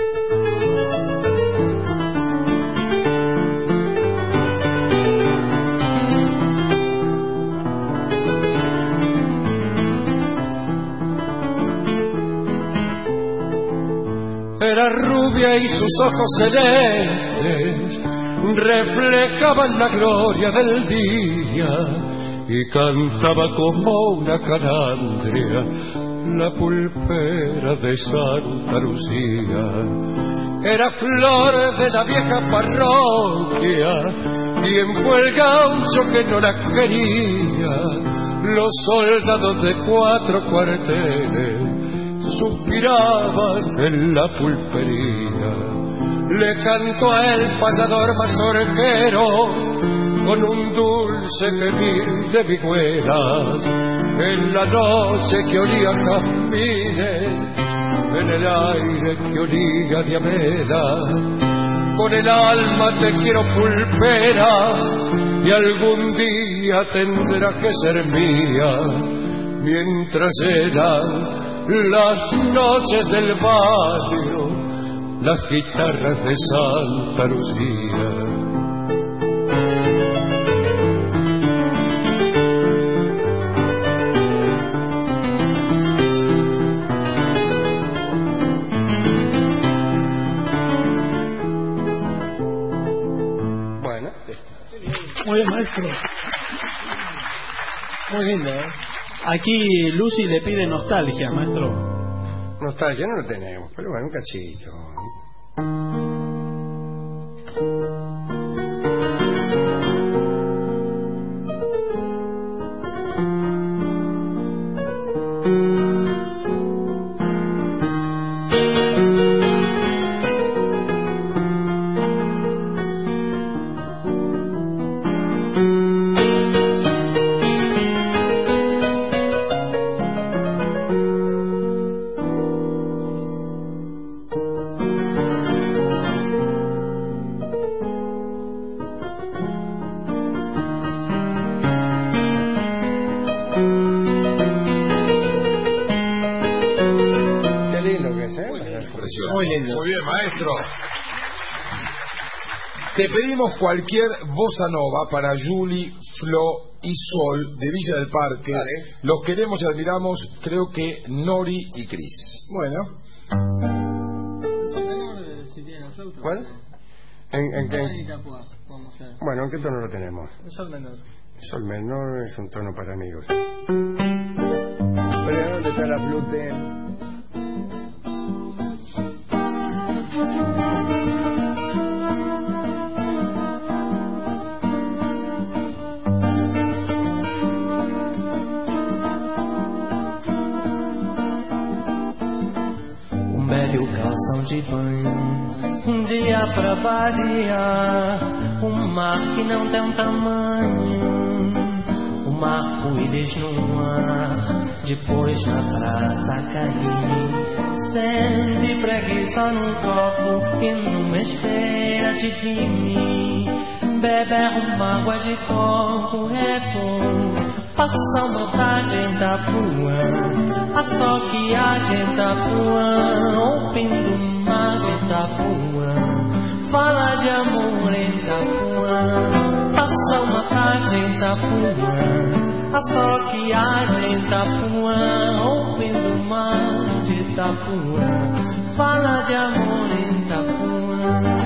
Era rubia y sus ojos celestes reflejaban la gloria del día y cantaba como una calandria la pulpera de Santa Lucía. Era flor de la vieja parroquia, tiempo el gaucho que no la quería, los soldados de 4 cuarteles suspiraban en la pulpería. Le cantó a el payador mazorquero con un dulce gemir de vihuelas, en la noche que olía a jazmines, en el aire que olía a diamela. Con el alma te quiero pulpera y algún día tendrás que ser mía, mientras eran las noches del barrio, las guitarras de Santa Lucía. Bueno, muy bien, maestro. Muy lindo, ¿eh? Aquí Lucy le pide nostalgia, maestro. Nostalgia no lo tenemos, pero bueno, un cachito. maestro. Te pedimos cualquier bossa nova para Julie, Flo y Sol de Villa del Parque. Vale. Los queremos y admiramos, creo que Nori y Cris. Bueno. ¿Cuál? ¿En qué? Bueno, ¿en qué tono lo tenemos? Sol menor. Sol menor es un tono para amigos. Pero ¿dónde está la flute? Um velho calção de banho, dia pra variar, mar que não tem um tamanho, arco-íris no ar, depois na praça cair, sempre preguiça num copo e numa esteira de vinho, beber uma água de coco é bom, passar uma tarde em Itapuã, a só que a em Itapuã, ouvindo o mar de Itapuã, fala de amor em Itapuã, passa uma tarde em Itapuã, a só que há em Itapuã, ouvindo o mar de Itapuã, fala de amor em Itapuã.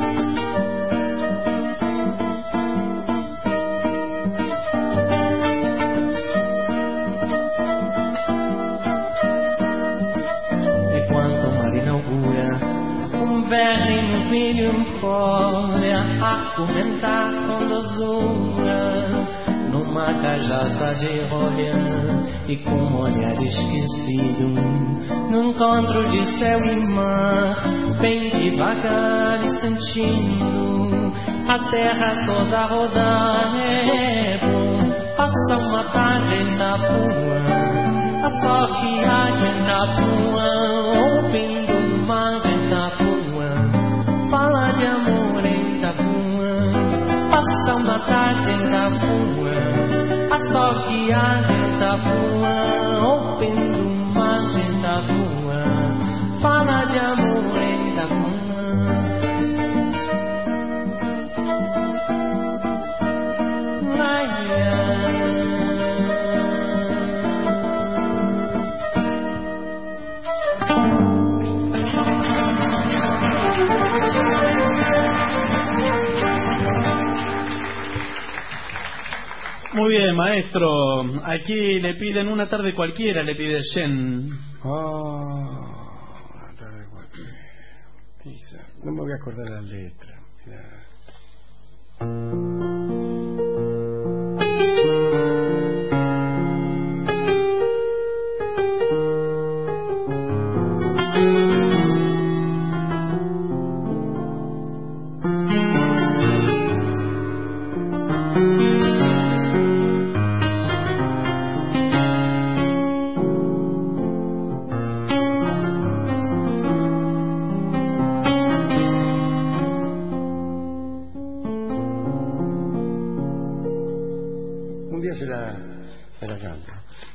E quando o mar inaugura velho filho folha a comentar com dosura numa cajaça de rolha e com um olhar esquecido no encontro de céu e mar, bem devagar e sentindo a terra toda rodar. É bom passar uma tarde em Itapuã, a só que há em Itapuã, ouvindo o mar de Itapuã, fala de amor em Itapuã, passa uma tarde em Itapuã, a só que há em Itapuã, ouvindo o mar de Itapuã, fala de amor em Itapuã. Muy bien, maestro. Aquí le piden una tarde cualquiera, le pide Shen. Una tarde cualquiera. No me voy a acordar la letra. Mirá. Se la canto.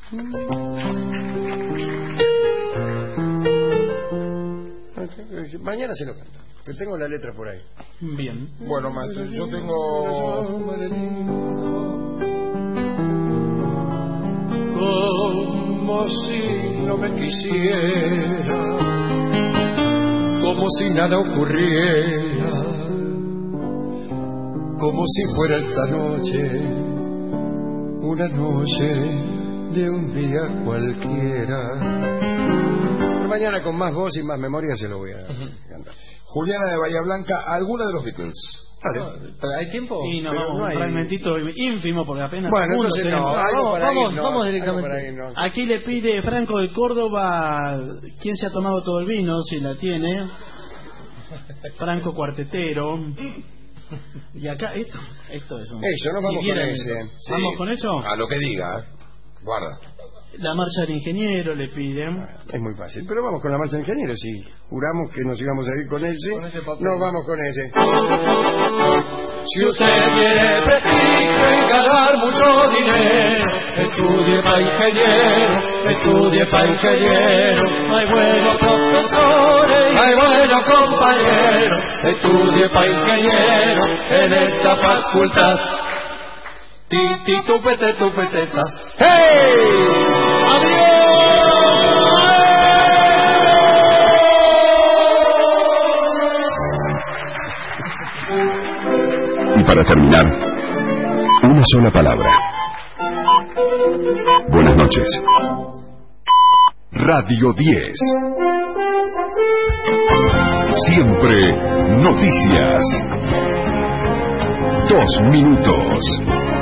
Mañana se lo canto, que tengo la letra por ahí. Bien. Bueno, maestro, yo tengo... Como si no me quisiera, como si nada ocurriera, como si fuera esta noche una noche de un día cualquiera. Pero mañana con más voz y más memoria se lo voy a cantar. Juliana de Bahía Blanca, ¿alguna de los Beatles? Vale. ¿Pero hay tiempo? Y no, Pero vamos, no hay... un fragmentito ínfimo porque apenas bueno, segundos entonces tenemos. Vamos directamente. Aquí le pide Franco de Córdoba, ¿quién se ha tomado todo el vino? Si la tiene. Franco Cuartetero. Y acá, esto es un... Eso, no vamos con ese. ¿Vamos con eso? A lo que diga, guarda. La marcha del ingeniero le piden. Es muy fácil, pero vamos con la marcha del ingeniero. Si juramos que nos íbamos a ir con ese, nos vamos con ese. Si usted tiene prestigio en ganar mucho dinero, estudie pa' ingeniero, estudie pa' ingeniero. Hay buenos profesores, ay bueno compañero, estudie pa' ingeniero en esta facultad. Titi tupete tupetetas. ¡Hey! Y para terminar, una sola palabra. Buenas noches. Radio 10. Siempre noticias. 2 minutos.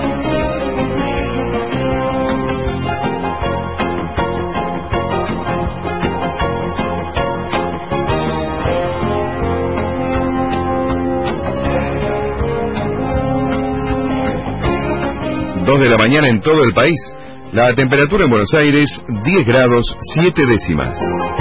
De la mañana en todo el país. La temperatura en Buenos Aires, 10 grados 7 décimas.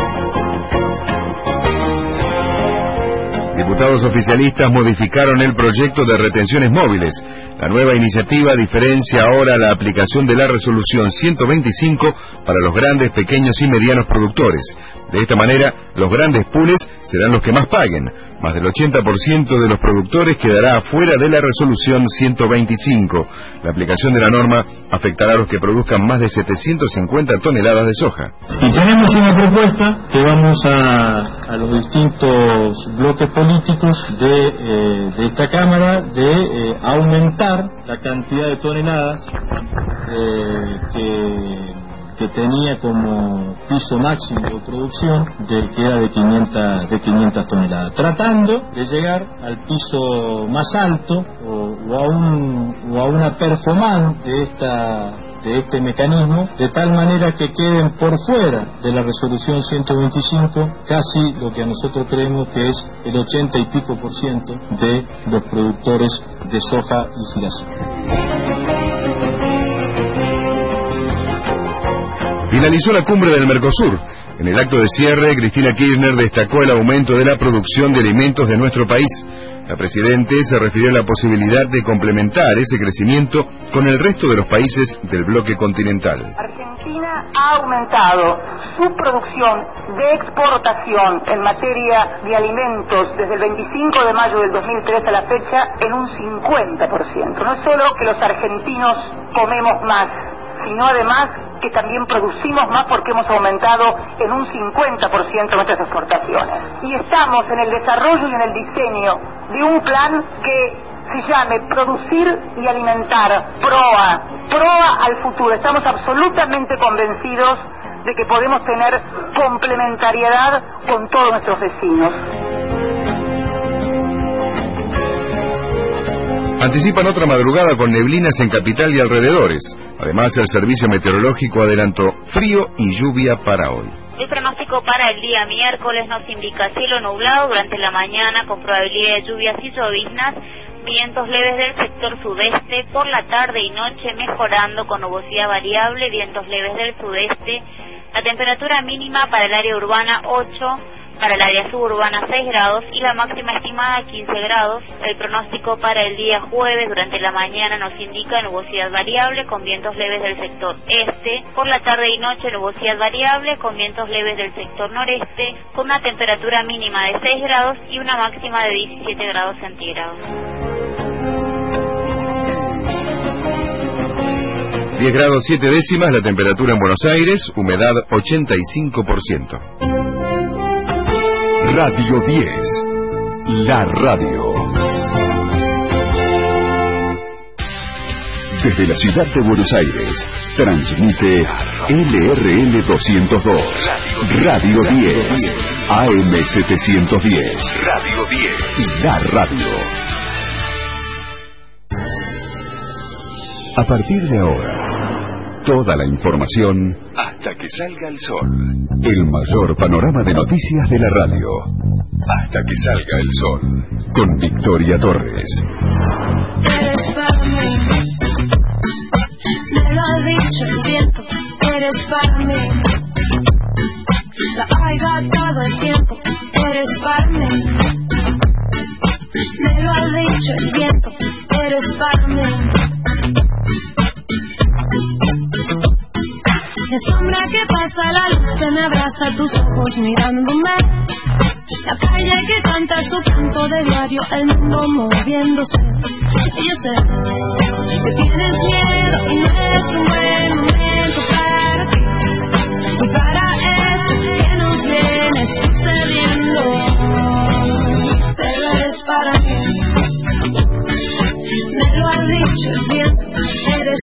Diputados oficialistas modificaron el proyecto de retenciones móviles. La nueva iniciativa diferencia ahora la aplicación de la resolución 125 para los grandes, pequeños y medianos productores. De esta manera, los grandes pools serán los que más paguen. Más del 80% de los productores quedará afuera de la resolución 125. La aplicación de la norma afectará a los que produzcan más de 750 toneladas de soja. Y tenemos una propuesta que vamos a los distintos bloques políticos de esta Cámara de aumentar la cantidad de toneladas que tenía como piso máximo de producción, que era de 500 toneladas, tratando de llegar al piso más alto o a una performance de este mecanismo, de tal manera que queden por fuera de la resolución 125 casi lo que a nosotros creemos que es el 80 y pico % de los productores de soja y girasol. Finalizó la cumbre del Mercosur. En el acto de cierre, Cristina Kirchner destacó el aumento de la producción de alimentos de nuestro país. La Presidenta se refirió a la posibilidad de complementar ese crecimiento con el resto de los países del bloque continental. Argentina ha aumentado su producción de exportación en materia de alimentos desde el 25 de mayo del 2003 a la fecha en un 50%. No es solo que los argentinos comemos más, sino además que también producimos más porque hemos aumentado en un 50% nuestras exportaciones. Y estamos en el desarrollo y en el diseño de un plan que se llame Producir y Alimentar, PROA al futuro. Estamos absolutamente convencidos de que podemos tener complementariedad con todos nuestros vecinos. Anticipan otra madrugada con neblinas en Capital y alrededores. Además, el servicio meteorológico adelantó frío y lluvia para hoy. El pronóstico para el día miércoles nos indica cielo nublado durante la mañana con probabilidad de lluvias y lloviznas, vientos leves del sector sudeste, por la tarde y noche mejorando con nubosidad variable, vientos leves del sudeste. La temperatura mínima para el área urbana 8, para el área suburbana 6 grados y la máxima estimada 15 grados. El pronóstico para el día jueves durante la mañana nos indica nubosidad variable con vientos leves del sector este, por la tarde y noche nubosidad variable con vientos leves del sector noreste, con una temperatura mínima de 6 grados y una máxima de 17 grados centígrados. 10 grados 7 décimas la temperatura en Buenos Aires, humedad 85%. Radio 10, la radio. Desde la ciudad de Buenos Aires, transmite LRL 202, Radio 10, AM 710, Radio 10, la radio. A partir de ahora, toda la información hasta que salga el sol. El mayor panorama de noticias de la radio. Hasta que salga el sol. Con Victoria Torres. Eres para mí, me lo ha dicho el viento. Eres para mí, la oigo todo el tiempo. Eres para mí, me lo ha dicho el viento. Eres para mí. La sombra que pasa, la luz que me abraza, tus ojos mirándome. La calle que canta su canto de diario, el mundo moviéndose. Y yo sé que tienes miedo y no